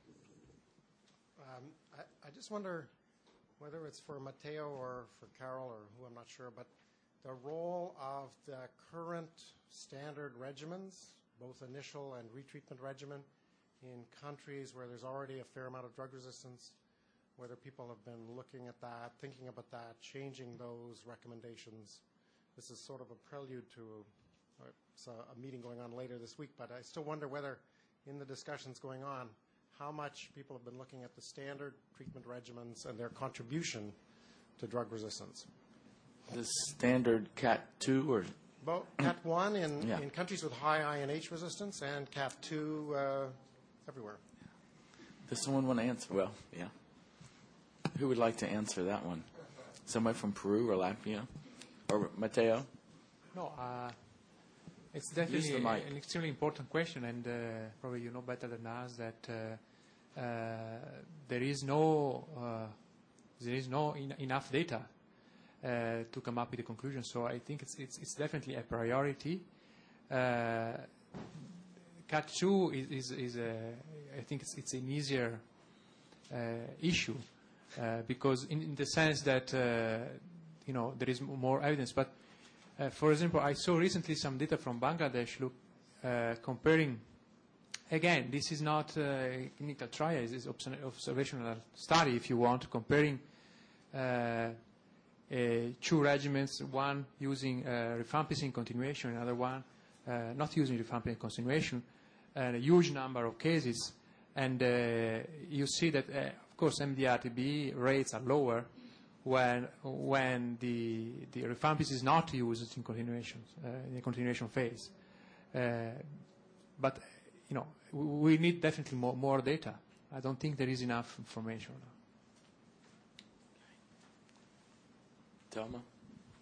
Um, I, I just wonder whether it's for Matteo or for Carol or who, I'm not sure, but the role of the current standard regimens, both initial and retreatment regimen, in countries where there's already a fair amount of drug resistance, whether people have been looking at that, thinking about that, changing those recommendations. This is sort of a prelude to uh, it's a, a meeting going on later this week, but I still wonder whether in the discussions going on, how much people have been looking at the standard treatment regimens and their contribution to drug resistance. The standard C A T two or? Well, C A T one in, yeah. in countries with high I N H resistance, and C A T two uh, everywhere. Does someone want to answer? Well, yeah. Who would like to answer that one? Somebody from Peru or Latvia? Or Matteo? No, uh, it's definitely an extremely important question, and uh, probably you know better than us that uh, uh, there is no uh, there is no in enough data uh, to come up with a conclusion. So I think it's it's, it's definitely a priority. Uh, C A T two is is, is a, I think it's it's an easier uh, issue uh, because in, in the sense that uh, you know there is more evidence, but. Uh, for example, I saw recently some data from Bangladesh look, uh, comparing, again, this is not a clinical trial, it's an observational study, if you want, comparing uh, uh, two regimens, one using uh, rifampicin continuation, another one uh, not using rifampicin continuation, and a huge number of cases. And uh, you see that, uh, of course, M D R T B rates are lower when when the the rifampicin is not used in continuation uh, in the continuation phase, uh, but you know we need definitely more more data. I don't think there is enough information. Thelma?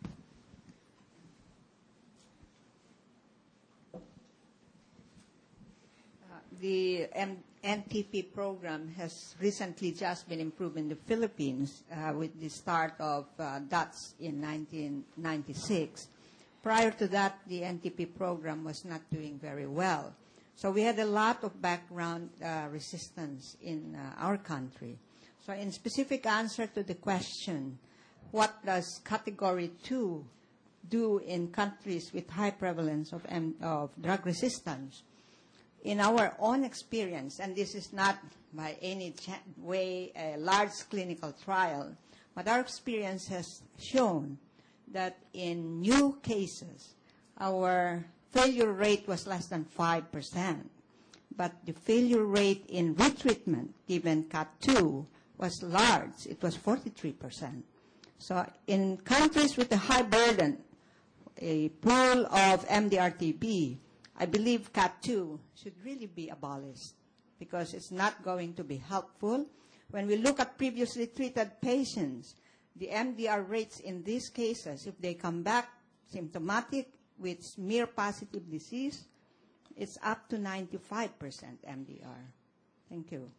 The N T P program has recently just been improved in the Philippines uh, with the start of uh, D U T S in nineteen ninety-six. Prior to that, the N T P program was not doing very well. So we had a lot of background uh, resistance in uh, our country. So in specific answer to the question, what does category two do in countries with high prevalence of, M of drug resistance. In our own experience, and this is not by any way a large clinical trial, but our experience has shown that in new cases, our failure rate was less than five percent. But the failure rate in retreatment, given C A T two, was large. It was forty-three percent. So in countries with a high burden, a pool of M D R T B, I believe C A T two should really be abolished because it's not going to be helpful. When we look at previously treated patients, the M D R rates in these cases, if they come back symptomatic with smear positive disease, it's up to ninety-five percent M D R. Thank you.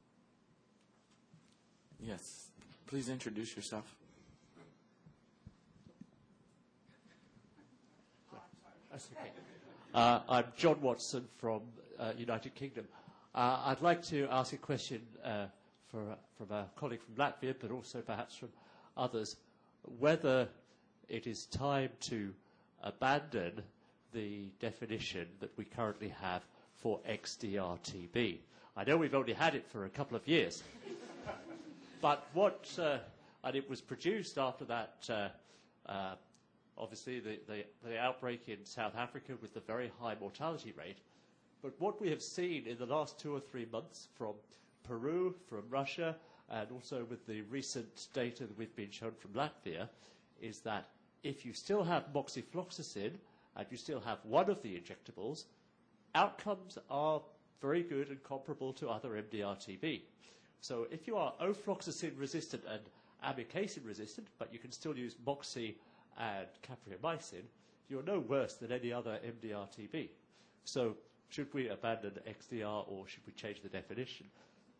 Yes. Please introduce yourself. That's okay. Uh, I'm John Watson from uh, United Kingdom. Uh, I'd like to ask a question uh, for, uh, from a colleague from Latvia, but also perhaps from others, whether it is time to abandon the definition that we currently have for X D R T B. I know we've only had it for a couple of years, but what, uh, and it was produced after that, uh, uh, obviously, the, the, the outbreak in South Africa with the very high mortality rate. But what we have seen in the last two or three months from Peru, from Russia, and also with the recent data that we've been shown from Latvia, is that if you still have moxifloxacin and you still have one of the injectables, outcomes are very good and comparable to other M D R T B. So if you are ofloxacin resistant and amikacin resistant, but you can still use moxi and capreomycin, you're no worse than any other M D R T B. So should we abandon X D R or should we change the definition?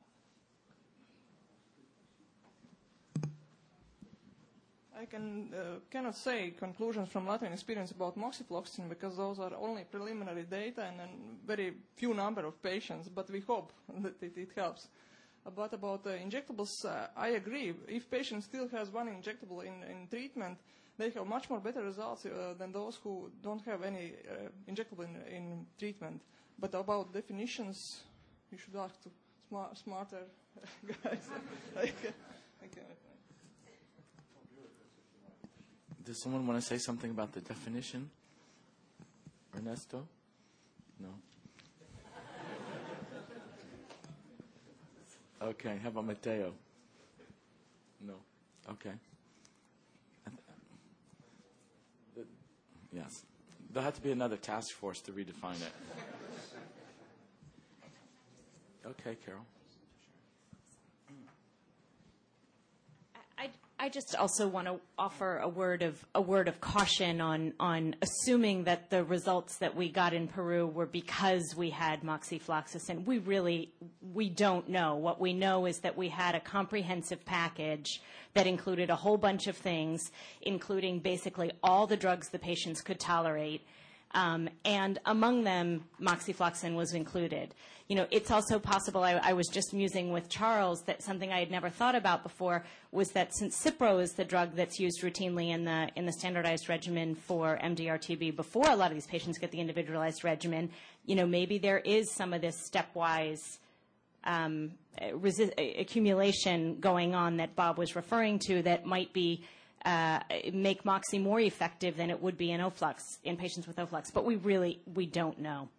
I can uh, cannot say conclusions from Latvian experience about moxifloxacin because those are only preliminary data and a very few number of patients, but we hope that it, it helps. Uh, but about uh, injectables, uh, I agree. If patient still has one injectable in, in treatment, they have much more better results uh, than those who don't have any uh, injectable in, in treatment. But about definitions, you should ask to smart, smarter guys. Okay. Okay. Does someone want to say something about the definition? Ernesto? No? Okay, how about Mateo? No? Okay. Yes. There'll have to be another task force to redefine it. Okay, Carol. I, I just also want to offer a word of a word of caution on on assuming that the results that we got in Peru were because we had moxifloxacin. We really we don't know. What we know is that we had a comprehensive package that included a whole bunch of things, including basically all the drugs the patients could tolerate. Um, and among them, moxifloxacin was included. You know, it's also possible, I, I was just musing with Charles, that something I had never thought about before was that since Cipro is the drug that's used routinely in the, in the standardized regimen for M D R T B before a lot of these patients get the individualized regimen, you know, maybe there is some of this stepwise um, resi- accumulation going on that Bob was referring to that might be Uh, make moxi more effective than it would be in Oflux, in patients with Oflux. But we really, we don't know.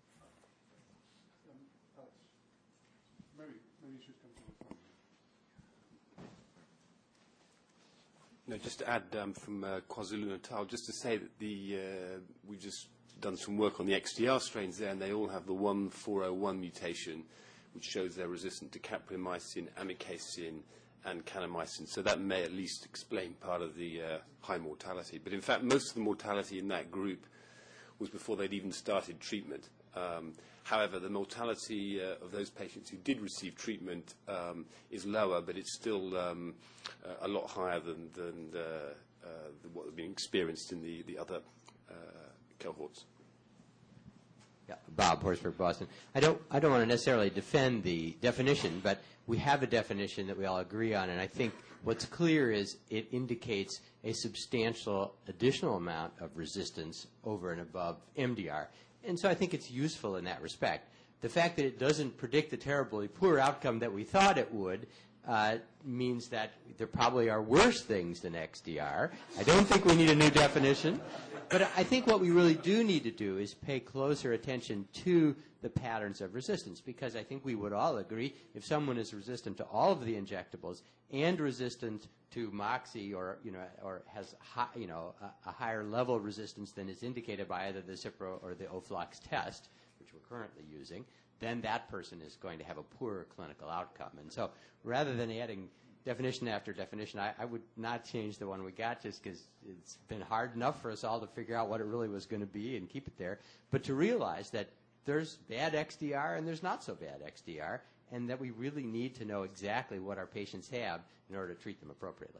No, just to add um, from uh, KwaZulu-Natal, just to say that the uh, we've just done some work on the X D R strains there, and they all have the one four oh one mutation, which shows they're resistant to capreomycin, amikacin, and kanamycin. So that may at least explain part of the uh, high mortality. But in fact, most of the mortality in that group was before they'd even started treatment. Um, however, the mortality uh, of those patients who did receive treatment um, is lower, but it's still um, uh, a lot higher than, than the, uh, the, what had been experienced in the, the other uh, cohorts. Yeah, Bob Horsburgh, Boston. I don't, I don't want to necessarily defend the definition, but we have a definition that we all agree on, and I think what's clear is it indicates a substantial additional amount of resistance over and above M D R. And so I think it's useful in that respect. The fact that it doesn't predict the terribly poor outcome that we thought it would uh, means that there probably are worse things than X D R. I don't think we need a new definition. But I think what we really do need to do is pay closer attention to the patterns of resistance, because I think we would all agree if someone is resistant to all of the injectables and resistant to Moxi, or you know, or has high, you know a, a higher level of resistance than is indicated by either the Cipro or the Oflox test, which we're currently using, then that person is going to have a poorer clinical outcome. And so, rather than adding definition after definition, I, I would not change the one we got, just because it's been hard enough for us all to figure out what it really was going to be and keep it there, but to realize that there's bad X D R and there's not so bad X D R, and that we really need to know exactly what our patients have in order to treat them appropriately.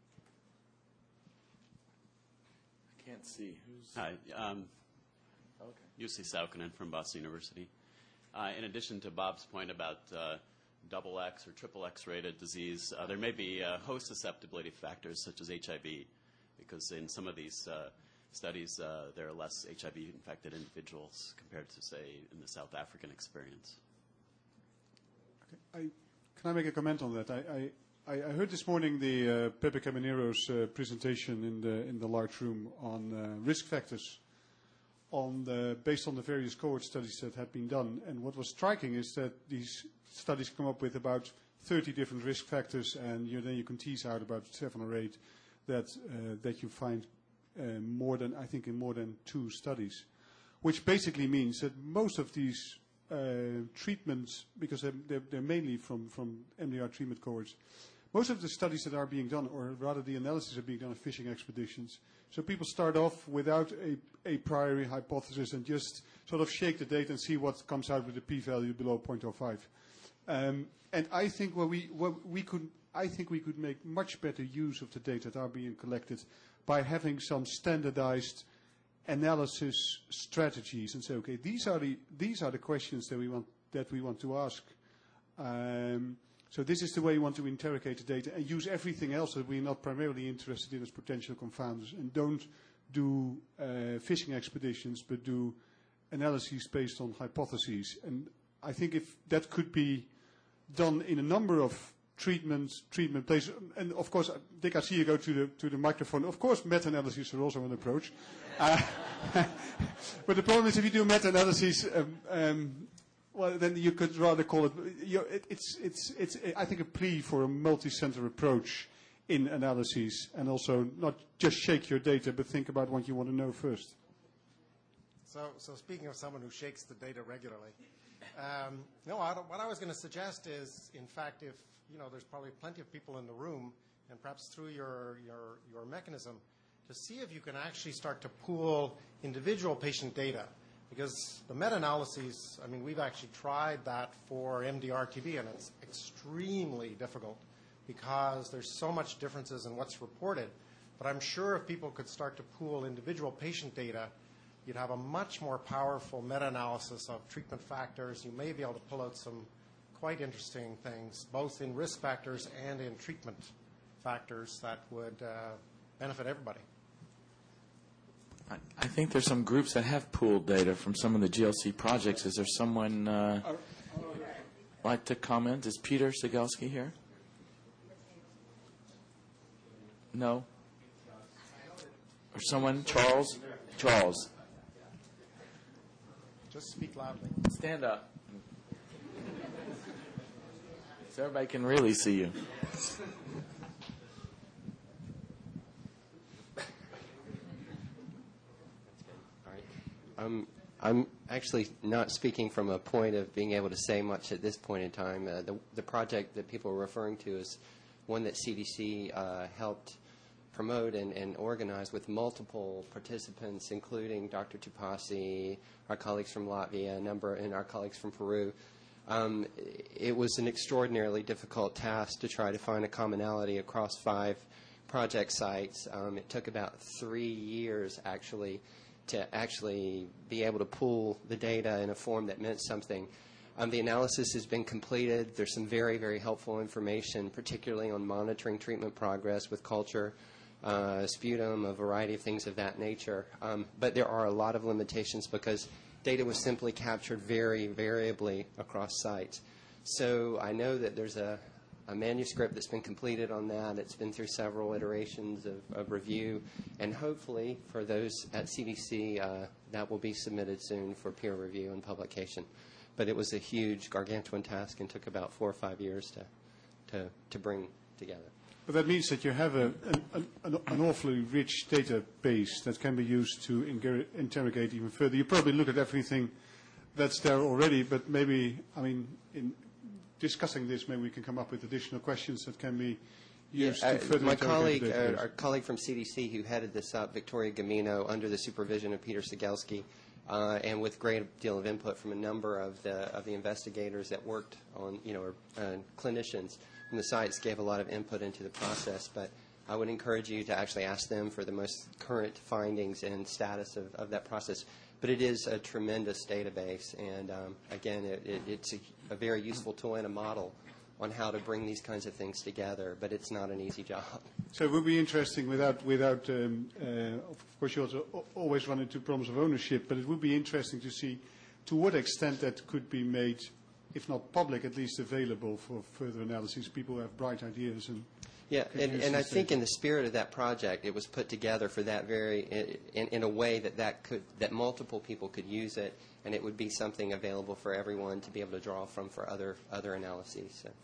I can't see. Who's Hi. Um, okay. Jussi Saukkonen from Boston University. Uh, in addition to Bob's point about uh, double X or triple X rated disease, uh, there may be uh, host susceptibility factors such as H I V, because in some of these uh, studies uh, there are less H I V infected individuals compared to, say, in the South African experience. Okay. I, can I make a comment on that? I, I, I heard this morning the uh, Pepe Caminero's uh, presentation in the in the large room on uh, risk factors, on the, based on the various cohort studies that have been done. And what was striking is that these studies come up with about thirty different risk factors, and you, then you can tease out about seven or eight that uh, that you find uh, more than, I think, in more than two studies, which basically means that most of these uh, treatments, because they're, they're, they're mainly from, from M D R treatment cohorts, most of the studies that are being done, or rather the analysis are being done on fishing expeditions. So people start off without a, a priori hypothesis and just sort of shake the data and see what comes out with a p-value below zero point zero five. Um, and I think what we, what we could, I think we could make much better use of the data that are being collected by having some standardized analysis strategies and say, okay, these are the these are the questions that we want that we want to ask. Um, so this is the way we want to interrogate the data, and use everything else that we're not primarily interested in as potential confounders, and don't do uh, fishing expeditions, but do analyses based on hypotheses. And I think if that could be done in a number of treatment treatment places, and of course, Dick, I see you go to the to the microphone. Of course, meta-analyses are also an approach. Uh, but the problem is, if you do meta-analyses, um, um, well, then you could rather call it, you know, it. It's it's it's I think a plea for a multi-center approach in analyses, and also not just shake your data, but think about what you want to know first. So, so speaking of someone who shakes the data regularly, um, no, I don't, what I was going to suggest is, in fact, if you know, there's probably plenty of people in the room, and perhaps through your your your mechanism, to see if you can actually start to pool individual patient data, because the meta-analyses, I mean, we've actually tried that for M D R T B, and it's extremely difficult because there's so much differences in what's reported. But I'm sure if people could start to pool individual patient data, you'd have a much more powerful meta-analysis of treatment factors. You may be able to pull out some quite interesting things, both in risk factors and in treatment factors that would uh, benefit everybody. I, I think there's some groups that have pooled data from some of the G L C projects. Is there someone uh, like to comment? Is Peter Sigelski here? No? Or someone? Charles? Charles. Just speak loudly. Stand up, so everybody can really see you. All right. Um, I'm actually not speaking from a point of being able to say much at this point in time. Uh, the, the project that people are referring to is one that C D C uh, helped promote and, and organize with multiple participants, including Doctor Tupasi, our colleagues from Latvia, a number, and our colleagues from Peru. Um, it was an extraordinarily difficult task to try to find a commonality across five project sites. Um, it took about three years, actually, to actually be able to pull the data in a form that meant something. Um, the analysis has been completed. There's some very, very helpful information, particularly on monitoring treatment progress with culture, uh, sputum, a variety of things of that nature. Um, but there are a lot of limitations because data was simply captured very variably across sites. So I know that there's a, a manuscript that's been completed on that. It's been through several iterations of, of review, and hopefully for those at C D C, uh, that will be submitted soon for peer review and publication. But it was a huge, gargantuan task and took about four or five years to, to, to bring together. But that means that you have a, an, an, an awfully rich database that can be used to inter interrogate even further. You probably look at everything that's there already, but maybe, I mean, in discussing this, maybe we can come up with additional questions that can be used yeah, to uh, further my interrogate colleague, the database. uh, our colleague from C D C who headed this up, Victoria Gamino, under the supervision of Peter Cegelski, uh, and with a great deal of input from a number of the, of the investigators that worked on, you know, or, uh, clinicians from the sites, gave a lot of input into the process. But I would encourage you to actually ask them for the most current findings and status of, of that process. But it is a tremendous database, and um, again, it, it, it's a, a very useful tool and a model on how to bring these kinds of things together, but it's not an easy job. So it would be interesting, without, without um, uh, of course you also always run into problems of ownership, but it would be interesting to see to what extent that could be made, if not public, at least available for further analysis. People have bright ideas. And yeah, and, and I think in the spirit of that project, it was put together for that very, in, in a way that, that, could, that multiple people could use it, and it would be something available for everyone to be able to draw from for other, other analyses. So.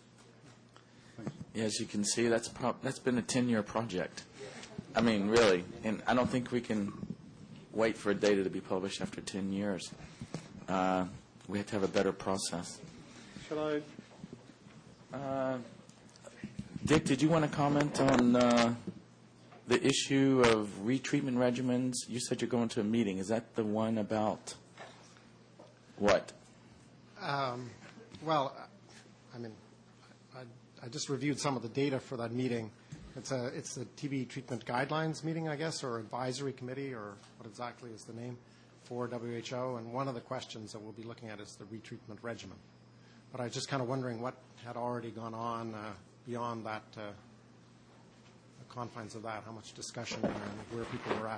Yeah, as you can see, that's pro that's been a ten-year project. I mean, really, and I don't think we can wait for data to be published after ten years. Uh, we have to have a better process. Shall I? Uh, Dick, did you want to comment on uh, the issue of retreatment regimens? You said you're going to a meeting. Is that the one about what? Um, well, I mean, I, I just reviewed some of the data for that meeting. It's a it's the T B treatment guidelines meeting, I guess, or advisory committee, or what exactly is the name for W H O. And one of the questions that we'll be looking at is the retreatment regimen. But I was just kind of wondering what had already gone on uh, beyond that, uh, the confines of that, how much discussion and where people were at.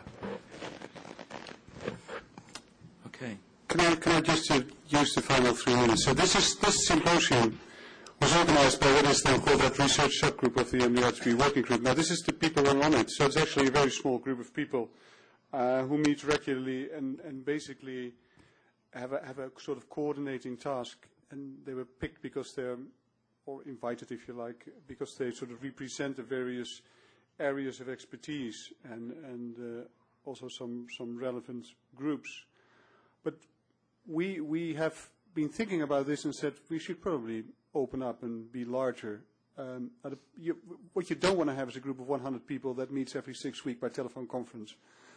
Okay. Can I, can I just uh, use the final three minutes? So this is this symposium was organized by what is now called that research subgroup of the M D R T B working group. Now, this is the people who are on it, so it's actually a very small group of people uh, who meet regularly and, and basically have a, have a sort of coordinating task. And they were picked because they're, or invited, if you like, because they sort of represent the various areas of expertise and, and uh, also some, some relevant groups. But we, we have been thinking about this and said we should probably open up and be larger. Um, you, what you don't want to have is a group of one hundred people that meets every six weeks by telephone conference.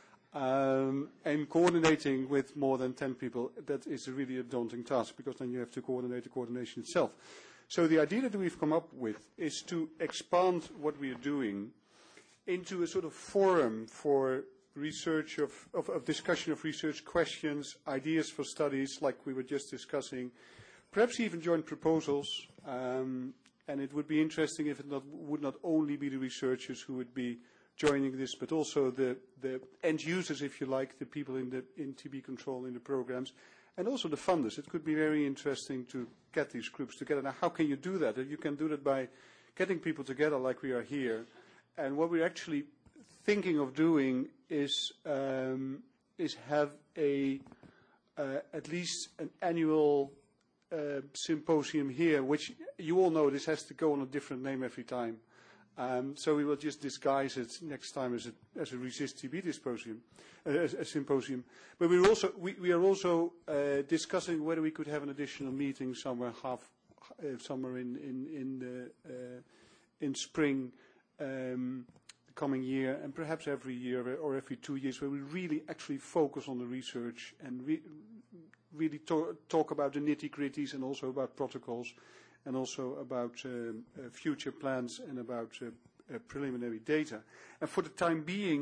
Um, and coordinating with more than ten people, that is really a daunting task, because then you have to coordinate the coordination itself. So the idea that we've come up with is to expand what we are doing into a sort of forum for research of, of, of discussion of research questions, ideas for studies like we were just discussing, perhaps even joint proposals, um, and it would be interesting if it not, would not only be the researchers who would be joining this, but also the, the end users, if you like, the people in, the, in T B control in the programs, and also the funders. It could be very interesting to get these groups together. Now, how can you do that? You can do that by getting people together like we are here, and what we're actually thinking of doing is, um, is have a, uh, at least an annual Uh, symposium here, which you all know this has to go on a different name every time. Um, so we will just disguise it next time as a, as a Resist T B symposium, uh, a, a symposium. But we're also, we, we are also uh, discussing whether we could have an additional meeting somewhere half, uh, somewhere in in in, the, uh, in spring, um, coming year, and perhaps every year or every two years, where we really actually focus on the research and re really to talk about the nitty-gritties and also about protocols and also about um, uh, future plans and about uh, uh, preliminary data. And for the time being,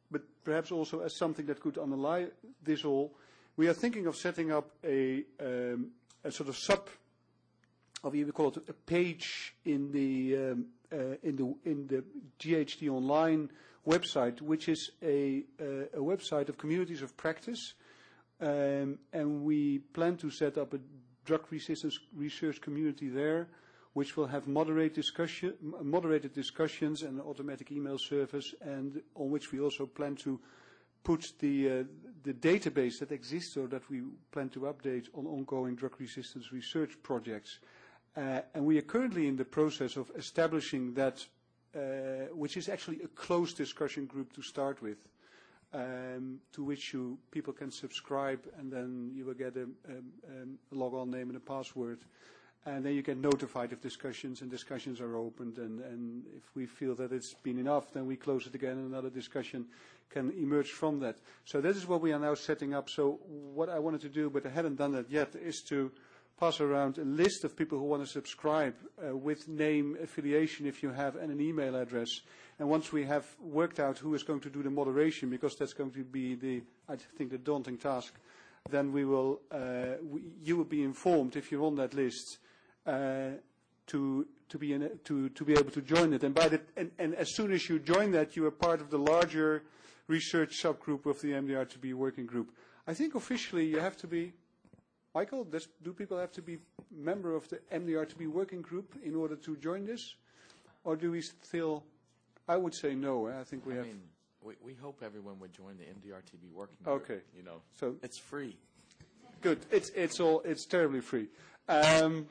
but perhaps also as something that could underlie this all, we are thinking of setting up a, um, a sort of sub, or we call it a page in the um, uh, in the in the G H D Online website, which is a uh, a website of communities of practice, um, and we plan to set up a drug resistance research community there, which will have moderate discussion, moderated discussions and an automatic email service, and on which we also plan to put the uh, the database that exists, or that we plan to update on ongoing drug resistance research projects. Uh, and we are currently in the process of establishing that, uh, which is actually a closed discussion group to start with, um, to which you people can subscribe, and then you will get a, a, a log-on name and a password. And then you get notified if discussions, and discussions are opened, and, and if we feel that it's been enough, then we close it again, and another discussion can emerge from that. So this is what we are now setting up. So what I wanted to do, but I haven't done that yet, is to pass around a list of people who want to subscribe uh, with name, affiliation, if you have, and an email address. And once we have worked out who is going to do the moderation, because that's going to be the, I think, the daunting task, then we will, uh, we, you will be informed if you're on that list, Uh, to to be in a, to to be able to join it, and by the and, and as soon as you join that, you are part of the larger research subgroup of the M D R T B working group. I think officially you have to be, Michael. Does, do people have to be member of the M D R T B working group in order to join this, or do we still? I would say no. I think we I have. Mean, we, we hope everyone would join the M D R T B working group. Okay, you know, so it's free. Good. It's it's all it's terribly free. Um,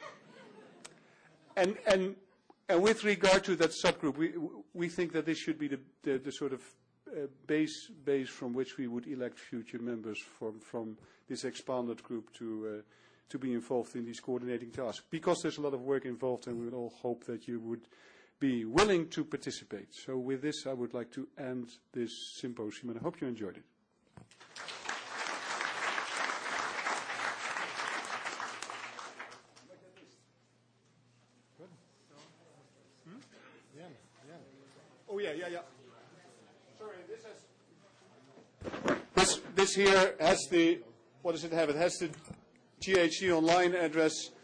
And, and, and with regard to that subgroup, we, we think that this should be the, the, the sort of uh, base, base from which we would elect future members from, from this expanded group to, uh, to be involved in these coordinating tasks. Because there's a lot of work involved, and we would all hope that you would be willing to participate. So with this, I would like to end this symposium, and I hope you enjoyed it. Oh, yeah, yeah, yeah. Sorry, this has... This, this here has the... What does it have? It has the G H D Online address